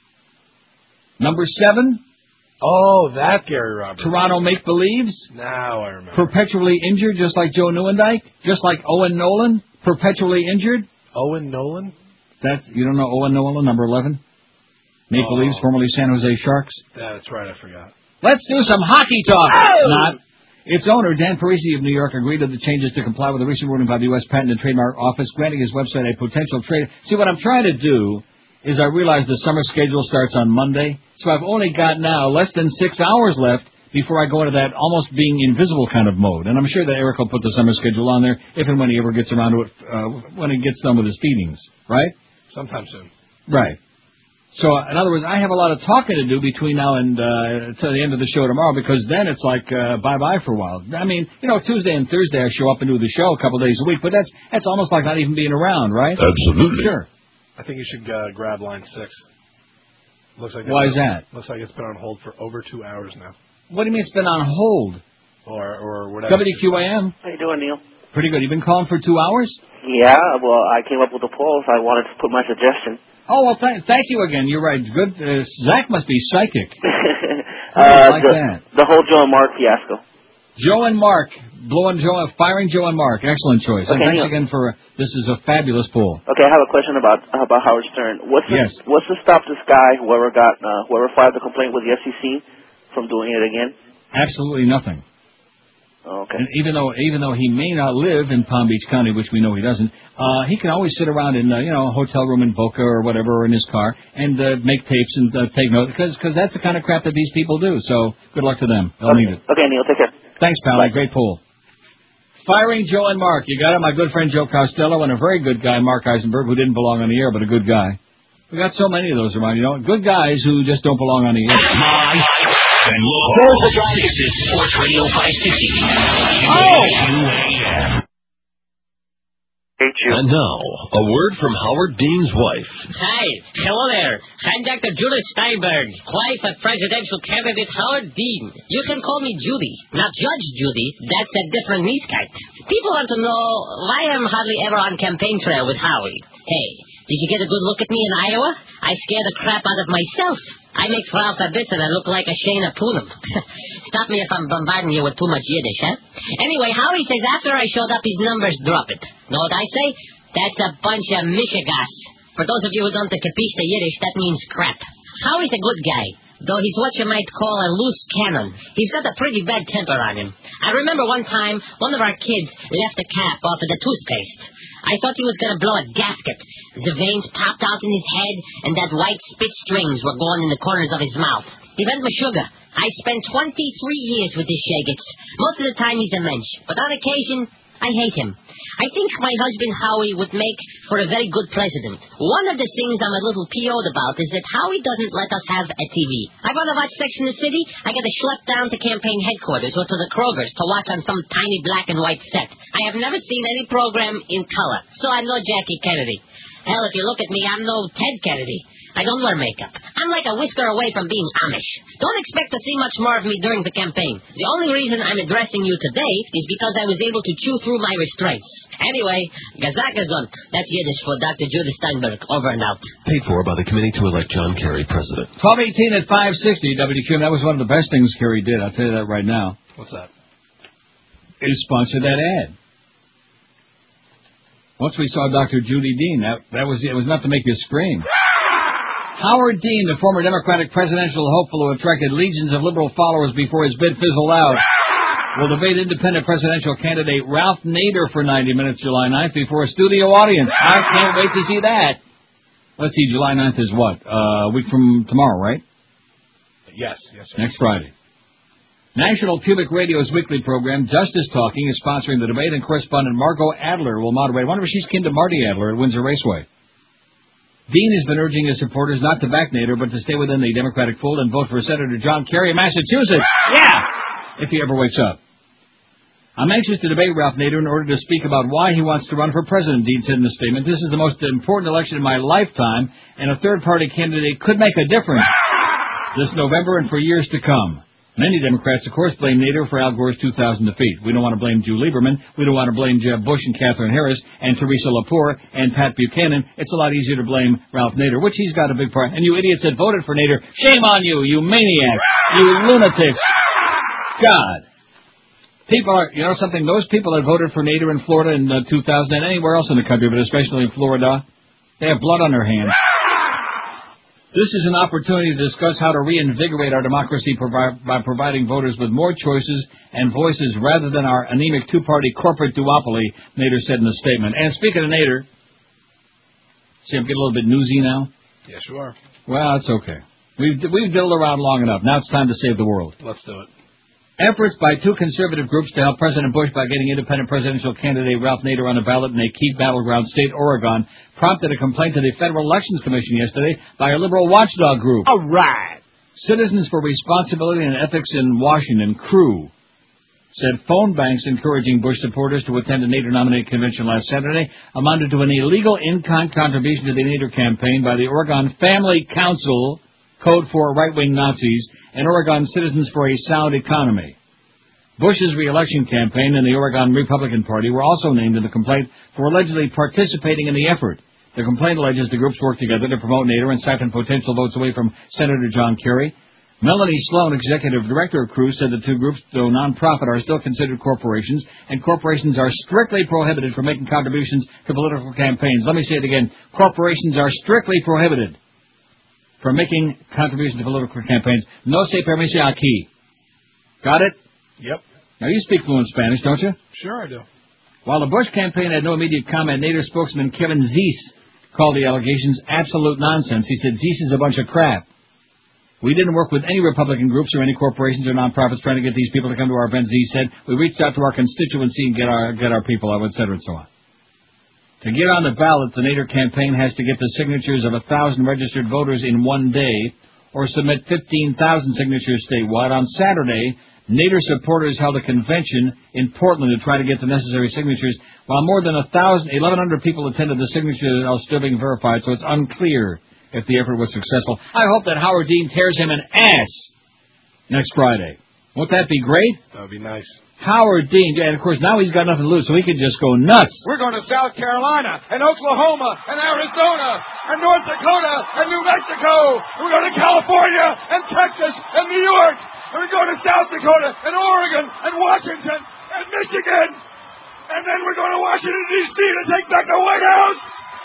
Number 7? Oh, that Gary Roberts. Toronto Make Believes? Now I remember. Perpetually injured, just like Joe Newendike? Just like Owen Nolan? Perpetually injured? Owen Nolan? You don't know Owen Nolan, number 11? Make Believes, formerly San Jose Sharks? That's right, I forgot. Let's do some hockey talk! Oh! Not. Its owner, Dan Parisi of New York, agreed to the changes to comply with a recent ruling by the U.S. Patent and Trademark Office, granting his website a potential trade. See, what I'm trying to do is I realize the summer schedule starts on Monday, so I've only got now less than 6 hours left before I go into that almost being invisible kind of mode. And I'm sure that Eric will put the summer schedule on there if and when he ever gets around to it, when he gets done with his feedings, right? Sometime soon. Right. So, in other words, I have a lot of talking to do between now and to the end of the show tomorrow, because then it's like bye-bye for a while. I mean, Tuesday and Thursday I show up and do the show a couple days a week, but that's almost like not even being around, right? Absolutely. Sure. I think you should grab line 6. Looks like Why is that? Looks like it's been on hold for over 2 hours now. What do you mean it's been on hold? Or whatever. WQAM. How you doing, Neil? Pretty good. You've been calling for 2 hours? Yeah, well, I came up with a poll, so I wanted to put my suggestion. Oh, well, thank you again. You're right. Good. Zach must be psychic. That. The whole Joe and Mark fiasco. Joe and Mark. Firing Joe and Mark. Excellent choice. Okay, and thanks again for this is a fabulous poll. Okay, I have a question about Howard Stern. What's to stop this guy, whoever filed the complaint with the FCC, from doing it again? Absolutely nothing. Okay. And even though he may not live in Palm Beach County, which we know he doesn't, he can always sit around in a hotel room in Boca or whatever, or in his car, and make tapes and take notes, because that's the kind of crap that these people do. So good luck to them. They'll need it. Okay, Neil, take care. Thanks, pal. Great pool. Firing Joe and Mark. You got it, my good friend Joe Costello, and a very good guy, Mark Eisenberg, who didn't belong on the air, but a good guy. We got so many of those around, good guys who just don't belong on the air. And local. This is Sports Radio 560. And now, a word from Howard Dean's wife. Hi. Hello there. I'm Dr. Judith Steinberg, wife of presidential candidate Howard Dean. You can call me Judy. Not Judge Judy. That's a different niece cat. People want to know why I'm hardly ever on campaign trail with Howie. Hey, did you get a good look at me in Iowa? I scare the crap out of myself. I make Ralph Abitz and I look like a Shayna Poonam. Stop me if I'm bombarding you with too much Yiddish, huh? Anyway, Howie says after I showed up, his numbers dropped. Know what I say? That's a bunch of mishigas. For those of you who don't capiche the Yiddish, that means crap. Howie's a good guy, though he's what you might call a loose cannon. He's got a pretty bad temper on him. I remember one time, one of our kids left a cap off of the toothpaste. I thought he was going to blow a gasket. The veins popped out in his head, and that white spit strings were going in the corners of his mouth. He went Meshuggah. I spent 23 years with this Shagets. Most of the time he's a mensch, but on occasion, I hate him. I think my husband Howie would make for a very good president. One of the things I'm a little PO'd about is that Howie doesn't let us have a TV. I want to watch Sex in the City, I get to schlep down to campaign headquarters or to the Kroger's to watch on some tiny black and white set. I have never seen any program in color, so I'm no Jackie Kennedy. Hell, if you look at me, I'm no Ted Kennedy. I don't wear makeup. I'm like a whisker away from being Amish. Don't expect to see much more of me during the campaign. The only reason I'm addressing you today is because I was able to chew through my restraints. Anyway, Gazakazont. That's Yiddish for Dr. Judith Steinberg. Over and out. Paid for by the committee to elect John Kerry president. 12:18 at 560 WQ. That was one of the best things Kerry did. I'll tell you that right now. What's that? Is sponsor that ad. Once we saw Dr. Judy Dean, it was enough to make you scream. Howard Dean, the former Democratic presidential hopeful who attracted legions of liberal followers before his bid fizzled out, will debate independent presidential candidate Ralph Nader for 90 minutes July 9th before a studio audience. I can't wait to see that. Let's see, July 9th is what? A week from tomorrow, right? Yes, sir. Next Friday. National Public Radio's weekly program, Justice Talking, is sponsoring the debate, and correspondent Margot Adler will moderate. I wonder if she's kin to Marty Adler at Windsor Raceway. Dean has been urging his supporters not to back Nader, but to stay within the Democratic fold and vote for Senator John Kerry of Massachusetts. Yeah! If he ever wakes up. I'm anxious to debate Ralph Nader in order to speak about why he wants to run for president, Dean said in a statement. This is the most important election in my lifetime, and a third-party candidate could make a difference this November and for years to come. Many Democrats, of course, blame Nader for Al Gore's 2000 defeat. We don't want to blame Drew Lieberman. We don't want to blame Jeb Bush and Catherine Harris and Teresa Lepore and Pat Buchanan. It's a lot easier to blame Ralph Nader, which he's got a big part. And you idiots that voted for Nader, shame on you, you maniacs, you lunatics. God. People are, you know something, those people that voted for Nader in Florida in 2000 and anywhere else in the country, but especially in Florida, they have blood on their hands. This is an opportunity to discuss how to reinvigorate our democracy by providing voters with more choices and voices rather than our anemic two-party corporate duopoly, Nader said in a statement. And speaking of Nader, see, I'm getting a little bit newsy now. Yes, you are. Well, it's okay. We've diddled around long enough. Now it's time to save the world. Let's do it. Efforts by two conservative groups to help President Bush by getting independent presidential candidate Ralph Nader on the ballot in a key battleground state, Oregon, prompted a complaint to the Federal Elections Commission yesterday by a liberal watchdog group. All right. Citizens for Responsibility and Ethics in Washington, CREW, said phone banks encouraging Bush supporters to attend a Nader-nominated convention last Saturday amounted to an illegal in-kind contribution to the Nader campaign by the Oregon Family Council, code for right-wing Nazis, and Oregon Citizens for a Sound Economy. Bush's re-election campaign and the Oregon Republican Party were also named in the complaint for allegedly participating in the effort. The complaint alleges the groups worked together to promote Nader and siphon potential votes away from Senator John Kerry. Melanie Sloan, executive director of CREW, said the two groups, though non-profit, are still considered corporations, and corporations are strictly prohibited from making contributions to political campaigns. Let me say it again. Corporations are strictly prohibited from making contributions to political campaigns. No se permite aquí. Got it? Yep. Now, you speak fluent Spanish, don't you? Sure I do. While the Bush campaign had no immediate comment, Nader spokesman Kevin Zeese called the allegations absolute nonsense. He said Zeese is a bunch of crap. We didn't work with any Republican groups or any corporations or nonprofits trying to get these people to come to our events, Zeese said. We reached out to our constituency and get our people out, et cetera, and so on. To get on the ballot, the Nader campaign has to get the signatures of 1,000 registered voters in one day or submit 15,000 signatures statewide. On Saturday, Nader supporters held a convention in Portland to try to get the necessary signatures. While more than 1,100 people attended, the signatures are still being verified, so it's unclear if the effort was successful. I hope that Howard Dean tears him an ass next Friday. Won't that be great? That would be nice. Howard Dean, and of course now he's got nothing to lose, so he can just go nuts. We're going to South Carolina and Oklahoma and Arizona and North Dakota and New Mexico. We're going to California and Texas and New York. And we're going to South Dakota and Oregon and Washington and Michigan. And then we're going to Washington, D.C. to take back the White House.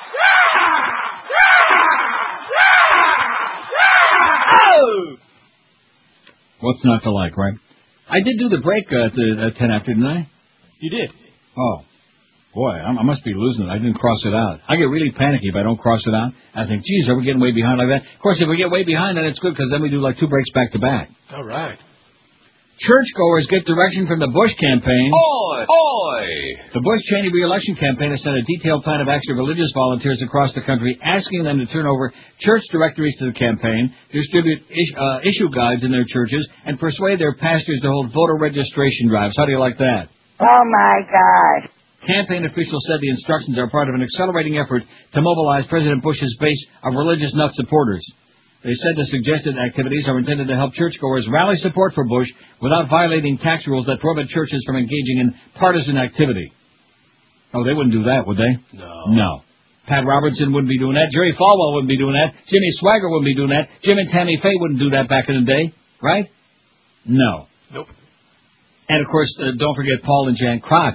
What's not to like, right? I did do the break at 10 after, didn't I? You did. Oh. Boy, I must be losing it. I didn't cross it out. I get really panicky if I don't cross it out. I think, geez, are we getting way behind like that? Of course, if we get way behind, then it's good, because then we do like 2 breaks back to back. All right. Churchgoers get direction from the Bush campaign. Oi! Oi! The Bush-Cheney re-election campaign has sent a detailed plan of action to religious volunteers across the country, asking them to turn over church directories to the campaign, distribute issue guides in their churches, and persuade their pastors to hold voter registration drives. How do you like that? Oh, my God. Campaign officials said the instructions are part of an accelerating effort to mobilize President Bush's base of religious nut supporters. They said the suggested activities are intended to help churchgoers rally support for Bush without violating tax rules that prohibit churches from engaging in partisan activity. Oh, they wouldn't do that, would they? No. Pat Robertson wouldn't be doing that. Jerry Falwell wouldn't be doing that. Jimmy Swaggart wouldn't be doing that. Jim and Tammy Faye wouldn't do that back in the day, right? No. Nope. And, of course, don't forget Paul and Jan Crotch.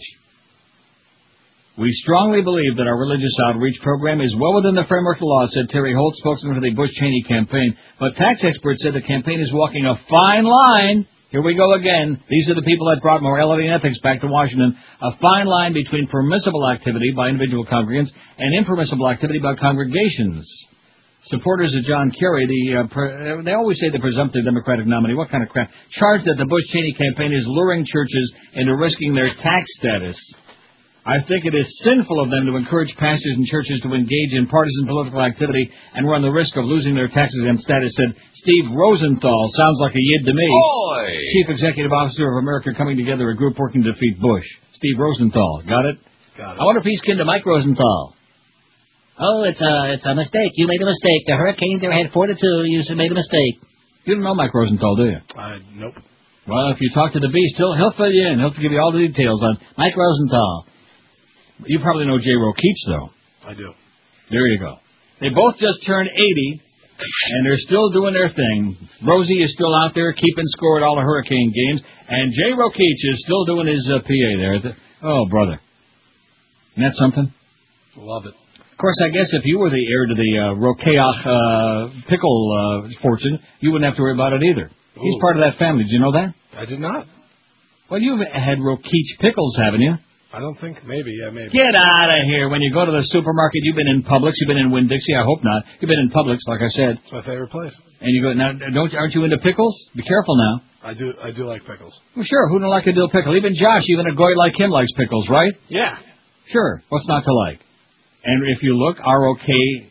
We strongly believe that our religious outreach program is well within the framework of the law, said Terry Holt, spokesman for the Bush-Cheney campaign. But tax experts said the campaign is walking a fine line. Here we go again. These are the people that brought morality and ethics back to Washington. A fine line between permissible activity by individual congregants and impermissible activity by congregations. Supporters of John Kerry, they always say the presumptive Democratic nominee, what kind of crap, charged that the Bush-Cheney campaign is luring churches into risking their tax status. I think it is sinful of them to encourage pastors and churches to engage in partisan political activity and run the risk of losing their tax-exempt status, said Steve Rosenthal. Sounds like a yid to me. Oi! Chief Executive Officer of America Coming Together, a group working to defeat Bush. Steve Rosenthal. Got it? Got it. I wonder if he's kin to Mike Rosenthal. Oh, it's a mistake. You made a mistake. The Hurricanes are ahead 4-2. You made a mistake. You don't know Mike Rosenthal, do you? Nope. Well, if you talk to the Beast, he'll fill you in. He'll give you all the details on Mike Rosenthal. You probably know Jay Rokeach, though. I do. There you go. They both just turned 80, and they're still doing their thing. Rosie is still out there keeping score at all the Hurricane games, and Jay Rokeach is still doing his PA there. Oh, brother. Isn't that something? Love it. Of course, I guess if you were the heir to the Rokeach pickle fortune, you wouldn't have to worry about it either. Ooh. He's part of that family. Did you know that? I did not. Well, you've had Rokeach pickles, haven't you? I don't think. Maybe. Get out of here. When you go to the supermarket, you've been in Publix, you've been in Winn-Dixie, I hope not. You've been in Publix, like I said. It's my favorite place. And you go, now, aren't you into pickles? Be careful now. I do like pickles. Well, sure, who don't like a dill pickle? Even Josh, even a goy like him likes pickles, right? Yeah. Sure, what's not to like? And if you look, Rokeach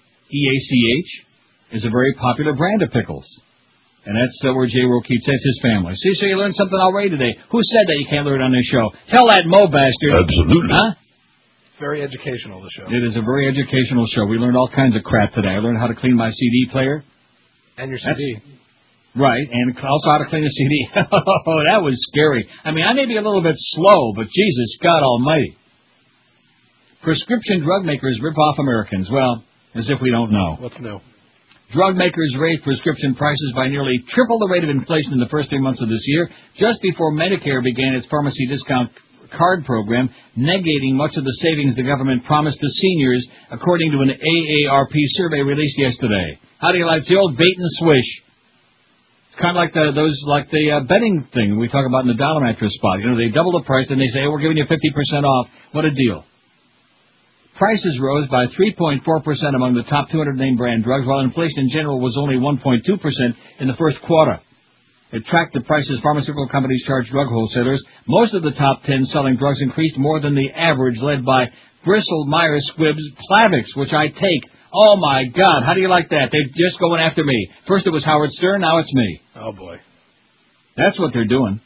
is a very popular brand of pickles. And that's where Jay Rokeach, that's his family. See, so you learned something already today. Who said that you can't learn on this show? Tell that Mo bastard. Absolutely. Huh? Very educational, the show. It is a very educational show. We learned all kinds of crap today. I learned how to clean my CD player. And your CD. Right, and also how to clean a CD. Oh, that was scary. I mean, I may be a little bit slow, but Jesus, God almighty. Prescription drug makers rip off Americans. Well, as if we don't know. What's new? Drug makers raised prescription prices by nearly triple the rate of inflation in the first 3 months of this year, just before Medicare began its pharmacy discount card program, negating much of the savings the government promised to seniors, according to an AARP survey released yesterday. How do you like the old bait and swish? Kind of like the betting thing we talk about in the dollar mattress spot. You know, they double the price, and they say, hey, we're giving you 50% off. What a deal. Prices rose by 3.4% among the top 200 name brand drugs, while inflation in general was only 1.2% in the first quarter. It tracked the prices pharmaceutical companies charge drug wholesalers. Most of the top 10 selling drugs increased more than the average, led by Bristol Myers Squibb's Plavix, which I take. Oh, my God. How do you like that? They're just going after me. First it was Howard Stern, now it's me. Oh, boy. That's what they're doing.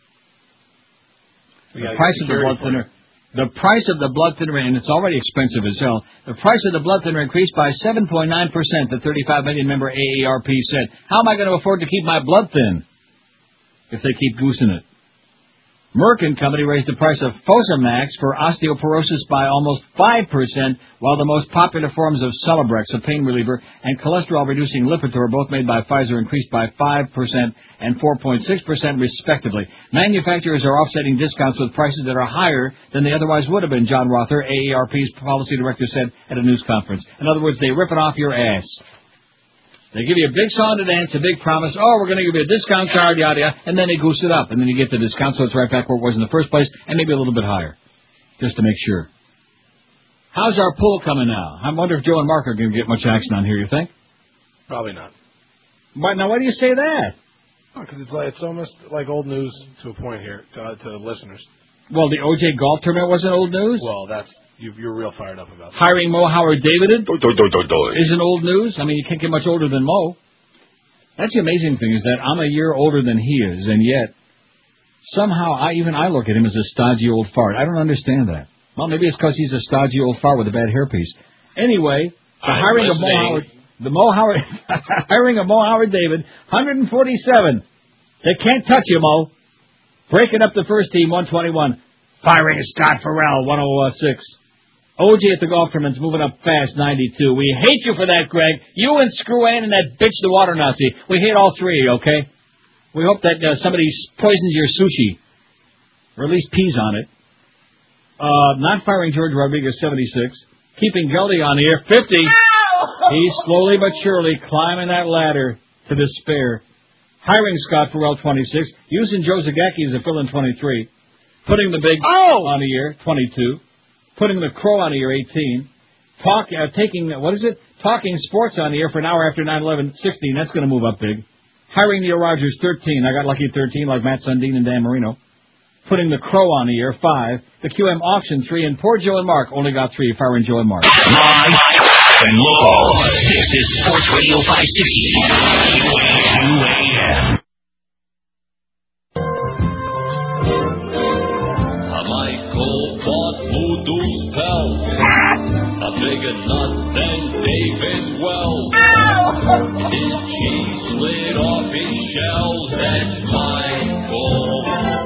The price of the blood thinner. The price of the blood thinner, and it's already expensive as hell, the price of the blood thinner increased by 7.9%, the 35 million member AARP said. How am I going to afford to keep my blood thin if they keep goosing it? Merck & Company raised the price of Fosamax for osteoporosis by almost 5%, while the most popular forms of Celebrex, a pain reliever, and cholesterol-reducing Lipitor, both made by Pfizer, increased by 5% and 4.6% respectively. Manufacturers are offsetting discounts with prices that are higher than they otherwise would have been, John Rother, AARP's policy director, said at a news conference. In other words, they rip it off your ass. They give you a big song to dance, a big promise. Oh, we're going to give you a discount card, yada, yada. And then they goose it up. And then you get the discount, so it's right back where it was in the first place, and maybe a little bit higher. Just to make sure. How's our poll coming now? I wonder if Joe and Mark are going to get much action on here, you think? Probably not. Now, why do you say that? Because it's almost like old news to a point here, to listeners. Well, the O.J. Golf tournament wasn't old news? Well, you're real fired up about that. Hiring Mo Howard David isn't old news. I mean, you can't get much older than Mo. That's the amazing thing, is that I'm a year older than he is, and yet somehow I look at him as a stodgy old fart. I don't understand that. Well, maybe it's because he's a stodgy old fart with a bad hairpiece. Anyway, hiring of Mo Howard David, 147. They can't touch you, Mo. Breaking up the first team, 121. Firing Scott Farrell, 106. OJ at the golf tournament's moving up fast, 92. We hate you for that, Greg. You and Screw-Ann and that bitch, the water Nazi. We hate all three, okay? We hope that somebody poisons your sushi. Or at least pees on it. Not firing George Rodriguez, 76. Keeping Geldy on the air, 50. He's slowly but surely climbing that ladder to despair. Hiring Scott Farrell, 26. Using Joe Zagacki as a fill-in, 23. Putting the big on the air, 22. Putting the Crow on the air, 18. Talking sports on the air for an hour after 9/11, 16. That's going to move up big. Hiring Neil Rogers, 13. I got lucky at 13, like Matt Sundin and Dan Marino. Putting the Crow on the air, 5. The QM auction, 3. And poor Joe and Mark only got 3. Firing Joe and Mark. Live and local. This is Sports Radio 560. QAM. Michael bought voodoo spell. A bigger nut than David Wells. His cheese slid off his shells. That's Michael.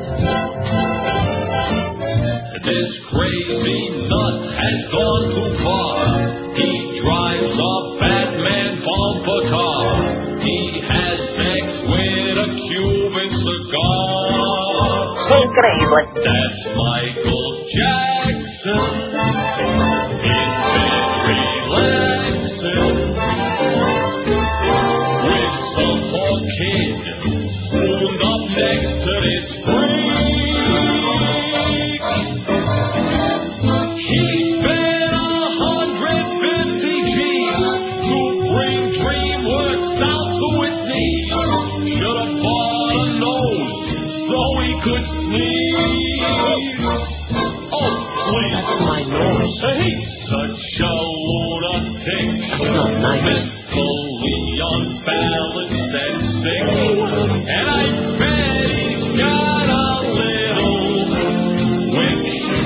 This crazy nut has gone too far. He drives a fat man bumper car. He has sex with a Cuban cigar. That's Michael Jackson. It's very relaxing. With some more kid spooned up next to this freak. He spent 150 G's to bring DreamWorks down to its knees. Should have bought a nose so he could sneeze. Oh, please. That's my nose. He's such a lunatic. That's not nice. Mentally unbalanced and sick. And I bet he's got a little wick.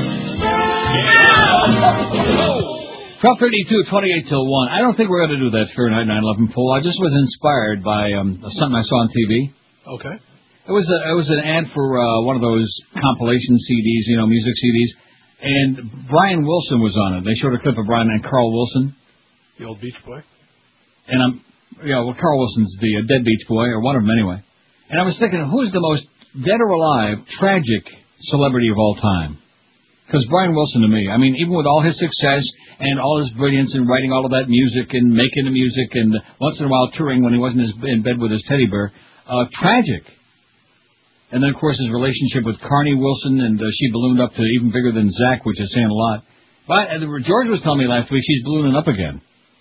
Yeah. 12:32, 28 till 1. I don't think we're going to do that Fahrenheit 9/11 poll. I just was inspired by something I saw on TV. Okay. It was an ad for one of those compilation CDs, music CDs, and Brian Wilson was on it. They showed a clip of Brian and Carl Wilson. The old Beach Boy? And Carl Wilson's the dead Beach Boy, or one of them anyway. And I was thinking, who's the most dead or alive, tragic celebrity of all time? Because Brian Wilson to me, I mean, even with all his success and all his brilliance in writing all of that music and making the music and once in a while touring when he wasn't in bed with his teddy bear, Tragic. And then, of course, his relationship with Carney Wilson, and she ballooned up to even bigger than Zach, which is saying a lot. But George was telling me last week she's ballooning up again.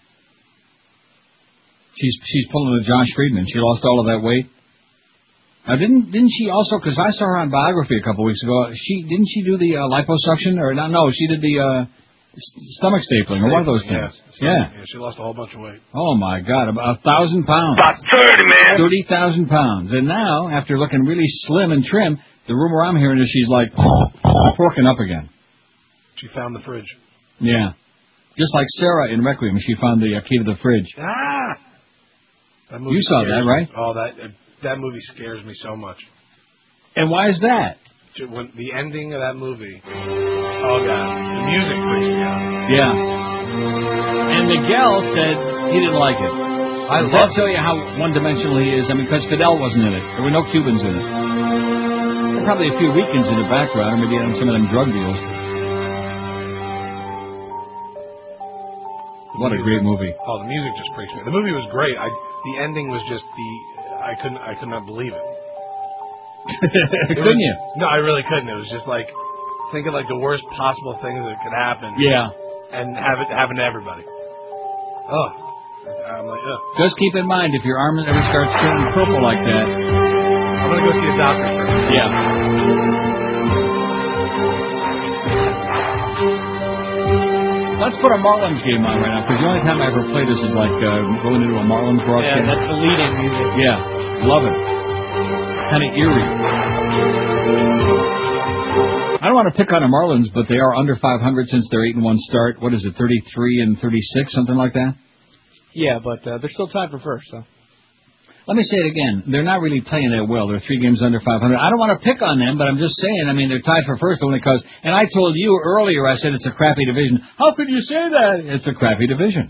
She's pulling a Josh Friedman. She lost all of that weight. Now, didn't she also? Because I saw her on Biography a couple weeks ago. Didn't she do the liposuction or no? She did the stomach stapling or one of those things. Yeah. She lost a whole bunch of weight. Oh my God, about 1,000 pounds. About 30, man. 30,000 pounds. And now, after looking really slim and trim, the rumor I'm hearing is she's like porking up again. She found the fridge. Yeah. Just like Sarah in Requiem, she found the key to the fridge. That movie You saw that, scares me. right? Oh, that movie scares me so much. And why is that? When the ending of that movie. Oh God, the music freaks me out. Yeah. And Miguel said he didn't like it. Does that tell you how one-dimensional he is? I mean, because Fidel wasn't in it. There were no Cubans in it. There were probably a few weekends in the background, or maybe on some of them drug deals. What a great movie. Oh, the music just freaks me. The movie was great. The ending was just I could not believe it. Couldn't you? No, I really couldn't. It was just like thinking like the worst possible things that could happen. Yeah. And have it happen to everybody. Oh. I'm like, ugh. Just keep in mind, if your arm ever starts turning purple like that. I'm going to go see a doctor first. Yeah. Let's put a Marlins game on right now, because the only time I ever play this is like going into a Marlins broadcast. Yeah, that's the lead-in music. Yeah, love it. Kind of eerie. I don't want to pick on the Marlins, but they are under 500 since their 8-1 start. What is it, 33 and 36, something like that? Yeah, but they're still tied for first, so. Let me say it again. They're not really playing that well. They're 3 games under 500. I don't want to pick on them, but I'm just saying, I mean, they're tied for first only because, and I told you earlier, I said it's a crappy division. How could you say that? It's a crappy division.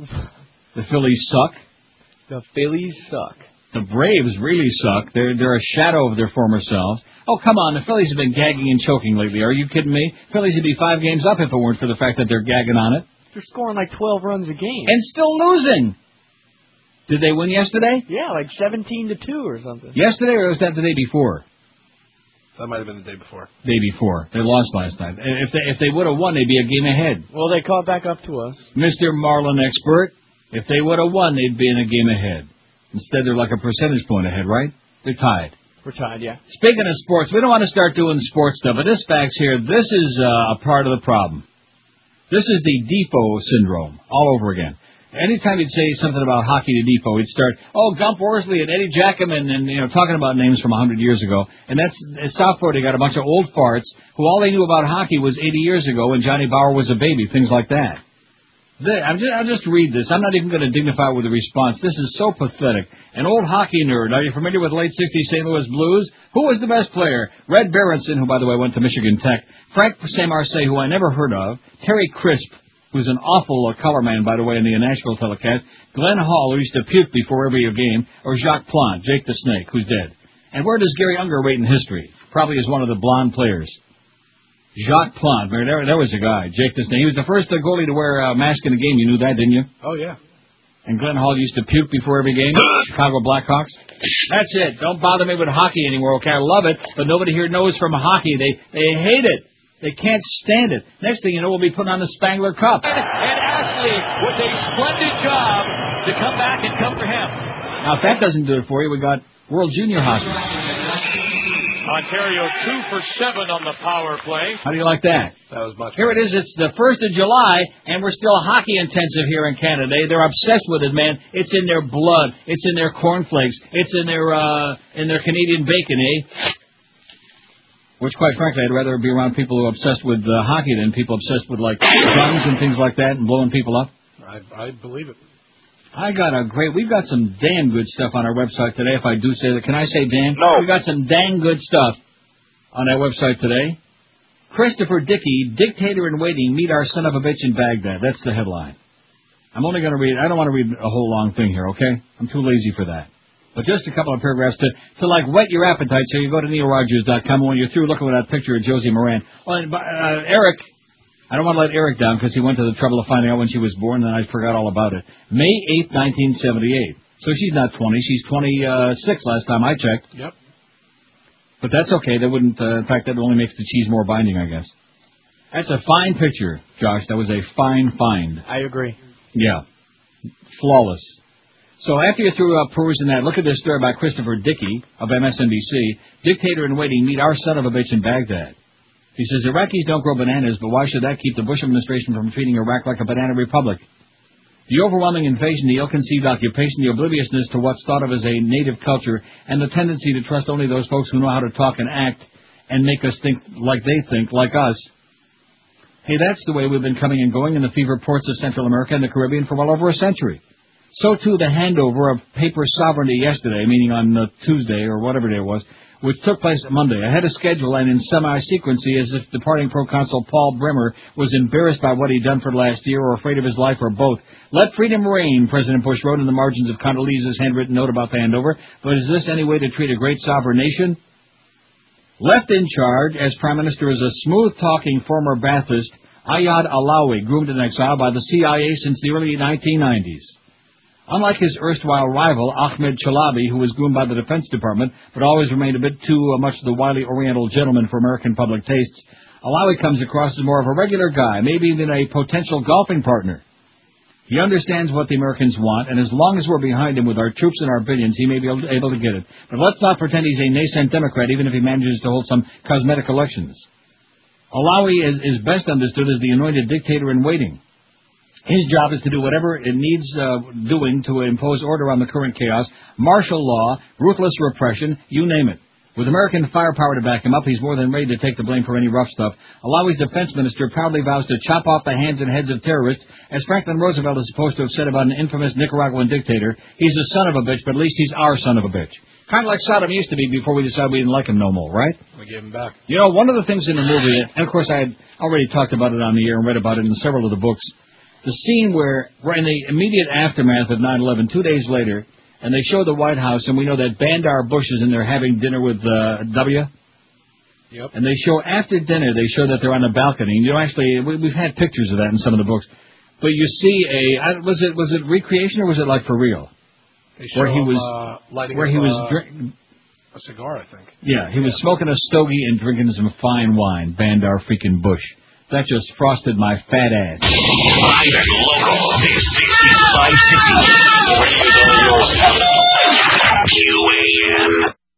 The Phillies suck. The Phillies suck. The Braves really suck. They're a shadow of their former selves. Oh, come on. The Phillies have been gagging and choking lately. Are you kidding me? Phillies would be 5 games up if it weren't for the fact that they're gagging on it. They're scoring like 12 runs a game. And still losing. Did they win yesterday? Yeah, like 17-2 or something. Yesterday, or was that the day before? That might have been the day before. Day before. They lost last night. If they would have won, they'd be a game ahead. Well, they caught back up to us. Mr. Marlin expert, if they would have won, they'd be in a game ahead. Instead, they're like a percentage point ahead, right? They're tied. We're tied, yeah. Speaking of sports, we don't want to start doing sports stuff, but this fax here, this is a part of the problem. This is the Defoe syndrome all over again. Anytime he'd say something about hockey to Defoe, he'd start, Gump Worsley and Eddie Jackman, and talking about names from 100 years ago. And that's at South Florida. They got a bunch of old farts who all they knew about hockey was 80 years ago when Johnny Bauer was a baby, things like that. I'll just read this. I'm not even going to dignify it with a response. This is so pathetic. An old hockey nerd. Are you familiar with late 60s St. Louis Blues? Who was the best player? Red Berenson, who, by the way, went to Michigan Tech. Frank Saint-Marseille, who I never heard of. Terry Crisp, who's an awful color man, by the way, in the Nashville telecast. Glenn Hall, who used to puke before every game. Or Jacques Plante, Jake the Snake, who's dead. And where does Gary Unger rate in history? Probably as one of the blonde players. Jacques Plante. There was a guy, Jake the Snake. He was the first goalie to wear a mask in a game. You knew that, didn't you? Oh, yeah. And Glenn Hall used to puke before every game. Chicago Blackhawks. That's it. Don't bother me with hockey anymore, okay? I love it, but nobody here knows from hockey. They hate it. They can't stand it. Next thing you know, we'll be putting on the Spangler Cup. And Ashley with a splendid job to come back and come for him. Now, if that doesn't do it for you, we got World Junior Hockey. Ontario 2 for 7 on the power play. How do you like that? That was much. Here it is. It's the 1st of July, and we're still hockey intensive here in Canada. They're obsessed with it, man. It's in their blood. It's in their cornflakes. It's in their Canadian bacon, eh? Which, quite frankly, I'd rather be around people who are obsessed with hockey than people obsessed with, like, guns and things like that and blowing people up. I believe it. We've got some damn good stuff on our website today, if I do say that. Can I say damn? No. We've got some dang good stuff on that website today. Christopher Dickey, dictator in waiting, meet our son of a bitch in Baghdad. That's the headline. I'm only going to read, I don't want to read a whole long thing here, okay? I'm too lazy for that. But just a couple of paragraphs to like whet your appetite, so you go to NeilRogers.com, and when you're through, look at that picture of Josie Moran. Oh, and Eric, I don't want to let Eric down because he went to the trouble of finding out when she was born, and I forgot all about it. May 8th, 1978. So she's not 20. She's 26 last time I checked. Yep. But that's okay. That wouldn't. In fact, that only makes the cheese more binding, I guess. That's a fine picture, Josh. That was a fine find. I agree. Yeah. Flawless. So after you're through perusing that, look at this story by Christopher Dickey of MSNBC. Dictator in waiting, meet our son of a bitch in Baghdad. He says, Iraqis don't grow bananas, but why should that keep the Bush administration from treating Iraq like a banana republic? The overwhelming invasion, the ill-conceived occupation, the obliviousness to what's thought of as a native culture, and the tendency to trust only those folks who know how to talk and act and make us think like they think, like us. Hey, that's the way we've been coming and going in the fever ports of Central America and the Caribbean for well over a century. So, too, the handover of paper sovereignty yesterday, meaning on Tuesday or whatever day it was, which took place Monday, ahead of schedule and in semi-sequency as if departing Proconsul Paul Bremer was embarrassed by what he'd done for the last year or afraid of his life or both. Let freedom reign, President Bush wrote in the margins of Condoleezza's handwritten note about the handover, but is this any way to treat a great sovereign nation? Left in charge as Prime Minister is a smooth-talking former Ba'athist, Ayad Alawi, groomed in exile by the CIA since the early 1990s. Unlike his erstwhile rival, Ahmed Chalabi, who was groomed by the Defense Department, but always remained a bit too much the wily Oriental gentleman for American public tastes, Alawi comes across as more of a regular guy, maybe even a potential golfing partner. He understands what the Americans want, and as long as we're behind him with our troops and our billions, he may be able to get it. But let's not pretend he's a nascent Democrat, even if he manages to hold some cosmetic elections. Alawi is best understood as the anointed dictator in waiting. His job is to do whatever it needs doing to impose order on the current chaos, martial law, ruthless repression, you name it. With American firepower to back him up, he's more than ready to take the blame for any rough stuff. Alawi's defense minister proudly vows to chop off the hands and heads of terrorists, as Franklin Roosevelt is supposed to have said about an infamous Nicaraguan dictator. He's a son of a bitch, but at least he's our son of a bitch. Kind of like Saddam used to be before we decided we didn't like him no more, right? We gave him back. You know, one of the things in the movie, and of course I had already talked about it on the air and read about it in several of the books, the scene where we're in the immediate aftermath of 9/11, 2 days later, and they show the White House, and we know that Bandar Bush is in there having dinner with W. Yep. And they show, after dinner, they show that they're on a balcony. And, you know, actually, we've had pictures of that in some of the books. But you see was it recreation or was it like for real? They show where he was lighting where up, he was drinking a cigar, I think. Yeah, he was smoking a stogie and drinking some fine wine, Bandar freaking Bush. That just frosted my fat ass. Live and local. This is 560. The radio's all yours now. QAM.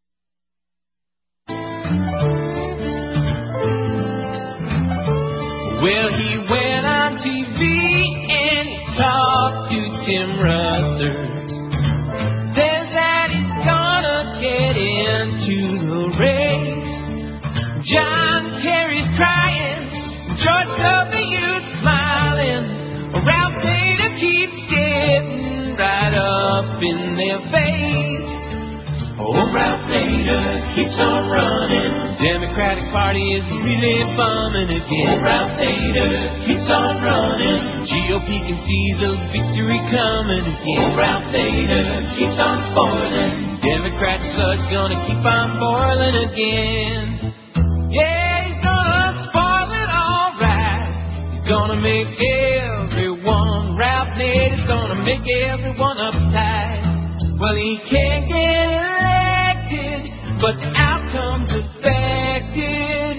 Well, he went on TV and he talked to Tim Rutherford. Says that he's gonna get into the race. John Kerry's crying. George W.'s smiling. Ralph Nader keeps getting right up in their face. Oh, Ralph Nader keeps on running. Democratic Party is really bumming again. Oh, Ralph Nader keeps on running. GOP can see the victory coming again. Oh, Ralph Nader keeps on spoiling. Democrats' blood's gonna keep on boiling again. Yeah, he's gonna spoil it all right. He's gonna make everyone, Ralph Nader's gonna make everyone uptight. Well, he can't get elected, but the outcome's affected.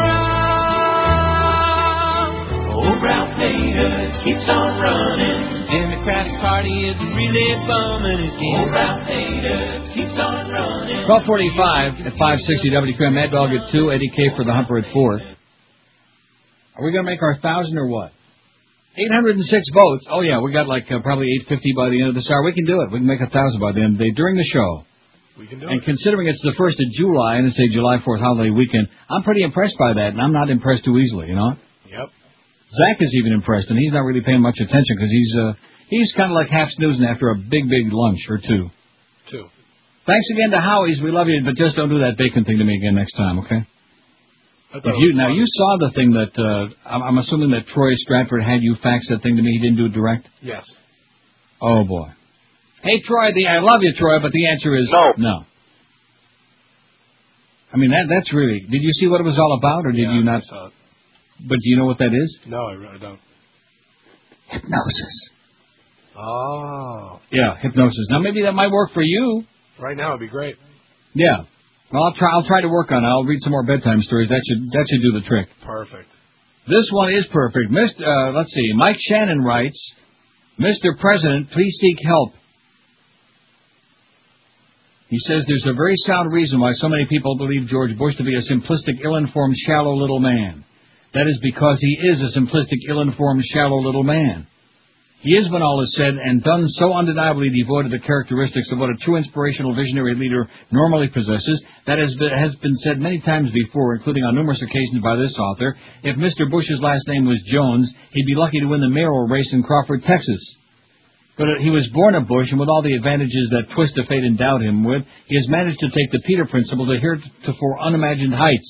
Trump. Oh, Ralph Nader keeps on running. Democratic Party is really bumming again. Oh, Ralph Nader keeps on running. 12:45 at 560 WQAM. Mad Dog at 2, Eddie K for the Humper at 4. Are we going to make our 1,000 or what? 806 votes. Oh, yeah, we got like probably 850 by the end of this hour. We can do it. We can make 1,000 by the end of the day during the show. We can do and it. Considering it's the 1st of July and it's a July 4th holiday weekend, I'm pretty impressed by that, and I'm not impressed too easily, you know? Yep. Zach is even impressed, and he's not really paying much attention because he's kind of like half snoozing after a big lunch or two. Thanks again to Howie's. We love you, but just don't do that bacon thing to me again next time, okay? You saw the thing that I'm assuming that Troy Stratford had you fax that thing to me. He didn't do it direct? Yes. Oh, boy. Hey, Troy, I love you, Troy, but the answer is no. I mean, that's really... Did you see what it was all about, or did you not? I saw it. But do you know what that is? No, I really don't. Hypnosis. Oh. Yeah, hypnosis. Now, maybe that might work for you. Right now it'd be great. Yeah. Well, I'll try to work on it. I'll read some more bedtime stories. That should do the trick. Perfect. This one is perfect. Let's see. Mike Shannon writes, Mr. President, please seek help. He says there's a very sound reason why so many people believe George Bush to be a simplistic, ill-informed, shallow little man. That is because he is a simplistic, ill-informed, shallow little man. He is, when all is said and done, so undeniably devoid of the characteristics of what a true inspirational visionary leader normally possesses that has been said many times before, including on numerous occasions by this author. If Mr. Bush's last name was Jones, he'd be lucky to win the mayoral race in Crawford, Texas. But he was born a Bush, and with all the advantages that twist of fate endowed him with, he has managed to take the Peter principle to heretofore unimagined heights.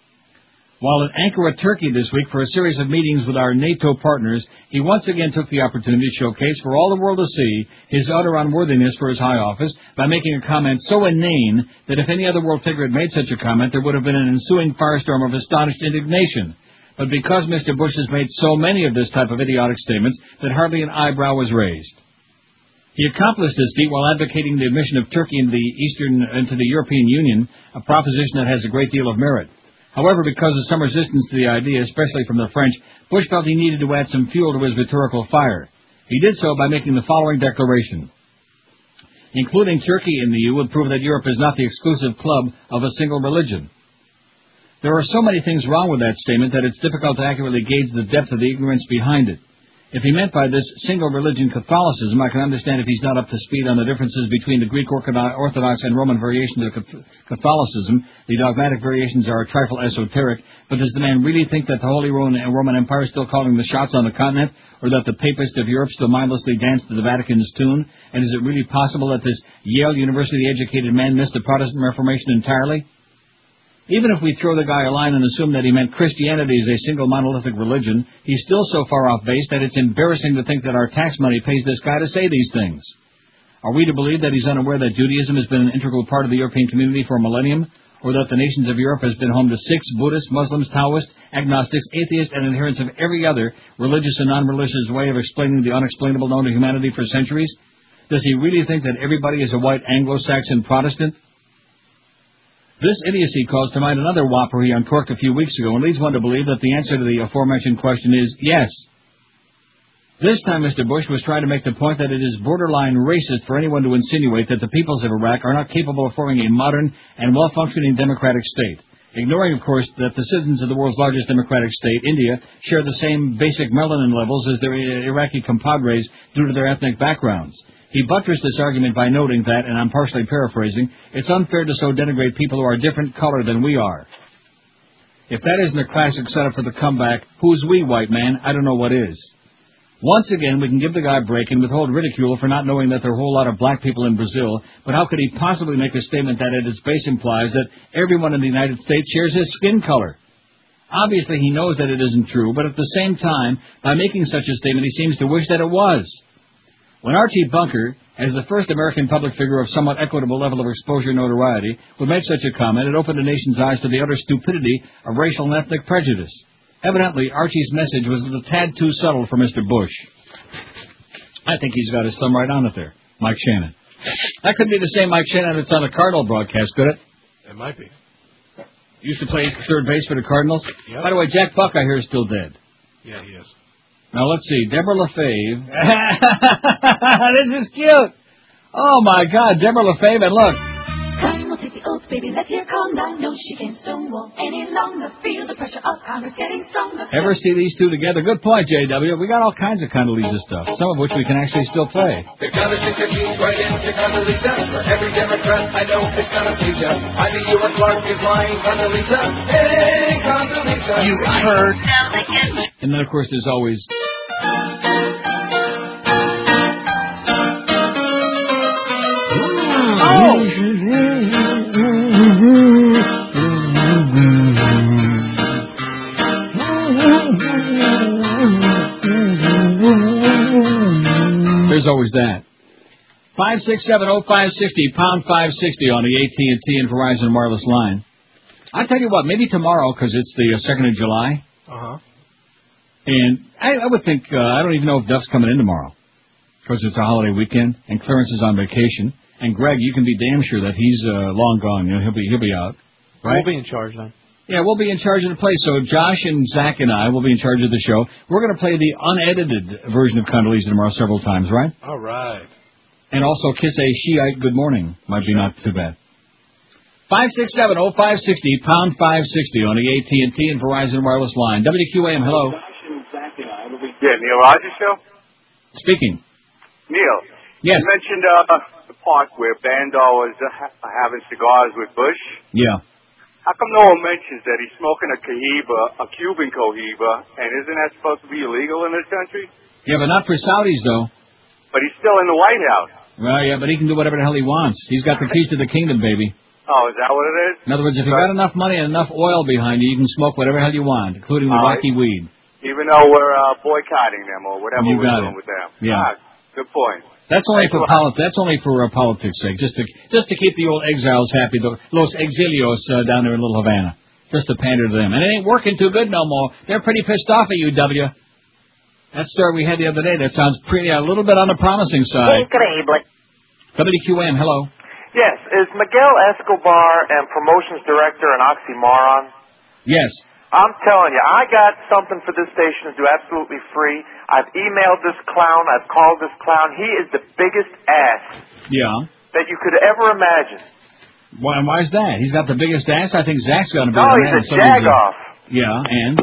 While at Ankara, Turkey this week for a series of meetings with our NATO partners, he once again took the opportunity to showcase for all the world to see his utter unworthiness for his high office by making a comment so inane that if any other world figure had made such a comment, there would have been an ensuing firestorm of astonished indignation. But because Mr. Bush has made so many of this type of idiotic statements that hardly an eyebrow was raised. He accomplished this feat while advocating the admission of Turkey into the European Union, a proposition that has a great deal of merit. However, because of some resistance to the idea, especially from the French, Bush felt he needed to add some fuel to his rhetorical fire. He did so by making the following declaration. Including Turkey in the EU would prove that Europe is not the exclusive club of a single religion. There are so many things wrong with that statement that it's difficult to accurately gauge the depth of the ignorance behind it. If he meant by this single religion Catholicism, I can understand if he's not up to speed on the differences between the Greek Orthodox and Roman variations of Catholicism. The dogmatic variations are a trifle esoteric, but does the man really think that the Holy Roman Empire is still calling the shots on the continent, or that the papists of Europe still mindlessly dance to the Vatican's tune? And is it really possible that this Yale University-educated man missed the Protestant Reformation entirely? Even if we throw the guy a line and assume that he meant Christianity is a single monolithic religion, he's still so far off base that it's embarrassing to think that our tax money pays this guy to say these things. Are we to believe that he's unaware that Judaism has been an integral part of the European community for a millennium, or that the nations of Europe has been home to Sikhs, Buddhists, Muslims, Taoists, agnostics, atheists, and adherents of every other religious and non-religious way of explaining the unexplainable known to humanity for centuries? Does he really think that everybody is a white Anglo-Saxon Protestant? This idiocy calls to mind another whopper he uncorked a few weeks ago and leads one to believe that the answer to the aforementioned question is yes. This time Mr. Bush was trying to make the point that it is borderline racist for anyone to insinuate that the peoples of Iraq are not capable of forming a modern and well-functioning democratic state, ignoring, of course, that the citizens of the world's largest democratic state, India, share the same basic melanin levels as their Iraqi compadres due to their ethnic backgrounds. He buttressed this argument by noting that, and I'm partially paraphrasing, it's unfair to so denigrate people who are a different color than we are. If that isn't a classic setup for the comeback, who's we, white man? I don't know what is. Once again, we can give the guy a break and withhold ridicule for not knowing that there are a whole lot of black people in Brazil, but how could he possibly make a statement that at its base implies that everyone in the United States shares his skin color? Obviously, he knows that it isn't true, but at the same time, by making such a statement, he seems to wish that it was. When Archie Bunker, as the first American public figure of somewhat equitable level of exposure and notoriety, would make such a comment, it opened the nation's eyes to the utter stupidity of racial and ethnic prejudice. Evidently, Archie's message was a tad too subtle for Mr. Bush. I think he's got his thumb right on it there, Mike Shannon. That could be the same Mike Shannon that's on the Cardinal broadcast, could it? It might be. Used to play third base for the Cardinals? Yep. By the way, Jack Buck, I hear, is still dead. Yeah, he is. Now, let's see. Deborah LaFave. This is cute. Oh, my God. Deborah LaFave, and look. Come, we'll take the oath, baby. Let's hear calm down. No, she can't stonewall any longer. Feel the pressure of Congress getting stronger. Ever see these two together? Good point, JW. We got all kinds of Condoleezza stuff, some of which we can actually still play. The conversation keeps right into Condoleezza. For every Democrat I know it's gonna please ya. I knew you were Clark is lying, Condoleezza. Hey, Condoleezza. You heard. And then, of course, there's always... There's always that. 5670560, pound 560 on the AT&T and Verizon wireless line. I tell you what, maybe tomorrow, because it's the 2nd of July. Uh-huh. And I would think, I don't even know if Duff's coming in tomorrow. because it's a holiday weekend, and Clarence is on vacation. And Greg, you can be damn sure that he's long gone. You know, he'll be out. Right? We'll be in charge then. Yeah, we'll be in charge of the place. So Josh and Zach and I will be in charge of the show. We're going to play the unedited version of Condoleezza tomorrow several times, right? All right. And also kiss a Shiite good morning. Might be not too bad. 567-0560, pound 560 on the AT&T and Verizon wireless line. WQAM, hello. Yeah, Neil Rogers show? Speaking. Neil. Yes. You mentioned the park where Bando was having cigars with Bush. Yeah. How come no one mentions that he's smoking a Cohiba, a Cuban Cohiba, and isn't that supposed to be illegal in this country? Yeah, but not for Saudis, though. But he's still in the White House. Well, yeah, but he can do whatever the hell he wants. He's got the keys to the kingdom, baby. Oh, is that what it is? In other words, if you got enough money and enough oil behind you, you can smoke whatever the hell you want, including the wacky weed. Even though we're boycotting them or whatever You we're got doing it. with them. Yeah. Good point. That's only for politics' sake, just to keep the old exiles happy, the Los Exilios down there in Little Havana, just to pander to them. And it ain't working too good no more. They're pretty pissed off at you, W. That story we had the other day, that sounds pretty a little bit on the promising side. WQM, hello. Yes, is Miguel Escobar and promotions director an oxymoron? Yes. I'm telling you, I got something for this station to do absolutely free. I've emailed this clown. I've called this clown. He is the biggest ass Yeah. that you could ever imagine. Why is that? He's got the biggest ass? I think Zach's got a bigger No, man. he's a jag-off. Yeah, and?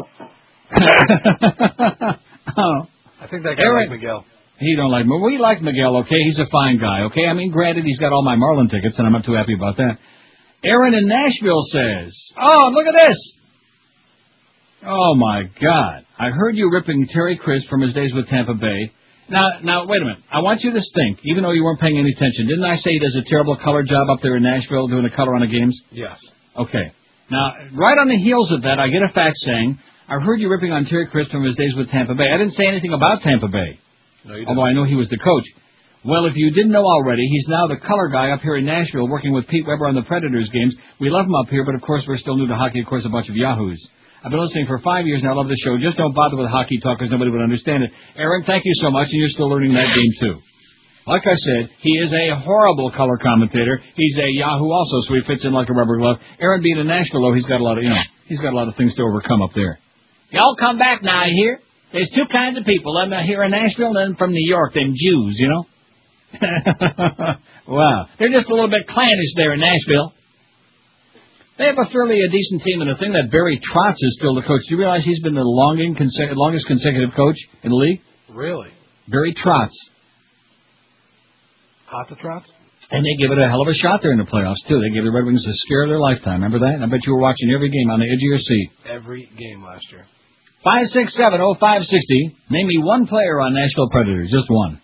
Oh. I think that guy Eric, like Miguel. He don't like Miguel. We like Miguel, okay? He's a fine guy, okay? I mean, granted, he's got all my Marlin tickets, and I'm not too happy about that. Aaron in Nashville says, oh, look at this. Oh, my God. I heard you ripping Terry Crisp from his days with Tampa Bay. Now, wait a minute. I want you to think, even though you weren't paying any attention, didn't I say he does a terrible color job up there in Nashville doing the color on the games? Yes. Okay. Now, right on the heels of that, I get a fax saying, I heard you ripping on Terry Crisp from his days with Tampa Bay. I didn't say anything about Tampa Bay, No, you didn't. although I know he was the coach. Well, if you didn't know already, he's now the color guy up here in Nashville working with Pete Weber on the Predators games. We love him up here, but of course we're still new to hockey, of course, a bunch of yahoos. I've been listening for 5 years now. I love the show. Just don't bother with hockey talk because nobody would understand it. Aaron, thank you so much, and you're still learning that game, too. Like I said, he is a horrible color commentator. He's a Yahoo also, so he fits in like a rubber glove. Aaron being in Nashville, though, he's got a lot of, he's got a lot of things to overcome up there. Y'all come back now, I hear. There's two kinds of people. I'm here in Nashville and from New York, them Jews, you know. Wow. They're just a little bit clannish there in Nashville. They have a fairly decent team, and the thing that Barry Trotz is still the coach. Do you realize he's been the longest consecutive coach in the league? Really? Barry Trotz. Hot the Trots? And they give it a hell of a shot there in the playoffs, too. They gave the Red Wings a scare of their lifetime. Remember that? I bet you were watching every game on the edge of your seat. Every game last year. 5670560. Name me one player on Nashville Predators. Just one.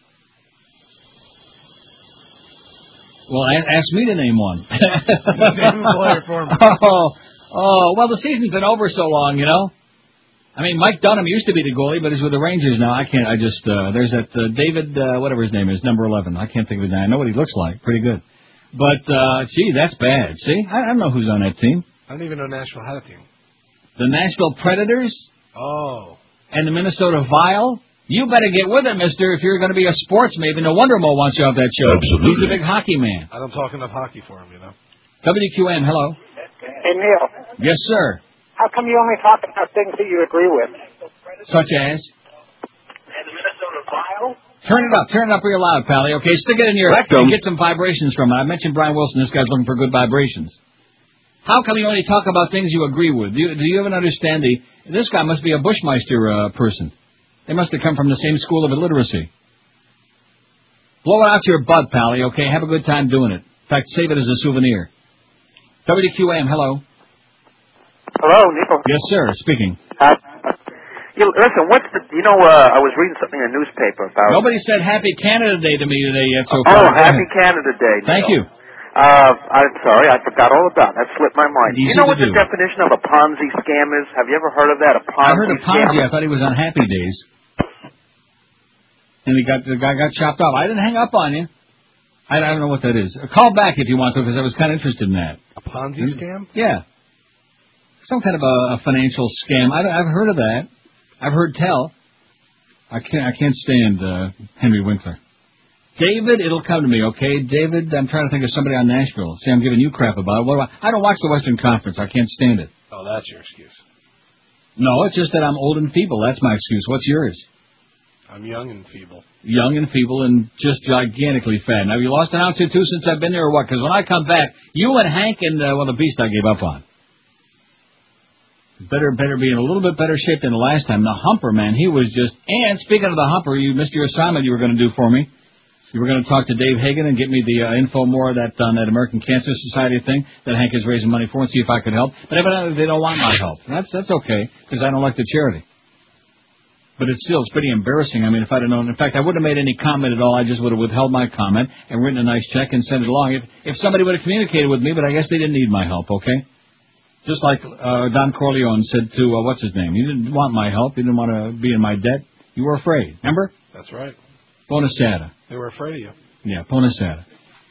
Well, ask me to name one. Name a player for me. Well, the season's been over so long, you know. I mean, Mike Dunham used to be the goalie, but he's with the Rangers now. There's that David, whatever his name is, number 11. I can't think of his name. I know what he looks like. Pretty good. But, gee, that's bad. See? I don't know who's on that team. I don't even know Nashville had a team. The Nashville Predators? Oh. And the Minnesota Vile? You better get with it, mister, if you're going to be a sports maven. No wonder Mo wants you off that show. Absolutely. He's a big hockey man. I don't talk enough hockey for him, you know. WQN, hello. Hey, Neil. Yes, sir. How come you only talk about things that you agree with? Such as? And the Minnesota Vile? Turn it up real loud, Pally. Okay, stick it in your and get some vibrations from it. I mentioned Brian Wilson. This guy's looking for good vibrations. How come you only talk about things you agree with? Do you even understand this guy must be a Bushmeister person. They must have come from the same school of illiteracy. Blow it out your butt, Pally, okay? Have a good time doing it. In fact, save it as a souvenir. WQAM, hello. Hello, Neil. Yes, sir. Speaking. Listen, I was reading something in a newspaper about... Nobody said Happy Canada Day to me today yet so Oh, far. Happy Canada Day, Neil. Thank you. I'm sorry, I forgot all about it. That slipped my mind. Easy you know to what do. the definition of a Ponzi scam is? Have you ever heard of that? A Ponzi I heard of Ponzi. scam? I thought he was on Happy Days. And the guy got chopped off. I didn't hang up on you. I don't know what that is. Call back if you want to, because I was kind of interested in that. A Ponzi scam? Yeah. Some kind of a financial scam. I've heard of that. I've heard tell. I can't stand Henry Winkler. David, it'll come to me, okay? David, I'm trying to think of somebody on Nashville. See, I'm giving you crap about it. I don't watch the Western Conference. I can't stand it. Oh, that's your excuse. No, it's just that I'm old and feeble. That's my excuse. What's yours? I'm young and feeble. Young and feeble and just gigantically fat. Now, have you lost an ounce or two since I've been there or what? Because when I come back, you and Hank and, the beast I gave up on. Better be in a little bit better shape than the last time. The Humper, man, he was just... And speaking of the Humper, you missed your assignment you were going to do for me. You were going to talk to Dave Hagen and get me the info more on that American Cancer Society thing that Hank is raising money for and see if I could help. But evidently they don't want my help. That's okay, because I don't like the charity. But it's pretty embarrassing. I mean, if I'd have known... In fact, I wouldn't have made any comment at all. I just would have withheld my comment and written a nice check and sent it along. If somebody would have communicated with me, but I guess they didn't need my help, okay? Just like Don Corleone said to, what's his name? You didn't want my help. You didn't want to be in my debt. You were afraid. Remember? That's right. Bonasada. They were afraid of you. Yeah, Bonasada.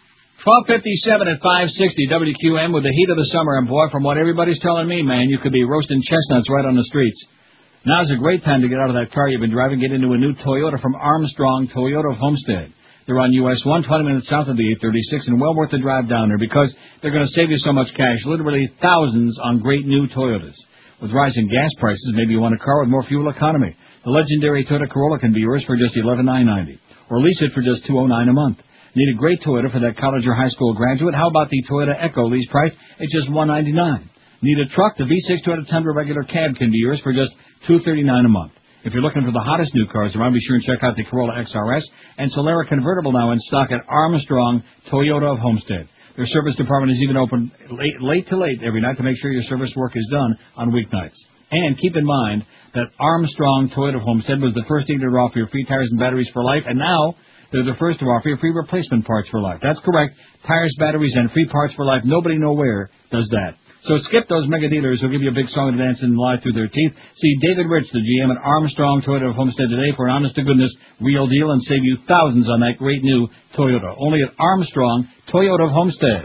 12:57 at 560 WQM with the heat of the summer. And, boy, from what everybody's telling me, man, you could be roasting chestnuts right on the streets. Now's a great time to get out of that car you've been driving, get into a new Toyota from Armstrong Toyota of Homestead. They're on US 1, 20 minutes south of the 836, and well worth the drive down there because they're going to save you so much cash, literally thousands on great new Toyotas. With rising gas prices, maybe you want a car with more fuel economy. The legendary Toyota Corolla can be yours for just $11,990, or lease it for just $209 a month. Need a great Toyota for that college or high school graduate? How about the Toyota Echo lease price? It's just $199. Need a truck? The V6 Toyota Tundra regular cab can be yours for just $239 a month. If you're looking for the hottest new cars around, be sure and check out the Corolla XRS and Solara convertible now in stock at Armstrong Toyota of Homestead. Their service department is even open late every night to make sure your service work is done on weeknights. And keep in mind that Armstrong Toyota of Homestead was the first dealer to offer you free tires and batteries for life, and now they're the first to offer you free replacement parts for life. That's correct. Tires, batteries, and free parts for life. Nobody nowhere does that. So skip those mega dealers who'll give you a big song to dance and lie through their teeth. See David Rich, the GM at Armstrong Toyota of Homestead today for an honest-to-goodness real deal and save you thousands on that great new Toyota. Only at Armstrong Toyota of Homestead.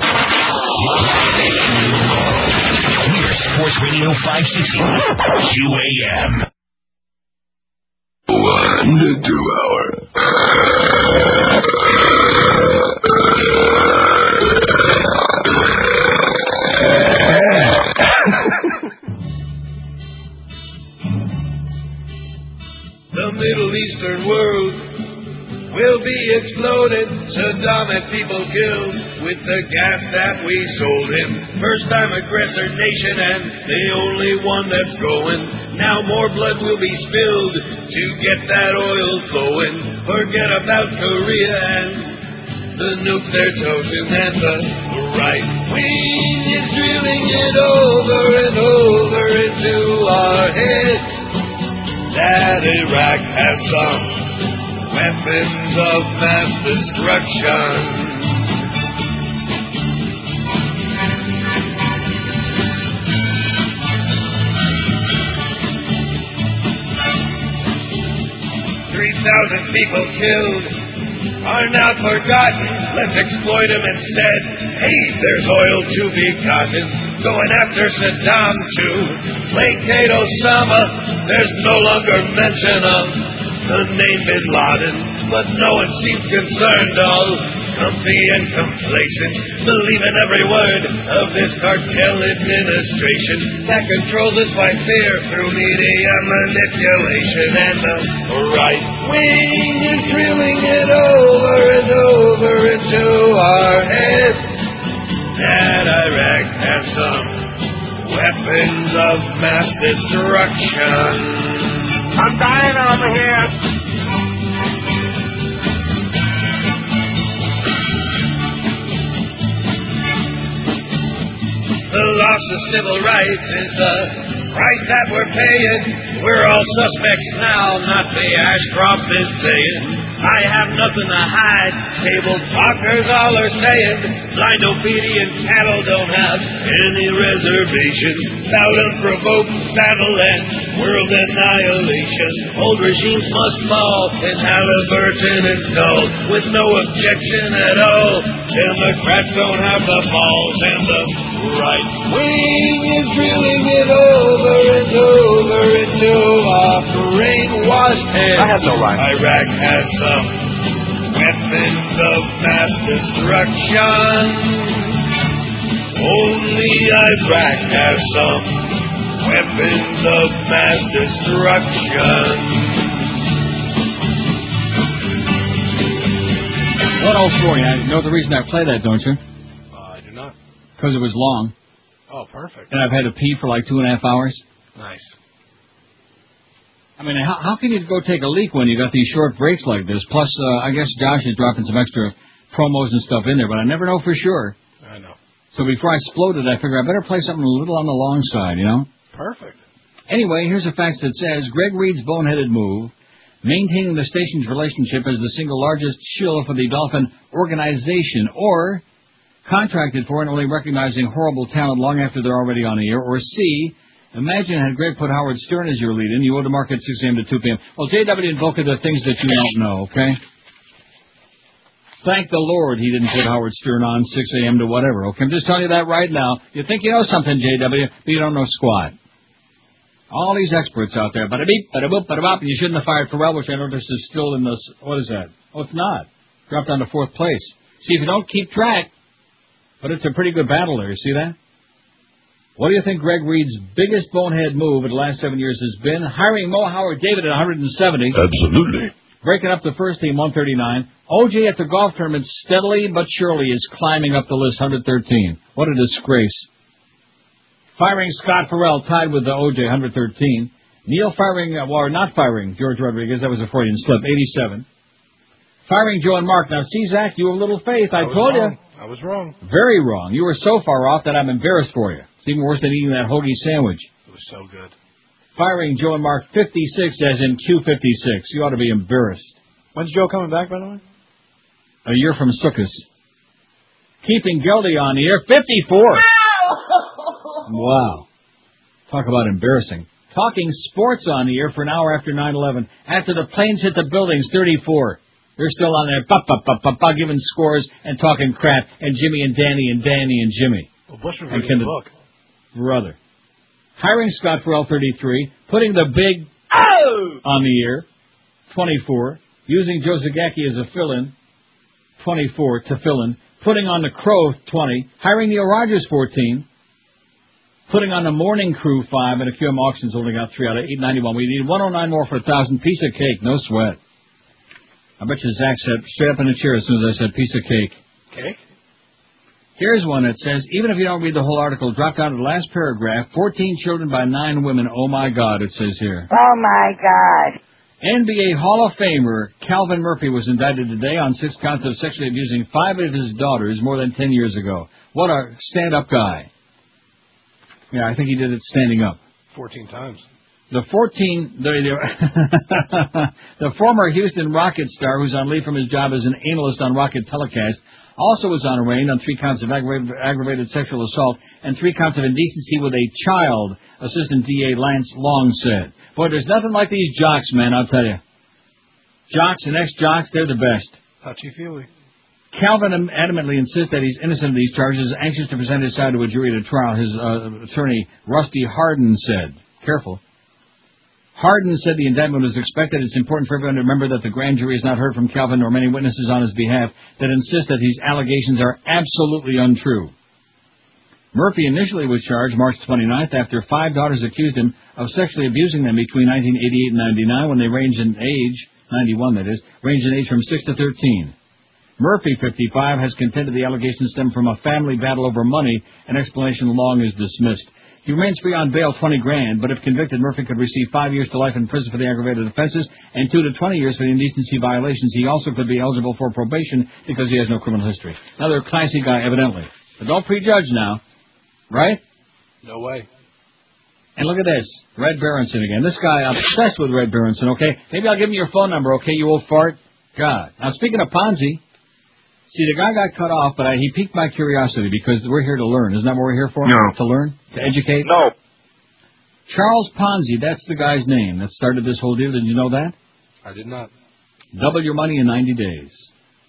We're Sports Radio 560 QAM. 1 to 2 hour. The Middle Eastern world will be exploded. Saddam had people killed with the gas that we sold him. First time aggressor nation and the only one that's going. Now more blood will be spilled to get that oil flowing. Forget about Korea and the nukes they're toting, and the right wing is drilling it over and over into our heads that Iraq has some weapons of mass destruction. People killed are not forgotten. Let's exploit them instead. Hey, there's oil to be gotten. Going after Saddam to placate Osama. There's no longer mention of the name Bin Laden, but no one seems concerned. All comfy and complacent, believing every word of this cartel administration that controls us by fear through media manipulation. And the right wing is drilling it over and over into our heads that Iraq has some weapons of mass destruction. I'm dying over here. The loss of civil rights is the price that we're paying. We're all suspects now, Nazi Ashcroft is saying. I have nothing to hide, table talkers all are saying. Blind obedient cattle don't have any reservations. Without unprovoked battle and world annihilation, old regimes must fall and Halliburton installed with no objection at all. Democrats don't have the balls and the right wing is drilling it over and over until our brainwashed heads. I have no right. Iraq has some weapons of mass destruction. Only Iraq has some weapons of mass destruction. What else for you? You know the reason I play that, don't you? I do not. Because it was long. Oh, perfect. And I've had to pee for like 2.5 hours. Nice. I mean, how can you go take a leak when you got these short breaks like this? Plus, I guess Josh is dropping some extra promos and stuff in there, but I never know for sure. I know. So before I exploded, I figured I better play something a little on the long side, you know? Perfect. Anyway, here's a fact that says Greg Reed's boneheaded move, maintaining the station's relationship as the single largest shill for the Dolphin organization, or contracted for and only recognizing horrible talent long after they're already on the air, or C, imagine had Greg put Howard Stern as your lead-in, you would have marked at 6 a.m. to 2 p.m. Well, JW and Volker, the things that you don't know, okay? Thank the Lord he didn't put Howard Stern on 6 a.m. to whatever, okay? I'm just telling you that right now. You think you know something, JW, but you don't know squat. All these experts out there, bada-beep, bada-boop, bada-bop, and you shouldn't have fired Ferrell, which I noticed is still in the, what is that? Oh, it's not. Dropped down to 4th place. See, if you don't keep track, but it's a pretty good battle there, you see that? What do you think Greg Reed's biggest bonehead move in the last 7 years has been? Hiring Mo Howard David at 170. Absolutely. Breaking up the first team, 139. OJ at the golf tournament steadily but surely is climbing up the list, 113. What a disgrace. Firing Scott Farrell, tied with the OJ, 113. Neil firing, or not firing George Rodriguez, that was a Freudian slip, 87. Firing Joe and Mark. Now, see, Zach, you have little faith. I told you. I was wrong. Very wrong. You were so far off that I'm embarrassed for you. It's even worse than eating that hoagie sandwich. It was so good. Firing Joe and Mark 56 as in Q56. You ought to be embarrassed. When's Joe coming back, by the way? A year from Sukkot. Keeping Geldy on the air, 54. Wow. Talk about embarrassing. Talking sports on the air for an hour after 9/11. After the planes hit the buildings, 34. They're still on there, giving scores and talking crap. And Jimmy and Danny and Danny and Jimmy. Well, Bush was reading the book. Brother. Hiring Scott Farrell, 33. Putting the big on the air, 24. Using Joe Zagacki as a fill-in, 24 to fill-in. Putting on the Crow, 20. Hiring Neil Rogers, 14. Putting on the Morning Crew, 5. And the QM Auctions only got 3 out of 891. We need 109 more for 1,000. Piece of cake, no sweat. I bet you Zach said straight up in the chair as soon as I said piece of cake. Cake? Here's one that says, even if you don't read the whole article, drop down to the last paragraph. 14 children by 9 women. Oh, my God, it says here. Oh, my God. NBA Hall of Famer Calvin Murphy was indicted today on 6 counts of sexually abusing 5 of his daughters more than 10 years ago. What a stand-up guy. Yeah, I think he did it standing up. 14 times. The former Houston Rocket star, who's on leave from his job as an analyst on Rocket Telecast, also was on arraigned on 3 counts of aggravated sexual assault and 3 counts of indecency with a child, Assistant DA Lance Long said. Boy, there's nothing like these jocks, man, I'll tell you. Jocks and ex-jocks, they're the best. Touchy-feely. Calvin adamantly insists that he's innocent of these charges, anxious to present his side to a jury at a trial, his attorney, Rusty Hardin, said. Careful. Hardin said the indictment was expected. It's important for everyone to remember that the grand jury has not heard from Calvin nor many witnesses on his behalf that insist that these allegations are absolutely untrue. Murphy initially was charged March 29th after 5 daughters accused him of sexually abusing them between 1988 and 99 when they ranged in age, 91 that is, ranged in age from 6 to 13. Murphy, 55, has contended the allegations stem from a family battle over money. An explanation Long is dismissed. He remains free on bail, $20,000, but if convicted, Murphy could receive 5 years to life in prison for the aggravated offenses and 2 to 20 years for the indecency violations. He also could be eligible for probation because he has no criminal history. Another classy guy, evidently. But don't prejudge now, right? No way. And look at this, Red Berenson again. This guy, obsessed with Red Berenson, okay? Maybe I'll give him your phone number, okay, you old fart? God. Now, speaking of Ponzi, see, the guy got cut off, but he piqued my curiosity because we're here to learn. Isn't that what we're here for? No. To learn? To educate? No. Charles Ponzi, that's the guy's name that started this whole deal. Did you know that? I did not. Double your money in 90 days.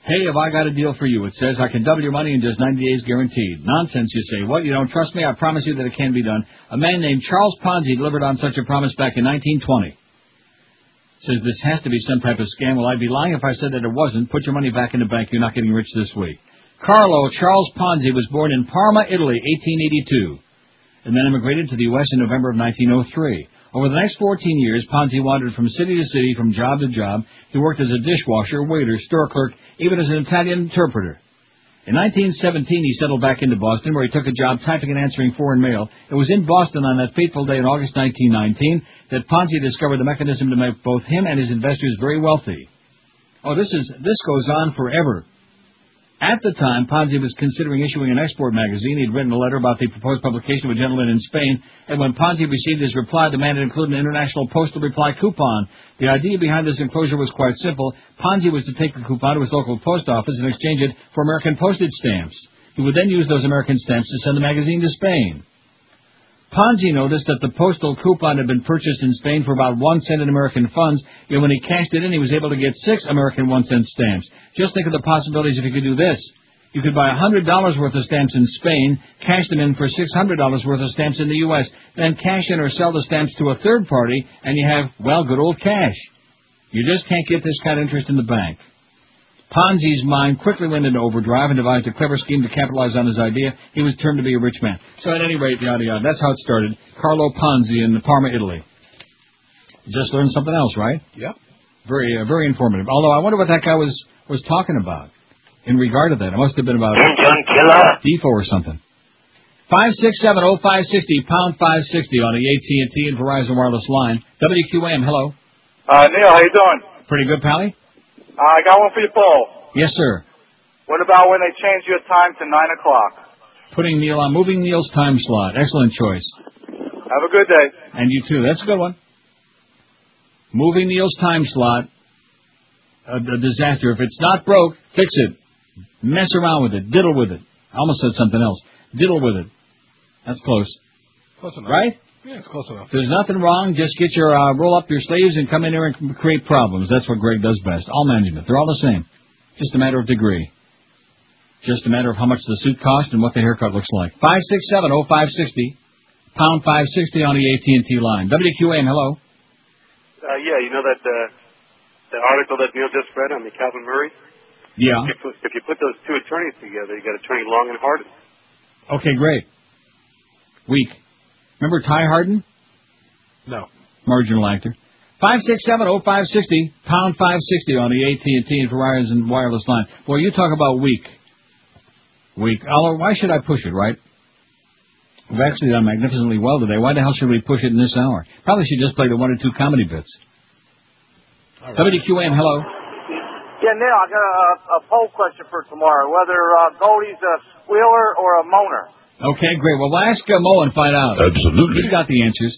Hey, have I got a deal for you? It says I can double your money in just 90 days guaranteed. Nonsense, you say. What? You don't trust me? I promise you that it can be done. A man named Charles Ponzi delivered on such a promise back in 1920. Says this has to be some type of scam. Well, I'd be lying if I said that it wasn't. Put your money back in the bank. You're not getting rich this week. Carlo Charles Ponzi was born in Parma, Italy, 1882, and then immigrated to the U.S. in November of 1903. Over the next 14 years, Ponzi wandered from city to city, from job to job. He worked as a dishwasher, waiter, store clerk, even as an Italian interpreter. In 1917, he settled back into Boston, where he took a job typing and answering foreign mail. It was in Boston on that fateful day in August 1919 that Ponzi discovered the mechanism to make both him and his investors very wealthy. Oh, this goes on forever. At the time, Ponzi was considering issuing an export magazine. He'd written a letter about the proposed publication of a gentleman in Spain, and when Ponzi received his reply, the man had included an international postal reply coupon. The idea behind this enclosure was quite simple. Ponzi was to take the coupon to his local post office and exchange it for American postage stamps. He would then use those American stamps to send the magazine to Spain. Ponzi noticed that the postal coupon had been purchased in Spain for about 1 cent in American funds, and when he cashed it in, he was able to get 6 American 1-cent stamps. Just think of the possibilities if you could do this. You could buy $100 worth of stamps in Spain, cash them in for $600 worth of stamps in the U.S., then cash in or sell the stamps to a third party, and you have, well, good old cash. You just can't get this kind of interest in the bank. Ponzi's mind quickly went into overdrive and devised a clever scheme to capitalize on his idea. He was turned to be a rich man. So at any rate, yada yada. That's how it started. Carlo Ponzi in Parma, Italy. Just learned something else, right? Yep. Very informative. Although I wonder what that guy was talking about in regard to that. It must have been about DeFo or something. 567-0560, pound 560 on the AT&T and Verizon wireless line. WQAM, hello. Neil, how you doing? Pretty good, Pally? I got one for you, Paul. Yes, sir. What about when they change your time to 9 o'clock? Putting Neil on, moving Neil's time slot. Excellent choice. Have a good day. And you too. That's a good one. Moving Neil's time slot. A disaster. If it's not broke, fix it. Mess around with it. Diddle with it. I almost said something else. Diddle with it. That's close. Close enough. Right? Yeah, it's close enough. If there's nothing wrong, just get your roll up your sleeves and come in here and create problems. That's what Greg does best. All management. They're all the same. Just a matter of degree. Just a matter of how much the suit costs and what the haircut looks like. 567-0560, pound 560 on the AT&T line. WQAM, hello. Yeah, you know that the article that Neil just read on the Calvin Murray? Yeah. If you put those two attorneys together, you got attorney Long and Hardin. Okay, great. Weak. Remember Ty Hardin? No. Marginal actor. 567-0560, pound 560 on the AT&T and Verizon wireless line. Boy, you talk about weak. Weak. Although, why should I push it, right? We've actually done magnificently well today. Why the hell should we push it in this hour? Probably should just play the 1 or 2 comedy bits. Right. WQAM, hello. Yeah, Neil, I got a poll question for tomorrow. Whether Goldie's a squealer or a moaner. Okay, great. Well, we'll ask Mo and find out. Absolutely. He's got the answers.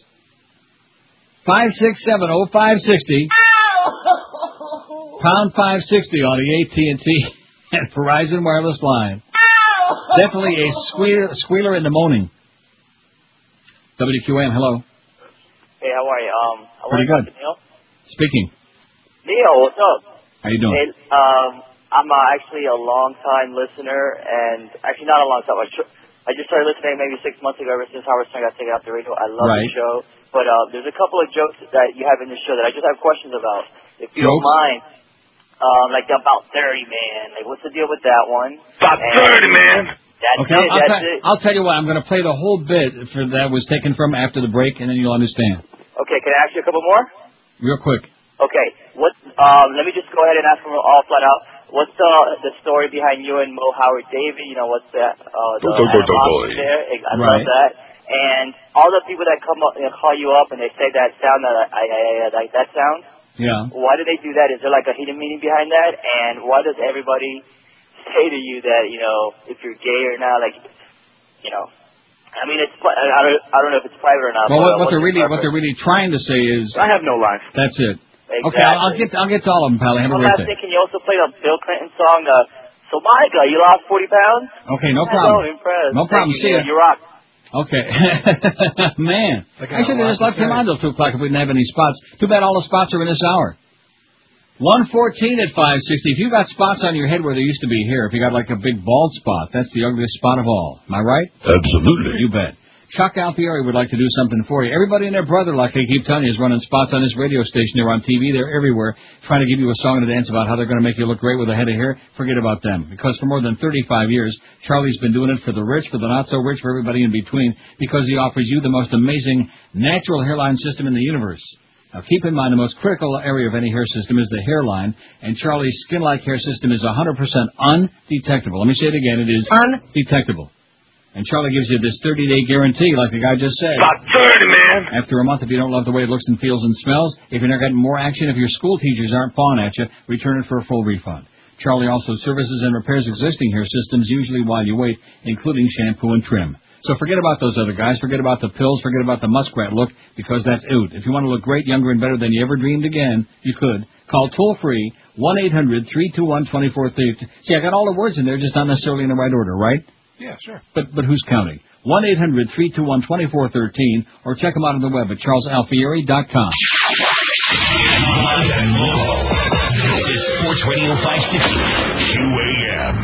567-0560. Pound 560 on the AT&T and Verizon wireless line. Definitely a squealer in the moaning. WQAM, hello. Hey, how are you? Pretty good. Neil? Speaking. Neil, what's up? How you doing? Hey, I'm actually a long-time listener, and actually not a long time. I just started listening maybe 6 months ago, ever since Howard Stern got taken off the radio. I love the show. But there's a couple of jokes that you have in the show that I just have questions about. If you don't mind, like about 30, man. Like, what's the deal with that one? About 30, man. That's it. I'll tell you what. I'm going to play the whole bit that was taken from after the break, and then you'll understand. Okay, can I ask you a couple more? Real quick. Okay. Let me just go ahead and ask them all flat out. What's the story behind you and Mo Howard David? You know, what's that? There. I love that. And all the people that come up and call you up and they say that sound, I like that sound. Yeah. Why do they do that? Is there like a hidden meaning behind that? And why does everybody say to you that, you know, if you're gay or not? Like, you know, I mean, I don't know if it's private or not. Well, what they're really trying to say is, I have no life. That's it. Exactly. Okay, I'll get to all of them, pal. Have a great day. Can you also play the Bill Clinton song, So Monica, you lost 40 pounds? Okay, no problem. I'm impressed. No problem. See ya. You rock. Okay. Man. I should have just left him on till 2 o'clock if we didn't have any spots. Too bad all the spots are in this hour. 114 at 560. If you got spots on your head where there used to be hair, if you got like a big bald spot, that's the ugliest spot of all. Am I right? Absolutely. You bet. Chuck Alfieri would like to do something for you. Everybody and their brother, like they keep telling you, is running spots on this radio station. They're on TV. They're everywhere, trying to give you a song and a dance about how they're going to make you look great with a head of hair. Forget about them. Because for more than 35 years, Charlie's been doing it for the rich, for the not-so-rich, for everybody in between, because he offers you the most amazing natural hairline system in the universe. Now, keep in mind, the most critical area of any hair system is the hairline, and Charlie's skin-like hair system is 100% undetectable. Let me say it again. It is undetectable. And Charlie gives you this 30-day guarantee, like the guy just said. About 30, man. After a month, if you don't love the way it looks and feels and smells, if you're not getting more action, if your school teachers aren't pawing at you, return it for a full refund. Charlie also services and repairs existing hair systems, usually while you wait, including shampoo and trim. So forget about those other guys. Forget about the pills. Forget about the muskrat look, because that's out. If you want to look great, younger, and better than you ever dreamed again, you could. Call toll-free 1-800-321-2430. See, I got all the words in there, just not necessarily in the right order, right? Yeah, sure. But who's counting? 1-800-321-2413, or check them out on the web at charlesalfieri.com. This is Sports Radio 560, QAM.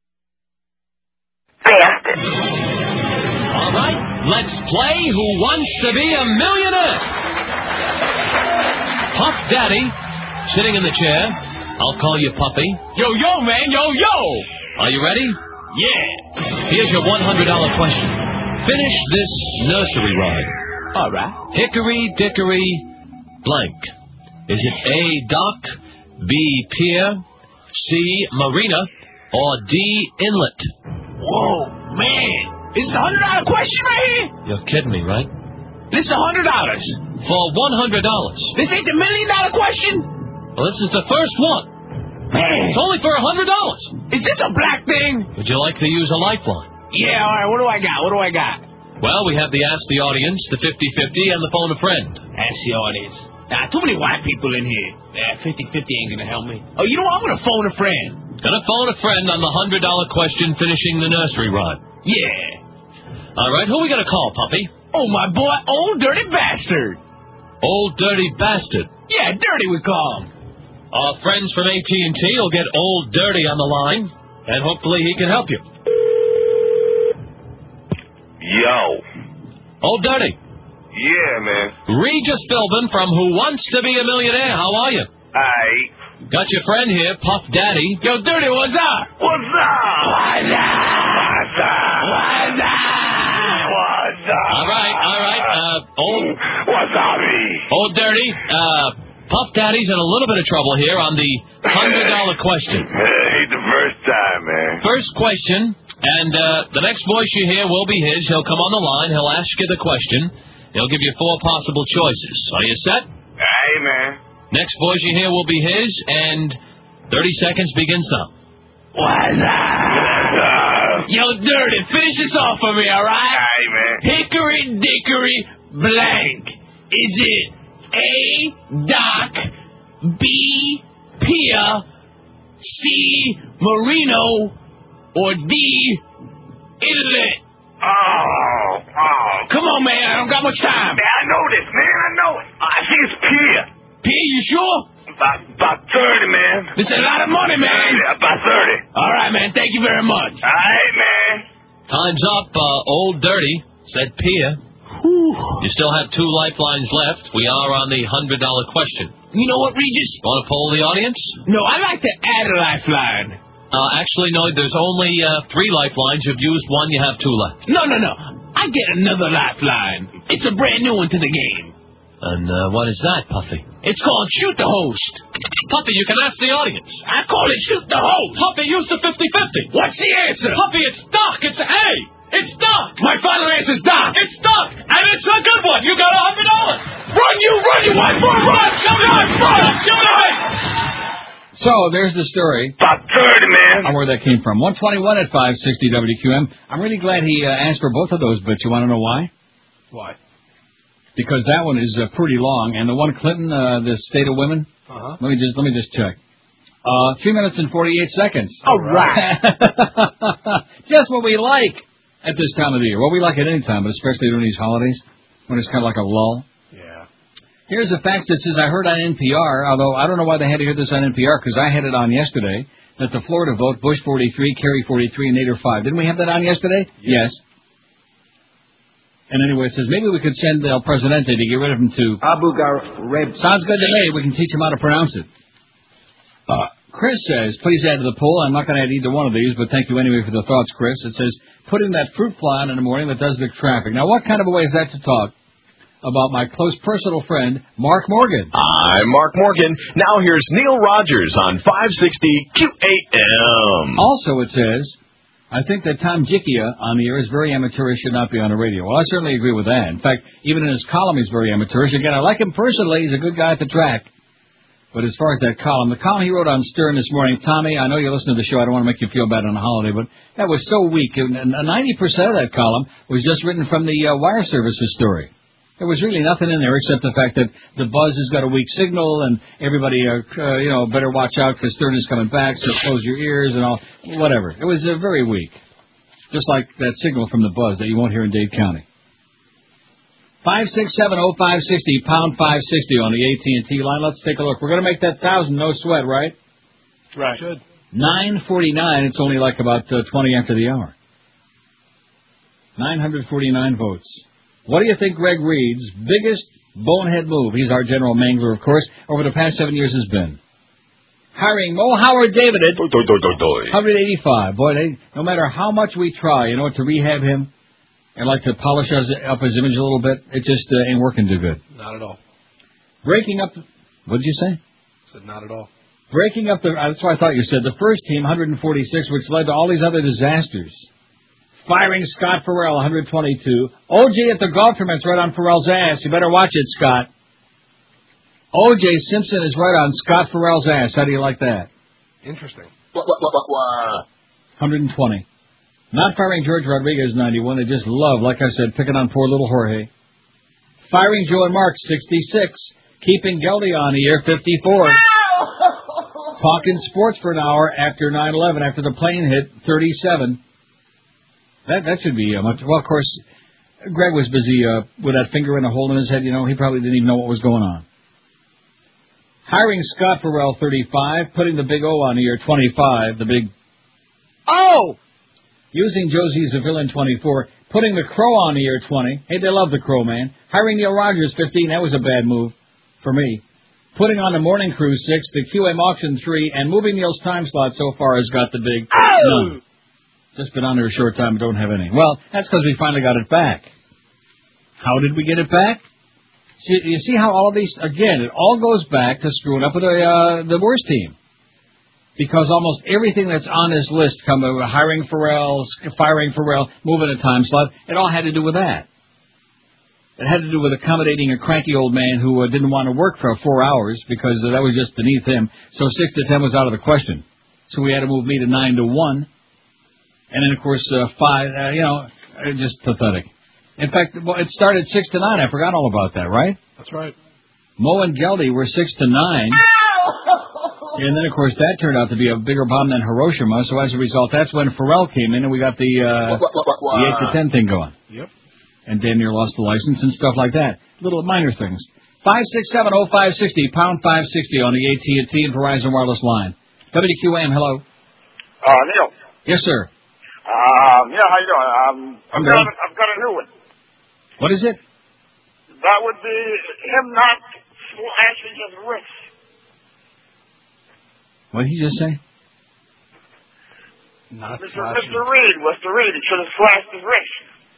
All right, let's play Who Wants to Be a Millionaire? Puff Daddy, sitting in the chair. I'll call you Puffy. Yo, man, yo! Are you ready? Yeah. Here's your $100 question. Finish this nursery rhyme. All right. Hickory dickory blank. Is it A, dock, B, pier, C, marina, or D, inlet? Whoa, man. This is a $100 question right here? You're kidding me, right? This is $100. For $100. This ain't the $1 million question? Well, this is the first one. Man. It's only for $100. Is this a black thing? Would you like to use a lifeline? Yeah, all right. What do I got? Well, we have the Ask the Audience, the 50-50, and the Phone a Friend. Ask the Audience. Too many white people in here. 50-50 ain't gonna help me. Oh, you know what? I'm gonna phone a friend. Gonna phone a friend on the $100 question, finishing the nursery rhyme. Yeah. All right, who we gonna call, Puppy? Oh, my boy, Old Dirty Bastard. Old Dirty Bastard? Yeah, Dirty we call him. Our friends from AT&T will get Old Dirty on the line, and hopefully he can help you. Yo. Old Dirty. Yeah, man. Regis Philbin from Who Wants to Be a Millionaire. How are you? Aight. Got your friend here, Puff Daddy. Yo, Dirty, what's up? What's up? What's up? All right. What's up, Old Dirty, Puff Daddy's in a little bit of trouble here on the $100 question. Ain't the first time, man. First question, and the next voice you hear will be his. He'll come on the line. He'll ask you the question. He'll give you 4 possible choices. Are you set? Hey, man. Next voice you hear will be his, and 30 seconds begins now. What's up? Yo, Dirty, finish this off for me, all right? Hey, man. Hickory dickory blank. Is it A, dock, B, pier, C, merino, or D, inlet? Oh. Come on, man. I don't got much time. Man, I know this, man. I know it. I think it's pier. Pier, you sure? About 30, man. This is a lot of money, man. Yeah, about 30. All right, man. Thank you very much. All right, man. Time's up. Old Dirty said pier. You still have 2 lifelines left. We are on the $100 question. You know what, Regis? Want to poll the audience? No, I'd like to add a lifeline. Actually, no, there's only 3 lifelines. You've used 1, you have 2 left. No. I get another lifeline. It's a brand new one to the game. And what is that, Puffy? It's called Shoot the Host. Puffy, you can ask the audience. I call it Shoot the Host. Puffy, use the 50-50. What's the answer? Puffy, it's Doc. It's A. It's Doc. My final answer is Doc. It's Doc. And it's a good one. You got $100. Run, you white boy, run. Come on, run. So, there's the story. About 30, man. On where that came from. 121 at 560 WQM. I'm really glad he asked for both of those bits. You want to know why? Why? Because that one is pretty long. And the one Clinton, the State of Women? Uh-huh. Let me just check. 3 minutes and 48 seconds. All right. Just what we like at this time of the year. Well, we like it any time, but especially during these holidays, when it's kind of like a lull. Yeah. Here's a fax that says, I heard on NPR, although I don't know why they had to hear this on NPR, because I had it on yesterday, that the Florida vote, Bush 43, Kerry 43, and Nader 5. Didn't we have that on yesterday? Yes. And anyway, it says, maybe we could send El Presidente to get rid of him to Abu Ghraib. Sounds good to me. We can teach him how to pronounce it. Chris says, please add to the poll. I'm not going to add either one of these, but thank you anyway for the thoughts, Chris. It says, putting that fruit fly on in the morning that does the traffic. Now, what kind of a way is that to talk about my close personal friend, Mark Morgan? I'm Mark Morgan. Now here's Neil Rogers on 560 QAM. Also, it says, I think that Tom Jickia on the air is very amateurish, should not be on the radio. Well, I certainly agree with that. In fact, even in his column, he's very amateurish. Again, I like him personally. He's a good guy at the track. But as far as that column, the column he wrote on Stern this morning, Tommy, I know you listen to the show. I don't want to make you feel bad on a holiday, but that was so weak. And 90% of that column was just written from the wire services story. There was really nothing in there except the fact that the buzz has got a weak signal and everybody, better watch out because Stern is coming back, so close your ears and all, whatever. It was very weak. Just like that signal from the buzz that you won't hear in Dade County. 5670560, pound 560 on the AT&T line. Let's take a look. We're going to make that 1,000, no sweat, right? Right. Should. 9:49. It's only like about 20 after the hour. 949 votes. What do you think Greg Reed's biggest bonehead move, he's our general mangler, of course, over the past 7 years has been? Hiring Mo Howard David at 185. Boy, no matter how much we try, to rehab him and like to polish up his image a little bit, it just ain't working too good. Not at all. Breaking up what did you say? I said not at all. Breaking up that's what I thought you said. The first team, 146, which led to all these other disasters. Firing Scott Farrell, 122. O.J. at the golf tournament's right on Farrell's ass. You better watch it, Scott. O.J. Simpson is right on Scott Farrell's ass. How do you like that? Interesting. 120. Not firing George Rodriguez, 91. They just love, like I said, picking on poor little Jorge. Firing Joe and Mark, 66. Keeping Geldy on the air, 54. Talking sports for an hour after 9/11, after the plane hit, 37. That should be much. Well, of course, Greg was busy with that finger in a hole in his head. He probably didn't even know what was going on. Hiring Scott Farrell, 35. Putting the big O on the air, 25. The big O! Using Josie Zavilla, 24. Putting the Crow on the air, 20. Hey, they love the Crow, man. Hiring Neil Rogers, 15. That was a bad move for me. Putting on the morning crew, 6. The QM auction, 3. And moving Neil's time slot so far has got the big none. Just been on there a short time and don't have any. Well, that's because we finally got it back. How did we get it back? You see how all of these, again, it all goes back to screwing up with the worst team. Because almost everything that's on this list, hiring Farrell, firing Farrell, moving a time slot, it all had to do with that. It had to do with accommodating a cranky old man who didn't want to work for 4 hours because that was just beneath him. So 6 to 10 was out of the question. So we had to move me to 9 to 1. And then, of course, 5, just pathetic. In fact, it started 6 to 9. I forgot all about that, right? That's right. Mo and Geldy were 6 to 9. And then, of course, that turned out to be a bigger bomb than Hiroshima. So as a result, that's when Farrell came in and we got the 8 to 10 thing going. Yep. And damn near lost the license and stuff like that. Little minor things. 5670560, pound 560 on the AT&T and Verizon wireless line. WQAM, hello. Neil. Yes, sir. How you doing? I've got a new one. What is it? That would be him not slashing his wrist. What did he just say? Mr. Reed, he should have slashed his wrist.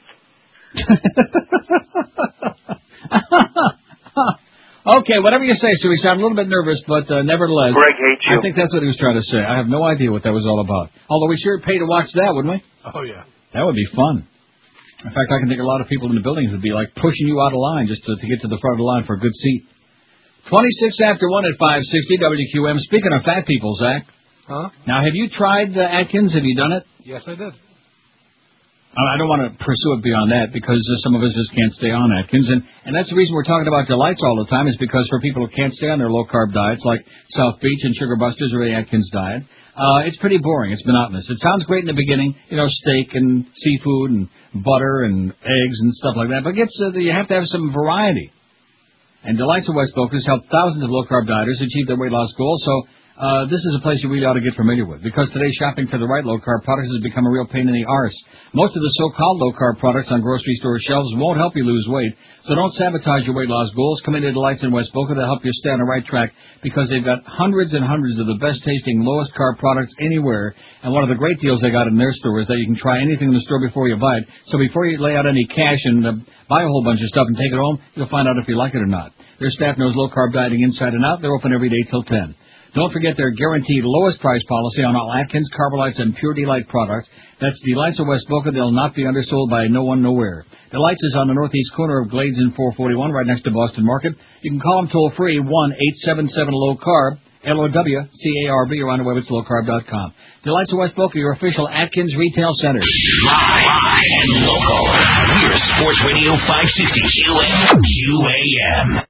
Okay, whatever you say, Suisse. I'm a little bit nervous, but nevertheless. Greg hates you. I think that's what he was trying to say. I have no idea what that was all about. Although we sure pay to watch that, wouldn't we? Oh, yeah. That would be fun. In fact, I can think a lot of people in the buildings would be like pushing you out of line just to get to the front of the line for a good seat. 26 after 1 at 560 WQM. Speaking of fat people, Zach. Huh? Now, have you tried Atkins? Have you done it? Yes, I did. I don't want to pursue it beyond that because some of us just can't stay on Atkins. And that's the reason we're talking about delights all the time is because for people who can't stay on their low-carb diets like South Beach and Sugar Busters or the Atkins diet, it's pretty boring. It's monotonous. It sounds great in the beginning, steak and seafood and butter and eggs and stuff like that. But you have to have some variety. And Delights of West Boca has helped thousands of low-carb dieters achieve their weight loss goals, so this is a place you really ought to get familiar with, because today shopping for the right low-carb products has become a real pain in the arse. Most of the so-called low-carb products on grocery store shelves won't help you lose weight, so don't sabotage your weight loss goals. Come into Delights in West Boca to help you stay on the right track, because they've got hundreds and hundreds of the best-tasting, lowest-carb products anywhere, and one of the great deals they got in their store is that you can try anything in the store before you buy it, so before you lay out any cash and buy a whole bunch of stuff and take it home, you'll find out if you like it or not. Their staff knows low-carb dieting inside and out. They're open every day till 10. Don't forget their guaranteed lowest price policy on all Atkins, Carbolytes, and Pure Delight products. That's Delights of West Boca. They'll not be undersold by no one nowhere. Delights is on the northeast corner of Glades and 441, right next to Boston Market. You can call them toll-free, 1-877-LOW-CARB, LOWCARB, or on the web it's lowcarb.com. Delights of West Boca, your official Atkins retail center. Live and local. We're Sports Radio 560 QAM.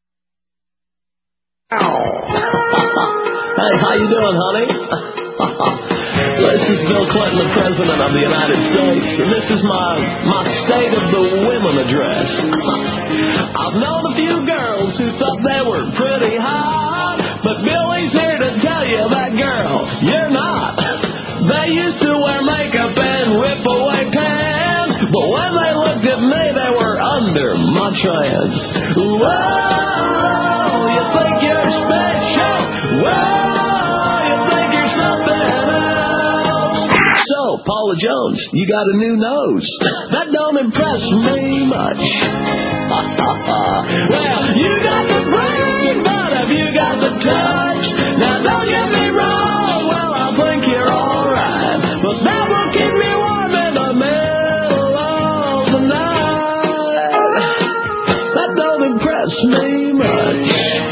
Hey, how you doing, honey? This is Bill Clinton, the President of the United States, and this is my State of the Women address. I've known a few girls who thought they were pretty hot, but Billy's here to tell you that, girl, you're not. They used to wear makeup and whip away pants, but when they looked at me, they were under my trance. Whoa, you think you're special? Whoa, you think you're something else? So, Paula Jones, you got a new nose. That don't impress me much. Well, you got the brain, but have you got the touch? Now, don't get me wrong, well, I think you're alright, but that will keep me warm in the middle of the night. That don't impress me much.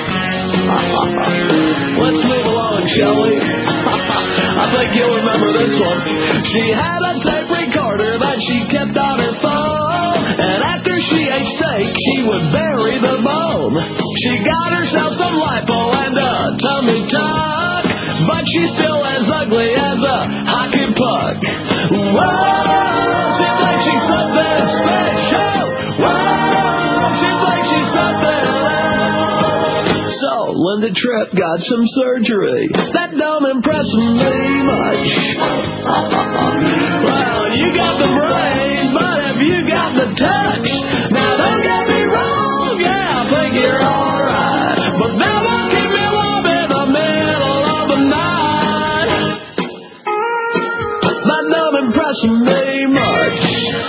Let's move along, shall we? I think you'll remember this one. She had a tape recorder that she kept on her phone, and after she ate steak, she would bury the bone. She got herself some lipo and a tummy tuck, but she's still as ugly as a hockey puck. Whoa, she thinks she's something special. Whoa, she thinks she's something else. So, Linda Tripp got some surgery. That don't impress me much. Well, you got the brain, but have you got the touch? Now, don't get me wrong, yeah, I think you're alright, but that won't keep me warm in the middle of the night. That don't impress me much.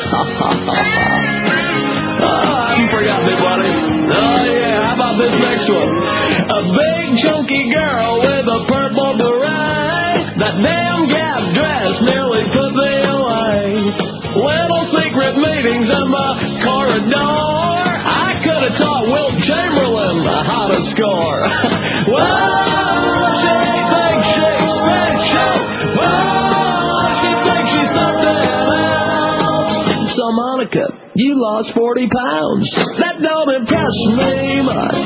I haven't forgotten it, buddy. Oh, yeah, how about this next one? A big, chunky girl with a purple beret. That damn Gap dress nearly put me away. Little secret meetings in the corridor. I could have taught Wilt Chamberlain how to score. Whoa, she thinks she's special. Whoa, she thinks she's something else. So, Monica, you lost 40 pounds. That don't impress me much.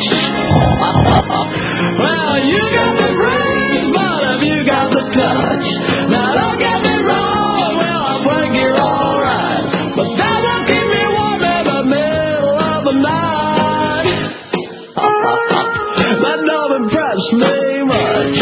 Well, you got the brains, but have you got the touch? Now, don't get me wrong, well, I think you're alright, but that won't keep me warm in the middle of the night. That don't impress me much.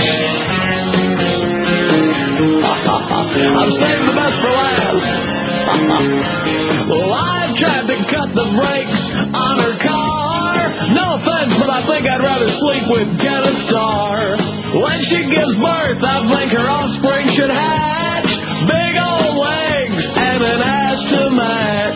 I'm saving the best for last. Well, I've tried to cut the brakes on her car. No offense, but I think I'd rather sleep with Kenneth Starr. When she gives birth, I think her offspring should hatch big old legs and an ass to match.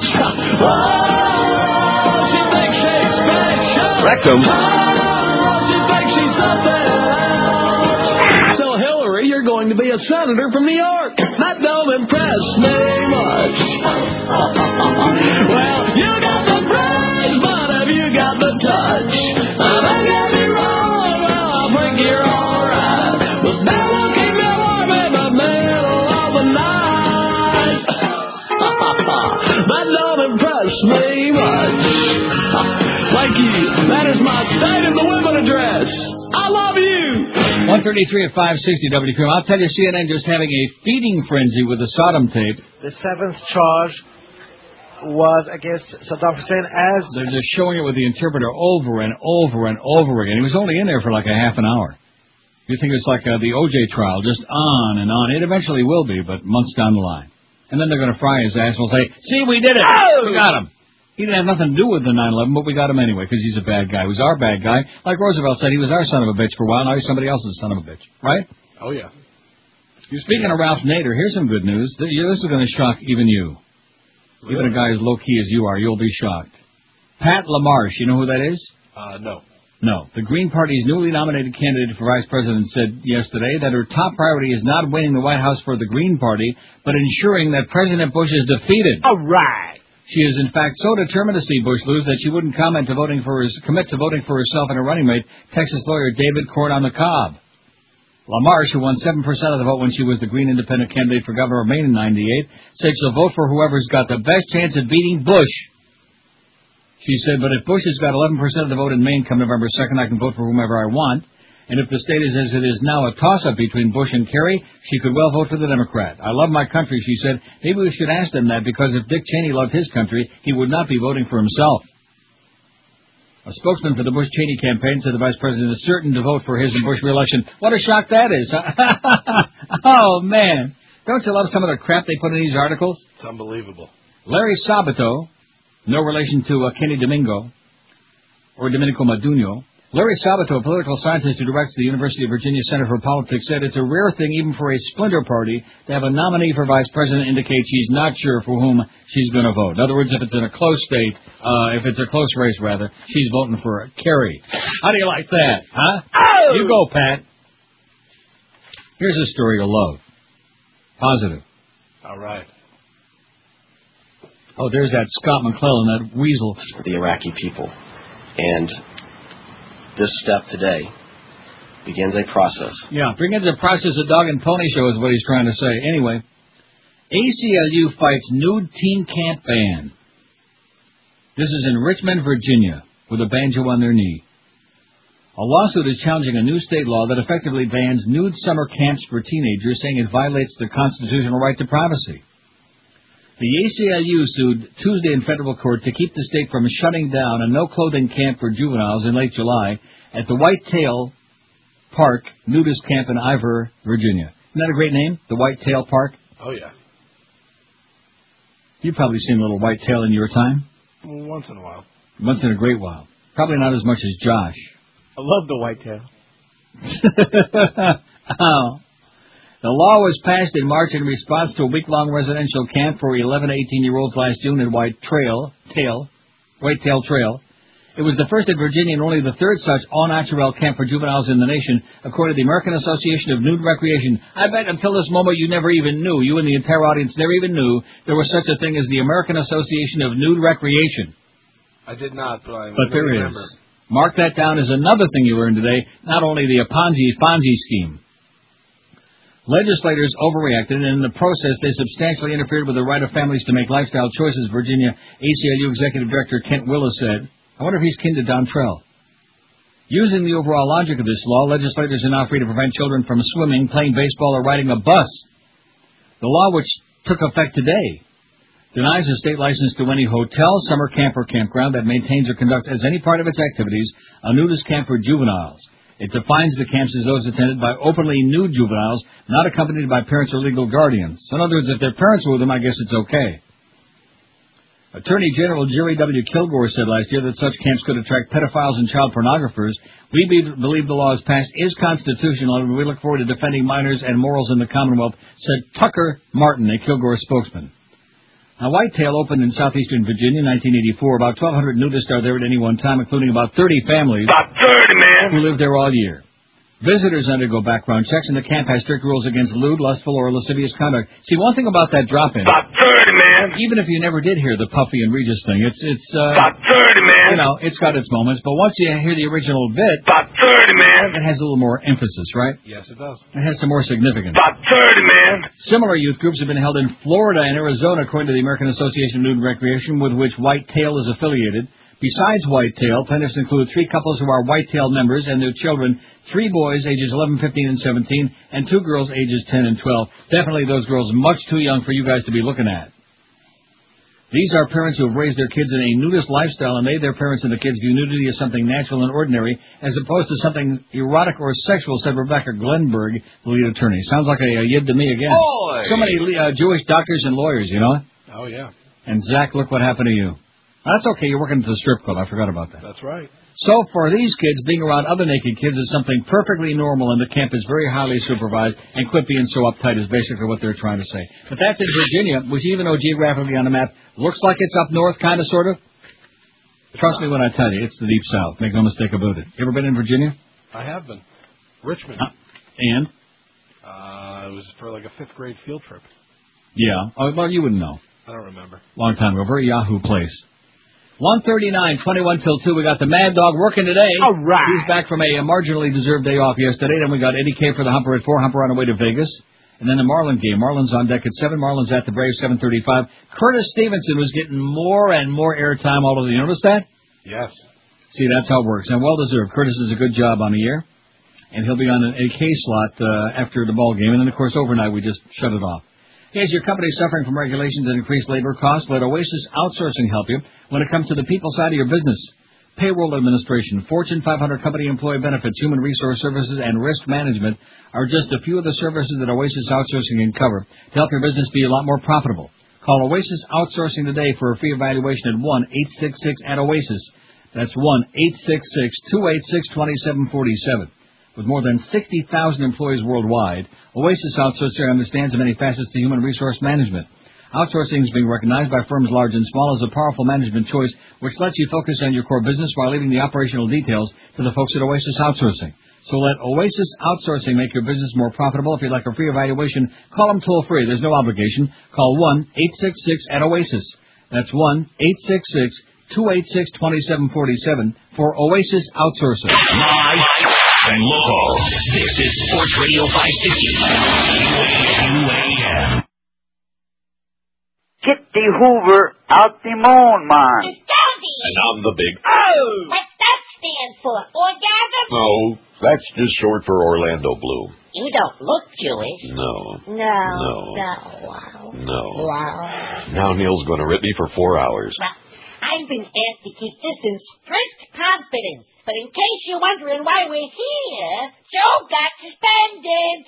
Oh, she thinks she's special. Rectum. Oh, she thinks she's something else. So, Hillary, you're going to be a senator from New York. That don't impress me much. Well, you got the brains, but have you got the touch? Don't get me wrong, well, I think you're alright, but that won't keep me warm in the middle of the night. That don't impress me much. Thank you. That is my State of the Women address. I love you. 133 at 560 WQM. I'll tell you, CNN just having a feeding frenzy with the Sodom tape. The seventh charge was against Saddam Hussein as... They're just showing it with the interpreter over and over and over again. He was only in there for like a half an hour. You think it's like the O.J. trial, just on and on. It eventually will be, but months down the line. And then they're going to fry his ass and will say, see, we did it! We got him! He didn't have nothing to do with the 9/11, but we got him anyway, because he's a bad guy. He was our bad guy. Like Roosevelt said, he was our son of a bitch for a while, now he's somebody else's son of a bitch. Right? Oh, yeah. Speaking of Ralph Nader, here's some good news. This is going to shock even you. Really? Even a guy as low-key as you are, you'll be shocked. Pat LaMarche, you know who that is? No. No. The Green Party's newly nominated candidate for vice president said yesterday that her top priority is not winning the White House for the Green Party, but ensuring that President Bush is defeated. All right. She is, in fact, so determined to see Bush lose that she wouldn't commit to voting for herself and her running mate, Texas lawyer David Corn on the Cob. LaMarche, who won 7% of the vote when she was the Green independent candidate for governor of Maine in '98, said she'll vote for whoever's got the best chance at beating Bush. She said, but if Bush has got 11% of the vote in Maine come November 2nd, I can vote for whomever I want. And if the state is as it is now, a toss-up between Bush and Kerry, she could well vote for the Democrat. I love my country, she said. Maybe we should ask them that, because if Dick Cheney loved his country, he would not be voting for himself. A spokesman for the Bush-Cheney campaign said the vice president is certain to vote for his and Bush re-election. What a shock that is. Oh, man. Don't you love some of the crap they put in these articles? It's unbelievable. Larry Sabato, no relation to Kenny Domingo, or Domenico Modugno. Larry Sabato, a political scientist who directs the University of Virginia Center for Politics, said it's a rare thing even for a splinter party to have a nominee for vice president indicate she's not sure for whom she's going to vote. In other words, if it's in a close state, if it's a close race, rather, she's voting for Kerry. How do you like that, huh? Oh! You go, Pat. Here's a story you'll love. Positive. All right. Oh, there's that Scott McClellan, that weasel. The Iraqi people. And this step today begins a process. Yeah, begins a process of dog and pony show is what he's trying to say. Anyway, ACLU fights nude teen camp ban. This is in Richmond, Virginia, with a banjo on their knee. A lawsuit is challenging a new state law that effectively bans nude summer camps for teenagers, saying it violates the constitutional right to privacy. The ACLU sued Tuesday in federal court to keep the state from shutting down a no-clothing camp for juveniles in late July at the Whitetail Park nudist camp in Ivor, Virginia. Isn't that a great name? The Whitetail Park? Oh, yeah. You've probably seen a little whitetail in your time. Once in a while. Once in a great while. Probably not as much as Josh. I love the whitetail. Oh. The law was passed in March in response to a week-long residential camp for 11 to 18-year-olds last June at Whitetail Trail. It was the first in Virginia and only the third such all-natural camp for juveniles in the nation, according to the American Association of Nude Recreation. I bet until this moment you never even knew, you and the entire audience never even knew, there was such a thing as the American Association of Nude Recreation. I did not, but there remember. Is. Mark that down as another thing you learned today, not only the Ponzi scheme. Legislators overreacted, and in the process, they substantially interfered with the right of families to make lifestyle choices, Virginia ACLU Executive Director Kent Willis said. I wonder if he's kin to Don Trell. Using the overall logic of this law, legislators are now free to prevent children from swimming, playing baseball, or riding a bus. The law, which took effect today, denies a state license to any hotel, summer camp, or campground that maintains or conducts as any part of its activities a nudist camp for juveniles. It defines the camps as those attended by openly nude juveniles, not accompanied by parents or legal guardians. In other words, if their parents are with them, I guess it's okay. Attorney General Jerry W. Kilgore said last year that such camps could attract pedophiles and child pornographers. We believe the law as passed is constitutional, and we look forward to defending minors and morals in the Commonwealth, said Tucker Martin, a Kilgore spokesman. Now, Whitetail opened in southeastern Virginia in 1984. About 1,200 nudists are there at any one time, including about 30 families. About 30, man. Who live there all year. Visitors undergo background checks, and the camp has strict rules against lewd, lustful, or lascivious conduct. See, one thing about that drop-in. About 30, man. Even if you never did hear the Puffy and Regis thing, it's about 30, man. You know, it's got its moments, but once you hear the original bit. About 30, man. It has a little more emphasis, right? Yes, it does. It has some more significance. About 30, man. Similar youth groups have been held in Florida and Arizona, according to the American Association of Nude Recreation, with which Whitetail is affiliated. Besides Whitetail, plaintiffs include 3 couples who are Whitetail members and their children, 3 boys ages 11, 15, and 17, and 2 girls ages 10 and 12. Definitely those girls much too young for you guys to be looking at. These are parents who have raised their kids in a nudist lifestyle and made their parents and the kids view nudity as something natural and ordinary as opposed to something erotic or sexual, said Rebecca Glenberg, the lead attorney. Sounds like a yid to me again. Oy. So many Jewish doctors and lawyers, you know? Oh, yeah. And, Zach, look what happened to you. That's okay. You're working at the strip club. I forgot about that. That's right. So for these kids, being around other naked kids is something perfectly normal, and the camp is very highly supervised, and quit being so uptight is basically what they're trying to say. But that's in Virginia, which even though geographically on the map looks like it's up north, kind of, sort of. Trust me when I tell you, it's the deep south. Make no mistake about it. You ever been in Virginia? I have been. Richmond. And? It was for like a 5th grade field trip. Yeah. Oh, well, you wouldn't know. I don't remember. Long time ago. Very Yahoo place. 1:39, 21 till 2. We got the Mad Dog working today. All right. He's back from a marginally deserved day off yesterday. Then we got Eddie K for the Humper at 4. Humper on the way to Vegas. And then the Marlin game. Marlin's on deck at 7. Marlin's at the Braves 7:35. Curtis Stevenson was getting more and more airtime all over. You notice that? Yes. See, that's how it works. And well deserved. Curtis does a good job on the air. And he'll be on an AK slot after the ball game. And then, of course, overnight we just shut it off. Is your company suffering from regulations and increased labor costs? Let Oasis Outsourcing help you when it comes to the people side of your business. Payroll administration, Fortune 500 company employee benefits, human resource services, and risk management are just a few of the services that Oasis Outsourcing can cover to help your business be a lot more profitable. Call Oasis Outsourcing today for a free evaluation at 1-866-OASIS. That's 1-866-286-2747. With more than 60,000 employees worldwide, Oasis Outsourcing understands the many facets to human resource management. Outsourcing is being recognized by firms large and small as a powerful management choice, which lets you focus on your core business while leaving the operational details to the folks at Oasis Outsourcing. So let Oasis Outsourcing make your business more profitable. If you'd like a free evaluation, call them toll-free. There's no obligation. Call 1-866-OASIS. That's 1-866-286-2747 for Oasis Outsourcing. Live and local. This is Sports Radio 560. UAM. Get the Hoover out the moon, man. And I'm the big... Oh! What's that stand for? Orgasm? No, that's just short for Orlando Bloom. You don't look Jewish. No. No. Wow. Wow. Now Neil's going to rip me for 4 hours. Well, I've been asked to keep this in strict confidence. But in case you're wondering why we're here, Joe got suspended.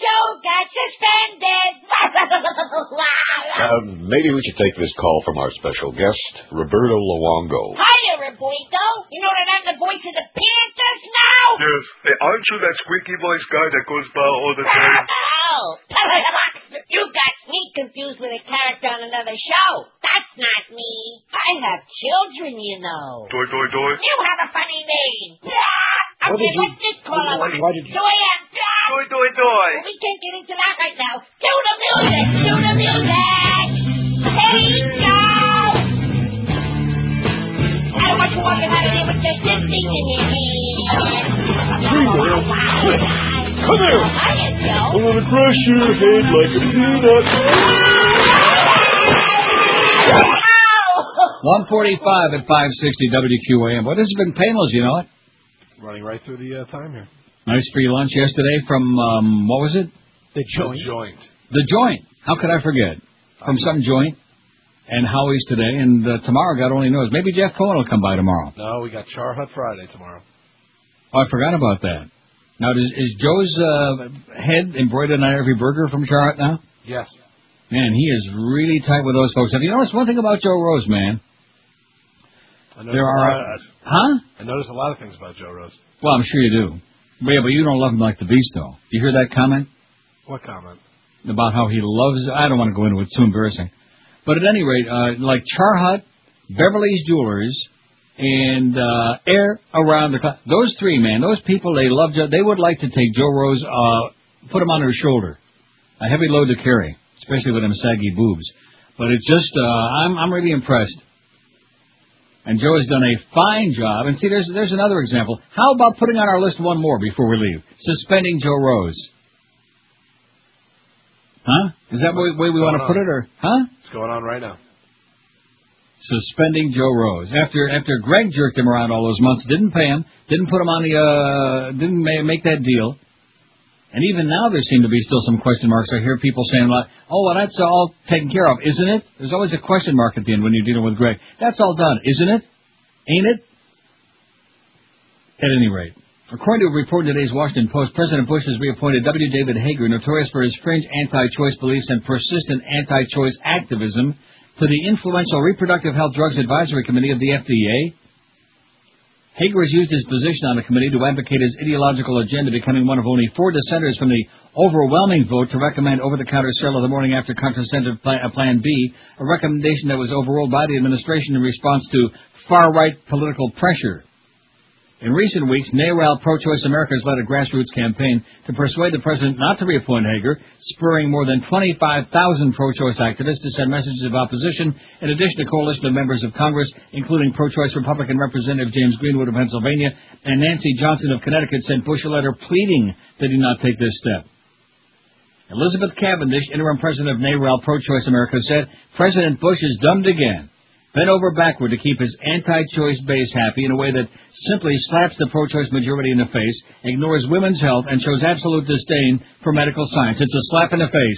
Maybe we should take this call from our special guest, Roberto Luongo. Hiya, Roberto. You know that I'm the voice of the Panthers now? Yes. Hey, aren't you that squeaky voice guy that goes by all the time? Oh, you got me confused with a character on another show. That's not me. I have children, you know. Doi. You have a funny name. What did you... What's this call about? Why did you... Doi. We can't get into that right now. Do the music. Hey, Joe. I don't want you walking out of here with just this thing in your hand. Come here. Hiya, Joe. I'm gonna crush your head like a peanut. 1:45 at 560 WQAM. Well, this has been painless, you know it. Running right through the time here. Nice free lunch yesterday from, what was it? The Joint. The Joint. How could I forget? From some joint. And Howie's today. And tomorrow, God only knows. Maybe Jeff Cohen will come by tomorrow. No, we got Char Hut Friday tomorrow. Oh, I forgot about that. Now, is Joe's head embroidered on every burger from Char Hut now? Yes. Man, he is really tight with those folks. Have you noticed one thing about Joe Rose, man? I noticed a lot of things about Joe Rose. Well, I'm sure you do. But you don't love him like the Beast, though. You hear that comment? What comment? About how he loves... I don't want to go into it. It's too embarrassing. But at any rate, like Char Hut, Beverly's Jewelers, and Air Around the Clock. Those three, man, those people, they love Joe. They would like to take Joe Rose, put him on their shoulder. A heavy load to carry, especially with them saggy boobs. But it's just, I'm really impressed. And Joe has done a fine job. And see, there's another example. How about putting on our list one more before we leave? Suspending Joe Rose. Huh? Is that the way we want to put it, or huh? It's going on right now. Suspending Joe Rose after Greg jerked him around all those months, didn't pay him, didn't put him on the, didn't make that deal. And even now there seem to be still some question marks. I hear people saying, like, oh, well, that's all taken care of, isn't it? There's always a question mark at the end when you're dealing with Greg. That's all done, isn't it? Ain't it? At any rate, according to a report in today's Washington Post, President Bush has reappointed W. David Hager, notorious for his fringe anti-choice beliefs and persistent anti-choice activism, to the influential Reproductive Health Drugs Advisory Committee of the FDA. Hager has used his position on the committee to advocate his ideological agenda, becoming one of only 4 dissenters from the overwhelming vote to recommend over-the-counter sale of the morning-after contraceptive Plan B, a recommendation that was overruled by the administration in response to far-right political pressure. In recent weeks, NARAL Pro-Choice America has led a grassroots campaign to persuade the president not to reappoint Hager, spurring more than 25,000 pro-choice activists to send messages of opposition, in addition to a coalition of members of Congress, including pro-choice Republican Representative James Greenwood of Pennsylvania and Nancy Johnson of Connecticut, sent Bush a letter pleading that he not take this step. Elizabeth Cavendish, interim president of NARAL Pro-Choice America, said, President Bush is dumbed again. Bent over backward to keep his anti-choice base happy in a way that simply slaps the pro-choice majority in the face, ignores women's health, and shows absolute disdain for medical science. It's a slap in the face.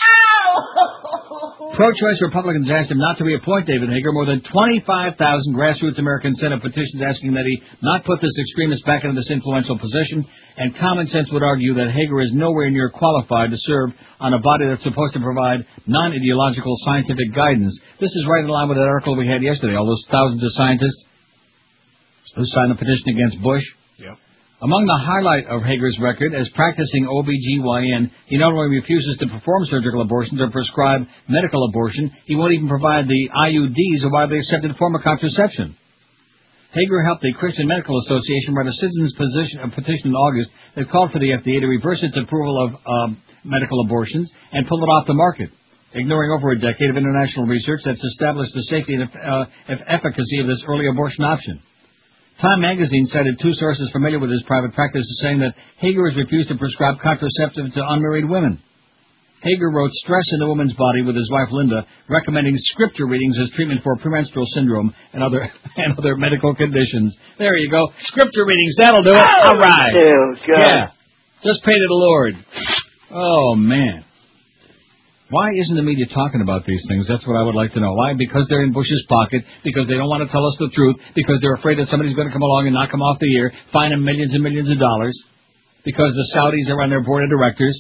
Pro-choice Republicans asked him not to reappoint David Hager. More than 25,000 grassroots Americans sent up petitions asking that he not put this extremist back into this influential position, and common sense would argue that Hager is nowhere near qualified to serve on a body that's supposed to provide non-ideological scientific guidance. This is right in line with that article we had yesterday, all those thousands of scientists who signed the petition against Bush. Yep. Among the highlight of Hager's record as practicing OBGYN, he not only refuses to perform surgical abortions or prescribe medical abortion, he won't even provide the IUDs, a widely accepted form of contraception. Hager helped the Christian Medical Association write a citizen's petition in August that called for the FDA to reverse its approval of medical abortions and pull it off the market, ignoring over a decade of international research that's established the safety and efficacy of this early abortion option. Time magazine cited 2 sources familiar with his private practice as saying that Hager has refused to prescribe contraceptives to unmarried women. Hager wrote Stress in the Woman's Body with his wife Linda, recommending scripture readings as treatment for premenstrual syndrome and other medical conditions. There you go. Scripture readings, that'll do it. All right. Yeah. Just pray to the Lord. Oh, man. Why isn't the media talking about these things? That's what I would like to know. Why? Because they're in Bush's pocket, because they don't want to tell us the truth, because they're afraid that somebody's going to come along and knock them off the air, fine them millions and millions of dollars, because the Saudis are on their board of directors.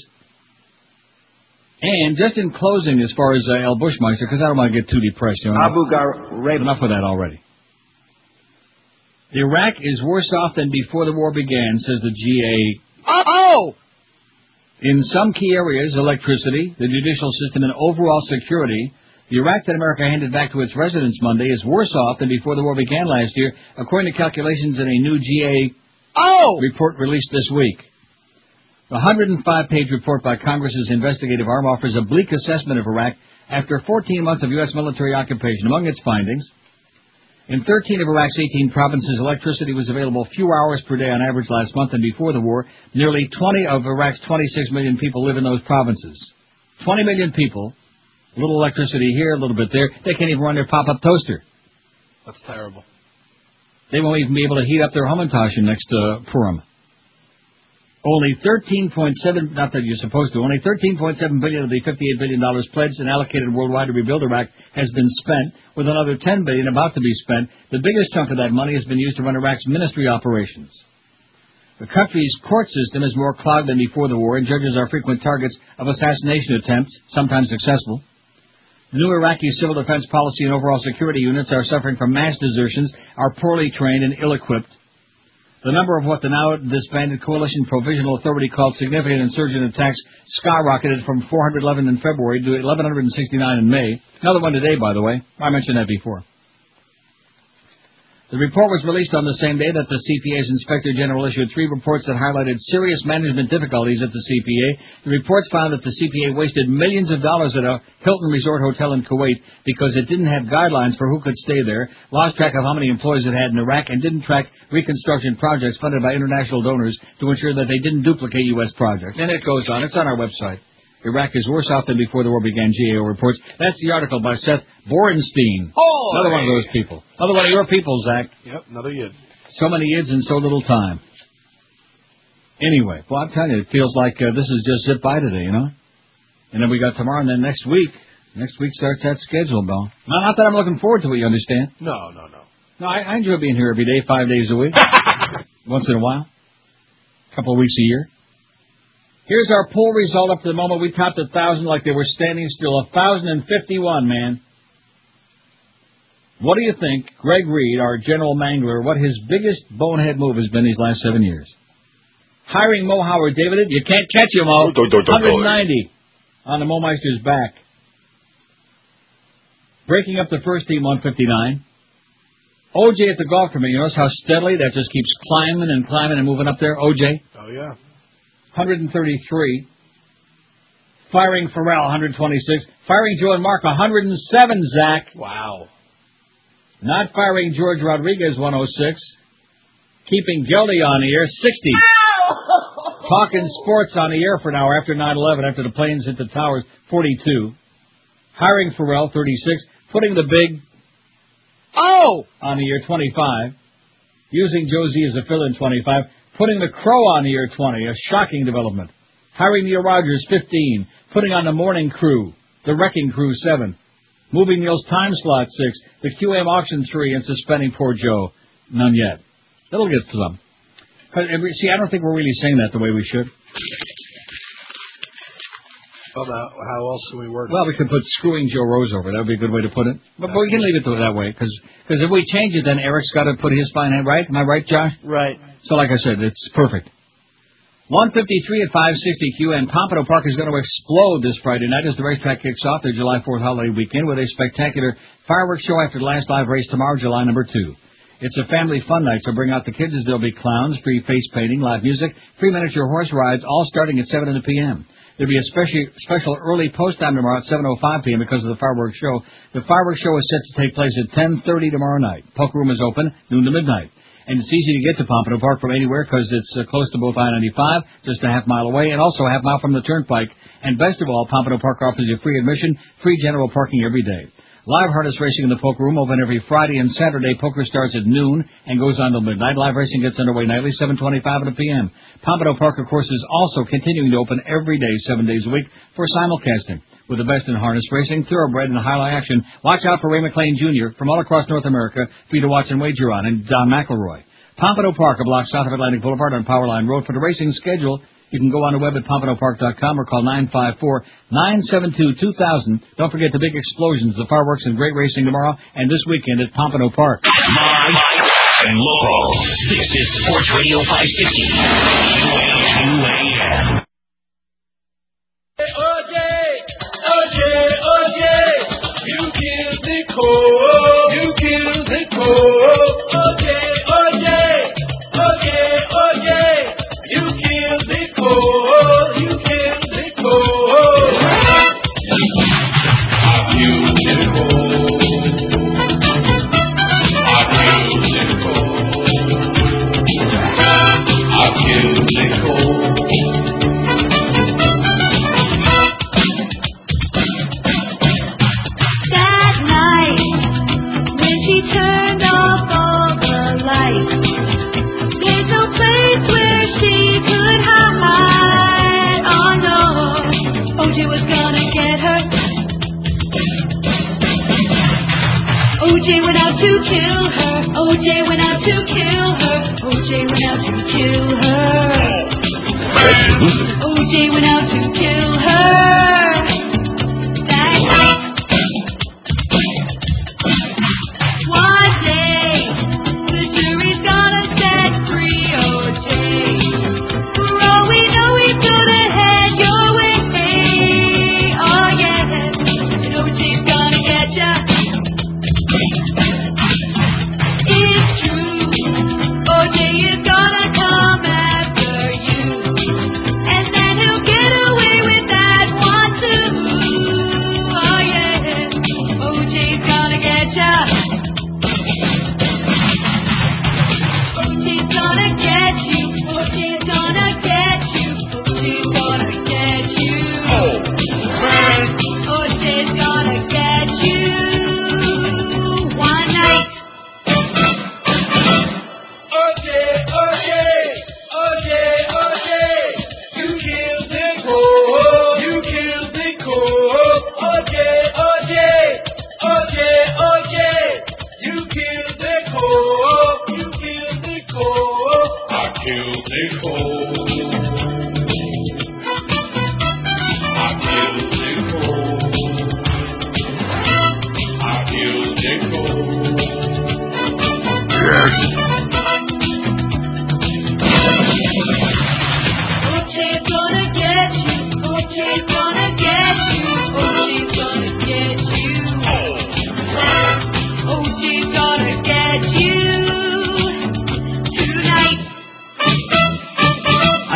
And just in closing, as far as El Bushmeister, because I don't want to get too depressed. You know, Abu Ghraib. Enough of that already. Iraq is worse off than before the war began, says the GA. Oh! In some key areas, electricity, the judicial system, and overall security, the Iraq that America handed back to its residents Monday is worse off than before the war began last year, according to calculations in a new GA report released this week. The 105-page report by Congress's investigative arm offers a bleak assessment of Iraq after 14 months of U.S. military occupation. Among its findings, in 13 of Iraq's 18 provinces, electricity was available fewer hours per day on average last month than before the war. Nearly 20 of Iraq's 26 million people live in those provinces. 20 million people, a little electricity here, a little bit there. They can't even run their pop-up toaster. That's terrible. They won't even be able to heat up their Hamantash next Purim. Only not that you're supposed to, only $13.7 billion of the $58 billion pledged and allocated worldwide to rebuild Iraq has been spent, with another $10 billion about to be spent. The biggest chunk of that money has been used to run Iraq's ministry operations. The country's court system is more clogged than before the war, and judges are frequent targets of assassination attempts, sometimes successful. The new Iraqi civil defense policy and overall security units are suffering from mass desertions, are poorly trained and ill-equipped. The number of what the now disbanded Coalition Provisional Authority called significant insurgent attacks skyrocketed from 411 in February to 1,169 in May. Another one today, by the way. I mentioned that before. The report was released on the same day that the CPA's Inspector General issued 3 reports that highlighted serious management difficulties at the CPA. The reports found that the CPA wasted millions of dollars at a Hilton Resort Hotel in Kuwait because it didn't have guidelines for who could stay there, lost track of how many employees it had in Iraq, and didn't track reconstruction projects funded by international donors to ensure that they didn't duplicate U.S. projects. And it goes on. It's on our website. Iraq is worse off than before the war began, GAO reports. That's the article by Seth Borenstein. Oh! Another one of those people. Another one of your people, Zach. Yep, another yid. So many yids in so little time. Anyway, well, I'm telling you, it feels like this is just zip by today, you know? And then we got tomorrow, and then next week. Next week starts that schedule, Bill. Not that I'm looking forward to it, you understand? No. No, I enjoy being here every day, 5 days a week. Once in a while. A couple of weeks a year. Here's our poll result up to the moment. We topped 1,000 like they were standing still. 1,051, man. What do you think, Greg Reed, our general mangler, what his biggest bonehead move has been these last 7 years? Hiring Mo Howard, David, you can't catch him, Mo. 190 on the Mo Meister's back. Breaking up the first team, 159. OJ at the golf tournament, you notice how steadily that just keeps climbing and moving up there, OJ? Oh, yeah. 133. Firing Pharrell, 126. Firing Joe and Mark, 107, Zach. Wow. Not firing George Rodriguez, 106. Keeping Gildy on the air, 60. Talking sports on the air for an hour after 9/11, after the planes hit the towers, 42. Hiring Pharrell, 36. Putting the big on the air, 25. Using Josie as a fill-in, 25. Putting the Crow on the air, 20. A shocking development. Hiring Neil Rogers, 15. Putting on the morning crew, the Wrecking Crew, 7. Moving Neil's time slot, 6. The QM auction, 3. And suspending poor Joe, none yet. That'll get to them. See, I don't think we're really saying that the way we should. Well, now, how else do we word it? Well, we could put screwing Joe Rose over. That would be a good way to put it. But we can leave it that way, because if we change it, then Eric's got to put his fine hand, right? Am I right, Josh? Right. So, like I said, it's perfect. 153 at 560Q, and Pompano Park is going to explode this Friday night as the racetrack kicks off their July 4th holiday weekend with a spectacular fireworks show after the last live race tomorrow, July number 2. It's a family fun night, so bring out the kids as there'll be clowns, free face painting, live music, free miniature horse rides, all starting at 7 p.m. There'll be a special early post time tomorrow at 7:05 p.m. because of the fireworks show. The fireworks show is set to take place at 10:30 tomorrow night. Poker room is open noon to midnight. And it's easy to get to Pompano Park from anywhere because it's close to both I-95, just a half mile away, and also a half mile from the Turnpike. And best of all, Pompano Park offers you free admission, free general parking every day. Live harness racing in the poker room open every Friday and Saturday. Poker starts at noon and goes on till midnight. Live racing gets underway nightly, 7:25 p.m. Pompano Park, of course, is also continuing to open every day, 7 days a week, for simulcasting. With the best in harness racing, thoroughbred, and highlight action, watch out for Ray McLean Jr. from all across North America for you to watch and wager on, and Don McElroy. Pompano Park, a block south of Atlantic Boulevard on Powerline Road. For the racing schedule, you can go on the web at pompanopark.com or call 954-972-2000. Don't forget the big explosions, the fireworks, and great racing tomorrow and this weekend at Pompano Park. Live and local. This is Sports Radio 560. UAM. OJ, you killed Nicole. You killed Nicole. OJ, you killed Nicole. You killed Nicole. I killed Nicole. I killed Nicole. I killed Nicole. That night, when she turned off all the lights, there's no place where she could hide. Oh no, OJ was gonna get her. OJ went out to kill her. OJ went out to kill her. OJ went out to kill her. OJ went out to kill her. That night. One day, the jury's gonna set free OJ. For all we know, he's gonna head your way. Oh yeah, and OJ's gonna get ya. It's true, OJ is gonna come after you, and then he'll get away with that one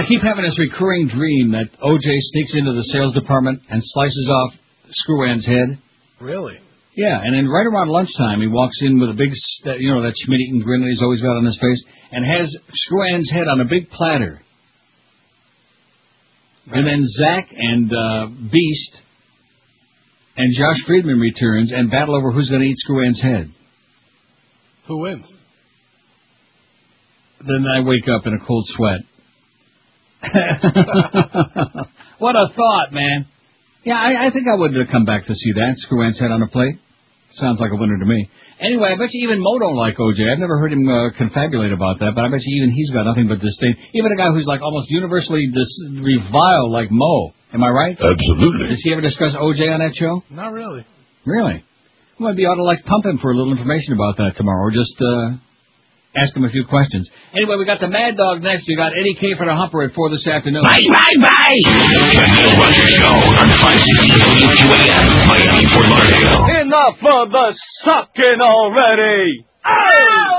keep having this recurring dream that O.J. sneaks into the sales department and slices off Screw-Ann's head. Really? Yeah, and then right around lunchtime, he walks in with a big, that Schmidt-Eaton grin that he's always got on his face, and has Screw-Ann's head on a big platter. Nice. And then Zach and Beast and Josh Friedman returns and battle over who's going to eat Screw-Ann's head. Who wins? Then I wake up in a cold sweat. What a thought, man. Yeah, I think I would come back to see that. Screw-Ann's head on a plate. Sounds like a winner to me. Anyway, I bet you even Mo don't like O.J. I've never heard him confabulate about that, but I bet you even he's got nothing but disdain. Even a guy who's like almost universally reviled like Mo. Am I right? Absolutely. Does he ever discuss O.J. on that show? Not really. Really? Well, maybe you ought to pump him for a little information about that tomorrow, or just ask him a few questions. Anyway, we got the Mad Dog next. We got Eddie K for the Humper at 4 this afternoon. Bye! The Neil Rogers Show on 560 WQAM, Miami, Fort Lauderdale. Enough of the sucking already! Oh!